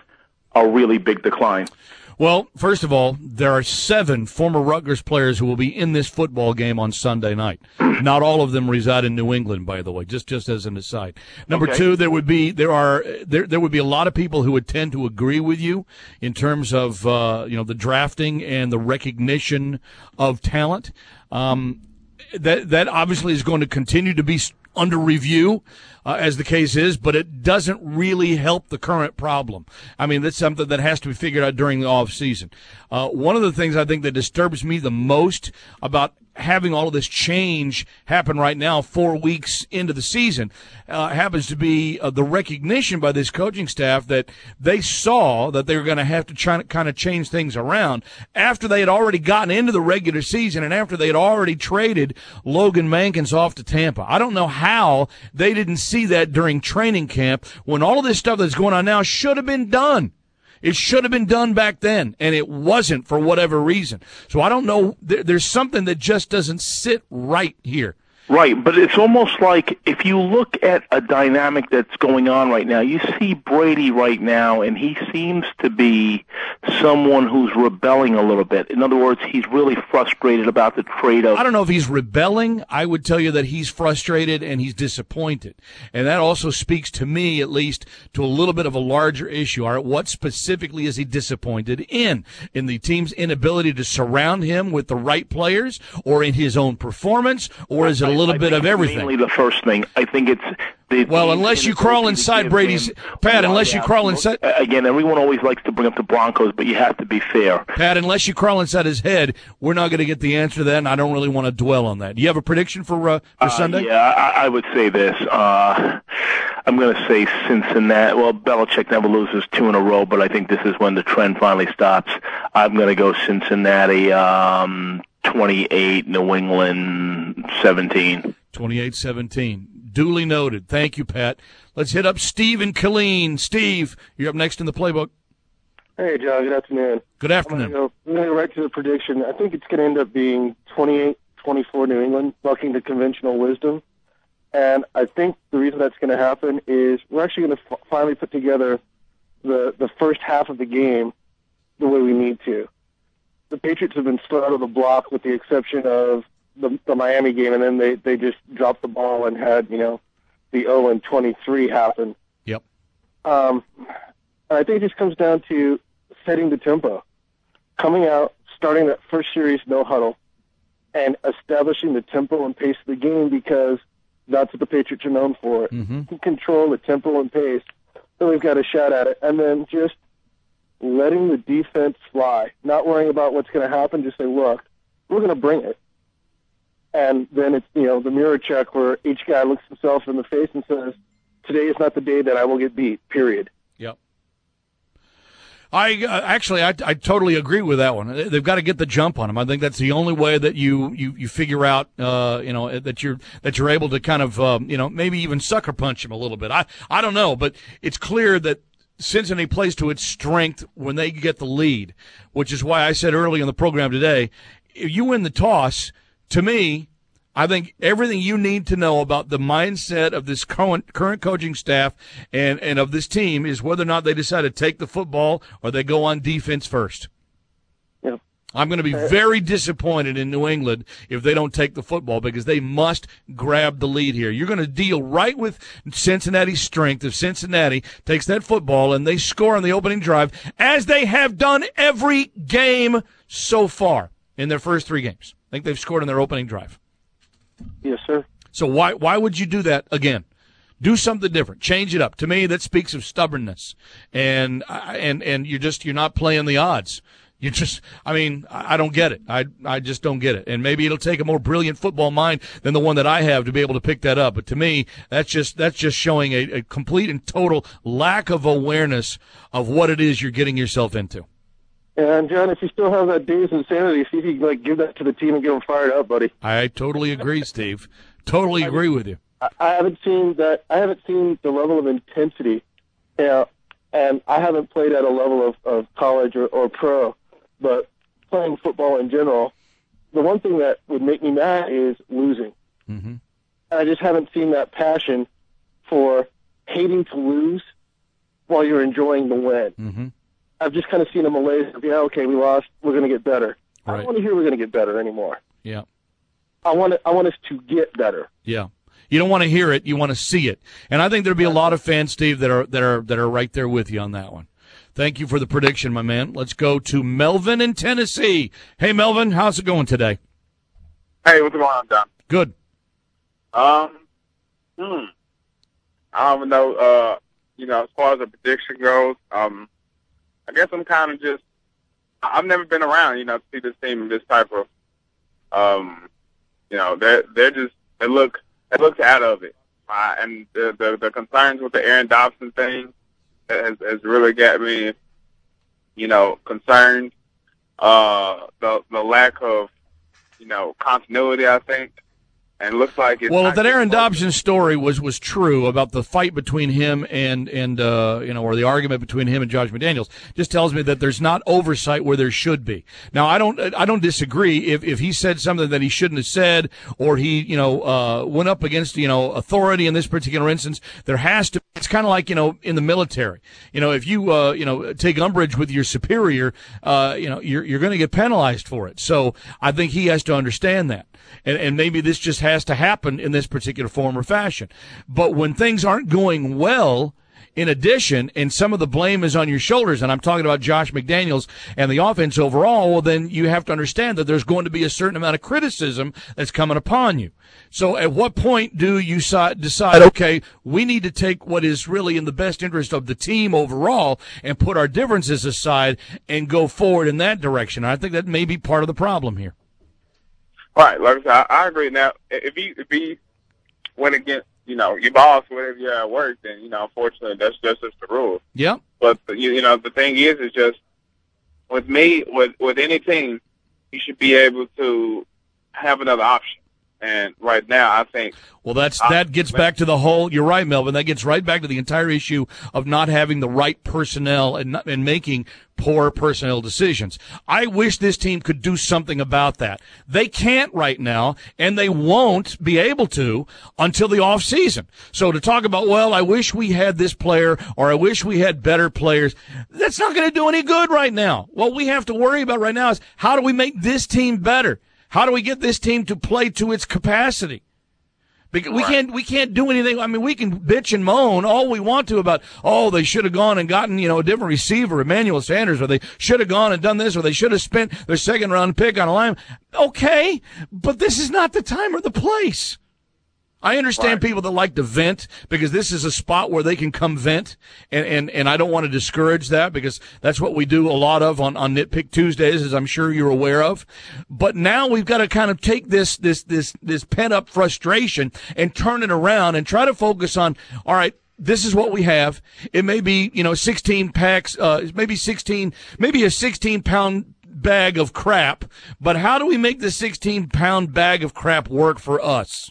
a really big decline. Well, first of all, there are seven former Rutgers players who will be in this football game on Sunday night. Not all of them reside in New England, by the way, just just as an aside. Number okay. two, there would be there are there there would be a lot of people who would tend to agree with you in terms of uh, you know the drafting and the recognition of talent. Um, that that obviously is going to continue to be under review, uh, as the case is, but it doesn't really help the current problem. I mean, that's something that has to be figured out during the off season. Uh, one of the things I think that disturbs me the most about having all of this change happen right now, four weeks into the season, uh, happens to be uh, the recognition by this coaching staff that they saw that they were going to have to try to kind of change things around after they had already gotten into the regular season and after they had already traded Logan Mankins off to Tampa. I don't know how they didn't see that during training camp when all of this stuff that's going on now should have been done. It should have been done back then, and it wasn't for whatever reason. So I don't know. There, there's something that just doesn't sit right here. Right, but it's almost like if you look at a dynamic that's going on right now, you see Brady right now, and he seems to be someone who's rebelling a little bit. In other words, he's really frustrated about the trade of... I don't know if he's rebelling. I would tell you that he's frustrated and he's disappointed. And that also speaks to me, at least, to a little bit of a larger issue. All right, what specifically is he disappointed in? In the team's inability to surround him with the right players, or in his own performance, or is it a little I bit of everything? Mainly the first thing. I think it's... The, well, unless you crawl inside Brady's... Pat, unless you crawl inside... Again, everyone always likes to bring up the Broncos, but you have to be fair. Pat, unless you crawl inside his head, we're not going to get the answer to that, and I don't really want to dwell on that. Do you have a prediction for uh, for uh, Sunday? Yeah, I, I would say this. Uh, I'm going to say Cincinnati. Well, Belichick never loses two in a row, but I think this is when the trend finally stops. I'm going to go Cincinnati um, twenty-eight, New England seventeen. twenty-eight seventeen. Duly noted. Thank you, Pat. Let's hit up Steve in Killeen. Steve, you're up next in the playbook. Hey, John. Good afternoon. Good afternoon. I'm going to go right to the prediction. I think it's going to end up being twenty-eight twenty-four New England, bucking the conventional wisdom. And I think the reason that's going to happen is we're actually going to f- finally put together the, the first half of the game the way we need to. the Patriots have been slow out of the block with the exception of the, the Miami game, and then they, they just dropped the ball and had, you know, the oh and twenty-three happen. Yep. Um, and I think it just comes down to setting the tempo, coming out, starting that first series no huddle, and establishing the tempo and pace of the game, because that's what the Patriots are known for. Mm-hmm. If you control the tempo and pace, then we've got a shot at it. And then just letting the defense fly, not worrying about what's going to happen, just say, look, we're going to bring it. And then it's, you know, the mirror check where each guy looks himself in the face and says, today is not the day that I will get beat, period. Yep. I uh, actually, I, I totally agree with that one. They've got to get the jump on him. I think that's the only way that you, you, you figure out, uh, you know, that you're that you're able to kind of, um, you know, maybe even sucker punch him a little bit. I I don't know, but it's clear that Cincinnati plays to its strength when they get the lead, which is why I said early in the program today, if you win the toss, to me, I think everything you need to know about the mindset of this current current coaching staff and, and of this team is whether or not they decide to take the football or they go on defense first. Yeah. I'm going to be very disappointed in New England if they don't take the football, because they must grab the lead here. You're going to deal right with Cincinnati's strength if Cincinnati takes that football and they score on the opening drive, as they have done every game so far in their first three games. I think they've scored on their opening drive. Yes, sir. So why why would you do that again? Do something different. Change it up. To me, that speaks of stubbornness, and and and you're just you're not playing the odds. You just, I mean, I don't get it. I I just don't get it. And maybe it'll take a more brilliant football mind than the one that I have to be able to pick that up. But to me, that's just that's just showing a, a complete and total lack of awareness of what it is you're getting yourself into. And, John, if you still have that day's insanity, see if you can, like, give that to the team and get them fired up, buddy. I totally agree, Steve. Totally agree with you. I, I haven't seen that. I haven't seen the level of intensity, you know, and I haven't played at a level of, of college or, or pro, but playing football in general, the one thing that would make me mad is losing. Mm-hmm. And I just haven't seen that passion for hating to lose while you're enjoying the win. Mm-hmm. I've just kind of seen a malaise of, yeah, okay, we lost, we're going to get better. I Right. don't want to hear we're going to get better anymore. Yeah. I want to, I want us to get better. Yeah. You don't want to hear it, you want to see it. And I think there'll be a lot of fans, Steve, that are that are that are right there with you on that one. Thank you for the prediction, my man. Let's go to Melvin in Tennessee. Hey, Melvin, how's it going today? Hey, what's going on, Don? Good. Um, hmm. I don't even know, uh, you know, as far as the prediction goes, um, I guess I'm kind of just, I've never been around, you know, to see this team in this type of, um, you know, they're, they're just, they look, they look out of it. Uh, and the, the, the concerns with the Aaron Dobson thing has, has really got me, you know, concerned. Uh, the, the lack of, you know, continuity, I think. And it looks like it's Well, if that Aaron Dobson story was, was true about the fight between him and, and uh, you know, or the argument between him and Josh McDaniels, just tells me that there's not oversight where there should be. Now, I don't I don't disagree if, if he said something that he shouldn't have said, or he, you know, uh, went up against, you know, authority in this particular instance. There has to, it's kind of like, you know, in the military. You know, if you, uh, you know, take umbrage with your superior, uh, you know, you're, you're going to get penalized for it. So I think he has to understand that. And, and maybe this just has to happen in this particular form or fashion. But when things aren't going well, in addition, and some of the blame is on your shoulders, and I'm talking about Josh McDaniels and the offense overall, well, then you have to understand that there's going to be a certain amount of criticism that's coming upon you. So at what point do you decide, okay, we need to take what is really in the best interest of the team overall and put our differences aside and go forward in that direction? And I think that may be part of the problem here. Right, like I said, I, I agree. Now, if he if he went against, you know, your boss, whatever you're at work, then, you know, unfortunately, that's just, just the rule. Yeah. But, you, you know, the thing is, is just, with me, with, with any team, you should be able to have another option. And right now, I think. Well, that's that gets back to the whole. You're right, Melvin. That gets right back to the entire issue of not having the right personnel and not, and making poor personnel decisions. I wish this team could do something about that. They can't right now, and they won't be able to until the off season. So to talk about, well, I wish we had this player or I wish we had better players, that's not going to do any good right now. What we have to worry about right now is how do we make this team better? How do we get this team to play to its capacity? Because we can't, we can't do anything. I mean, we can bitch and moan all we want to about, oh, they should have gone and gotten, you know, a different receiver, Emmanuel Sanders, or they should have gone and done this, or they should have spent their second round pick on a line. Okay, but this is not the time or the place. I understand right. people that like to vent because this is a spot where they can come vent, and, and, and I don't want to discourage that because that's what we do a lot of on, on Nitpick Tuesdays, as I'm sure you're aware of. But now we've got to kind of take this this this this pent-up frustration and turn it around and try to focus on, all right, this is what we have. It may be, you know, sixteen packs, uh, maybe sixteen, maybe a sixteen-pound bag of crap, but how do we make the sixteen-pound bag of crap work for us?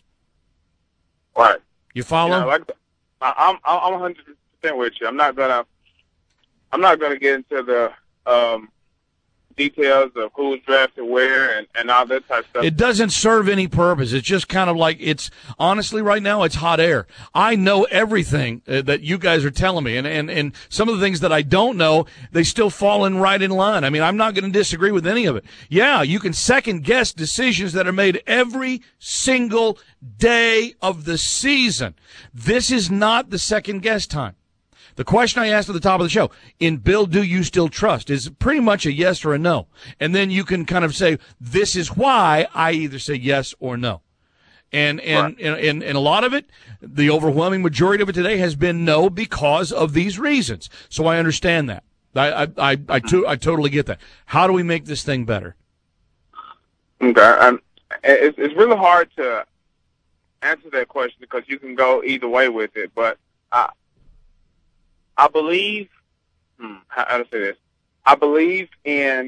Right. You follow? Yeah, like the, I, I'm I'm one hundred percent with you. I'm not gonna I'm not gonna get into the um, details of who's drafted where and, and all that type of stuff. It doesn't serve any purpose. It's just kind of like it's honestly right now it's hot air. I know everything uh, that you guys are telling me, and, and and some of the things that I don't know, they still fall in right in line. I mean, I'm not going to disagree with any of it. Yeah, you can second guess decisions that are made every single day of the season. This is not the second guess time. The question I asked at the top of the show, in Bill, do you still trust, is pretty much a yes or a no. And then you can kind of say, this is why I either say yes or no. And and, right. and, and and a lot of it, the overwhelming majority of it today has been no because of these reasons. So I understand that. I I I, I, to, I totally get that. How do we make this thing better? Okay. Um, it's, it's really hard to answer that question because you can go either way with it. But I I believe, hmm, how to say this? I believe in,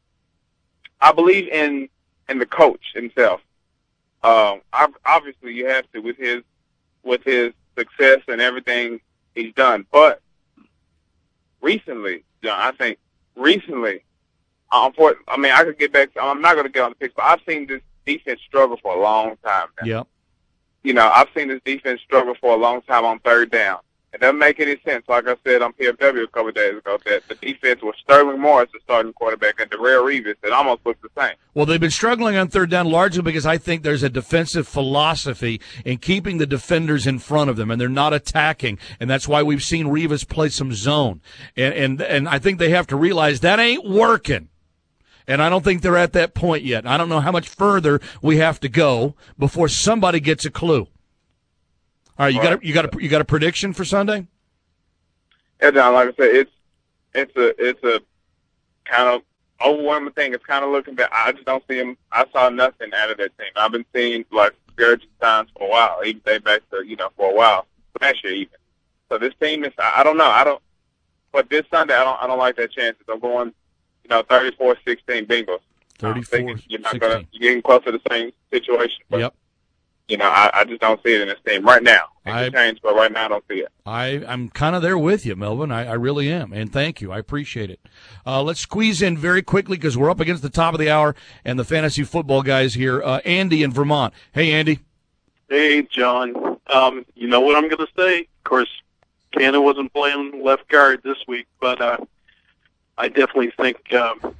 I believe in, in the coach himself. Um, obviously you have to with his, with his success and everything he's done. But recently, John, I think recently, um, for, I mean, I could get back to, I'm not going to get on the picks, but I've seen this defense struggle for a long time now. Yep. You know, I've seen this defense struggle for a long time on third down. It doesn't make any sense. Like I said on P F W a couple of days ago, that the defense was Sterling Morris, the starting quarterback, and Darrelle Revis. It almost looks the same. Well, they've been struggling on third down largely because I think there's a defensive philosophy in keeping the defenders in front of them, and they're not attacking. And that's why we've seen Revis play some zone. And and and I think they have to realize that ain't working. And I don't think they're at that point yet. I don't know how much further we have to go before somebody gets a clue. All right, you got a, you got a, you got a prediction for Sunday? Yeah, John. Like I said, it's it's a it's a kind of overwhelming thing. It's kind of looking back. I just don't see him. I saw nothing out of that team. I've been seeing like discouraging signs for a while, even day back to you know for a while last year even. So this team is. I, I don't know. I don't. But this Sunday, I don't. I don't like that chances. I'm going, you know, thirty-four sixteen Bengals. thirty-four You're not gonna. You're getting close to the same situation. But, yep. You know, I, I just don't see it in this team right now. It I, can change, but right now I don't see it. I, I'm kind of there with you, Melvin. I, I really am, and thank you. I appreciate it. Uh, let's squeeze in very quickly because we're up against the top of the hour, and the fantasy football guys here. Uh, Andy in Vermont. Hey, Andy. Hey, John. Um, you know what I'm going to say? Of course, Cannon wasn't playing left guard this week, but uh, I definitely think, um,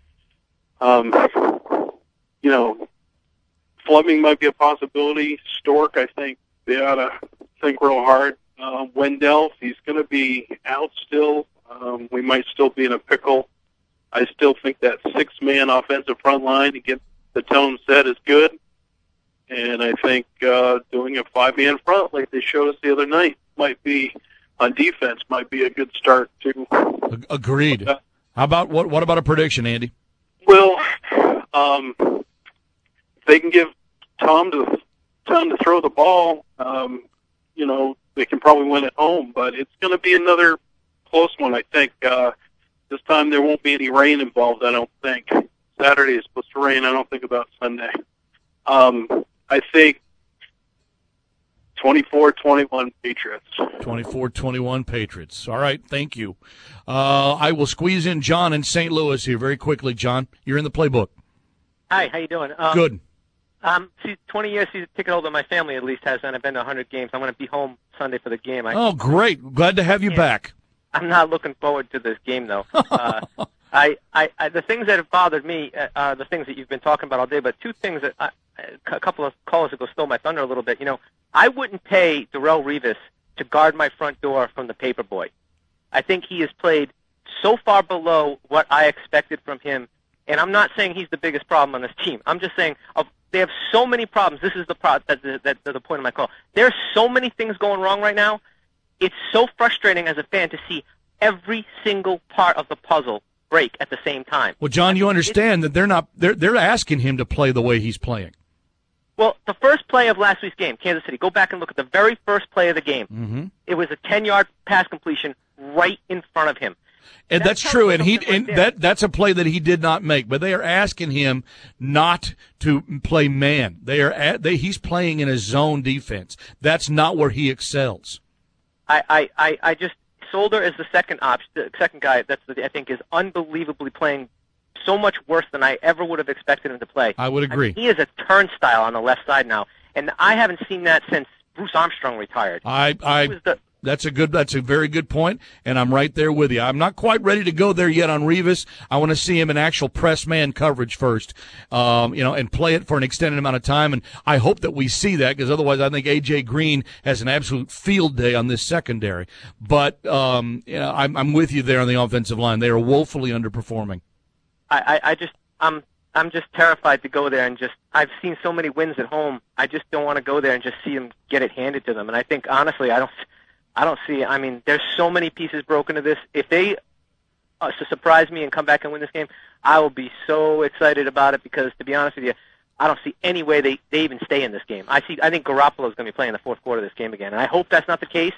um, you know, Fleming might be a possibility. Stork, I think they ought to think real hard. Uh, Wendell, he's going to be out still. Um, we might still be in a pickle. I still think that six-man offensive front line to get the tone set is good. And I think uh, doing a five-man front like they showed us the other night might be, on defense, might be a good start, too. Agreed. Uh, How about what? What about a prediction, Andy? Well, um, they can give Tom to Tom to throw the ball. Um, you know, they can probably win at home, but it's going to be another close one, I think. Uh, this time there won't be any rain involved, I don't think. Saturday is supposed to rain. I don't think about Sunday. Um, I think twenty-four twenty-one Patriots. twenty-four twenty-one Patriots. All right, thank you. Uh, I will squeeze in John in Saint Louis here very quickly. John, you're in the playbook. Hi, how you doing? Um, Good. Um, see, twenty years season ticket holder. My family at least has, and I've been to one hundred games. I'm going to be home Sunday for the game. I, Oh, great. Glad to have you Yeah. back. I'm not looking forward to this game, though. uh, I, I, I, the things that have bothered me uh, are the things that you've been talking about all day, but two things that I, a couple of callers ago stole my thunder a little bit. You know, I wouldn't pay Darrelle Revis to guard my front door from the paper boy. I think he has played so far below what I expected from him, and I'm not saying he's the biggest problem on this team. I'm just saying of, they have so many problems. This is the pro- that, that, that, the point of my call. There's so many things going wrong right now. It's so frustrating as a fan to see every single part of the puzzle break at the same time. Well, John, you understand that they're not they're they're asking him to play the way he's playing. Well, the first play of last week's game, Kansas City, go back and look at the very first play of the game. Mm-hmm. It was a ten-yard pass completion right in front of him. And that's, That's true, and he something right and there. that that's a play that he did not make. But they are asking him not to play man. They are at, they he's playing in a zone defense. That's not where he excels. I, I, I, I just Solder is the second option, the second guy. That's the, I think is unbelievably playing so much worse than I ever would have expected him to play. I would agree. I mean, he is a turnstile on the left side now, and I haven't seen that since Bruce Armstrong retired. I, I was the- that's a good, that's a very good point, and I'm right there with you. I'm not quite ready to go there yet on Revis. I want to see him in actual press man coverage first, um, you know, and play it for an extended amount of time. And I hope that we see that, because otherwise, I think A J Green has an absolute field day on this secondary. But um, you know, I'm, I'm with you there on the offensive line. They are woefully underperforming. I, I, I just I'm I'm just terrified to go there and just I've seen so many wins at home. I just don't want to go there and just see them get it handed to them. And I think honestly, I don't I don't see. I mean, there's so many pieces broken to this. If they uh, to surprise me and come back and win this game, I will be so excited about it, because to be honest with you, I don't see any way they, they even stay in this game. I see. I think Garoppolo is going to be playing in the fourth quarter of this game again, and I hope that's not the case.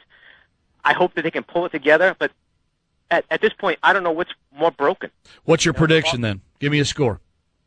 I hope that they can pull it together, but at, at this point, I don't know what's more broken. What's your prediction then? Give me a score.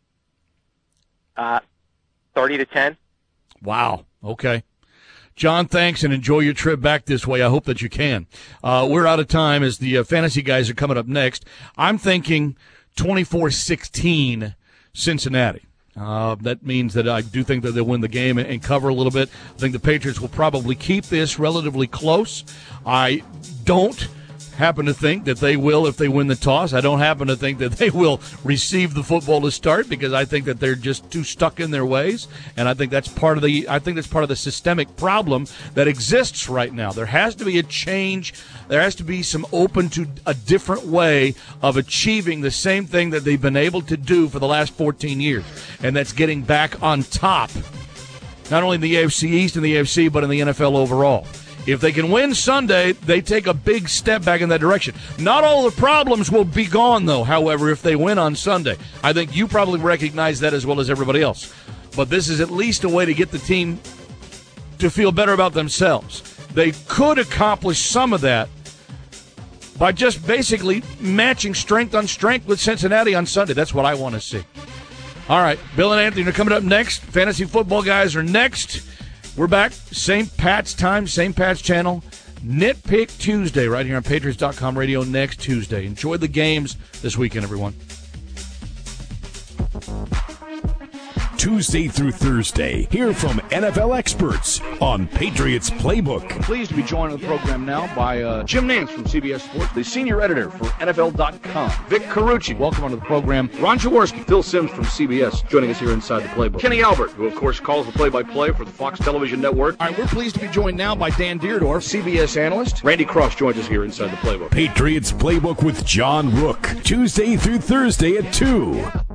Uh, thirty to ten. Wow. Okay. John, thanks, and enjoy your trip back this way. I hope that you can. Uh, we're out of time as the uh, fantasy guys are coming up next. I'm thinking twenty-four sixteen Cincinnati. Uh, that means that I do think that they'll win the game and, and cover a little bit. I think the Patriots will probably keep this relatively close. I don't happen to think that they will if they win the toss. I don't happen to think that they will receive the football to start, because I think that they're just too stuck in their ways, and I think that's part of the I think that's part of the systemic problem that exists right now. There has to be a change. There has to be some open to a different way of achieving the same thing that they've been able to do for the last fourteen years, and that's getting back on top, not only in the A F C East and the A F C, but in the N F L overall. If they can win Sunday, they take a big step back in that direction. Not all the problems will be gone, though, however, if they win on Sunday. I think you probably recognize that as well as everybody else. But this is at least a way to get the team to feel better about themselves. They could accomplish some of that by just basically matching strength on strength with Cincinnati on Sunday. That's what I want to see. All right, Bill and Anthony are coming up next. Fantasy football guys are next. We're back, Saint Pat's time, Saint Pat's channel. Nitpick Tuesday right here on Patriots dot com radio next Tuesday. Enjoy the games this weekend, everyone. Tuesday through Thursday, hear from N F L experts on Patriots Playbook. Pleased to be joined on the program now by uh, Jim Nantz from C B S Sports, the senior editor for N F L dot com. Vic Carucci, welcome onto the program. Ron Jaworski, Phil Simms from C B S, joining us here inside the Playbook. Kenny Albert, who of course calls the play-by-play for the Fox Television Network. All right, we're pleased to be joined now by Dan Deerdorf, C B S analyst. Randy Cross joins us here inside the Playbook. Patriots Playbook with John Rook, Tuesday through Thursday at two.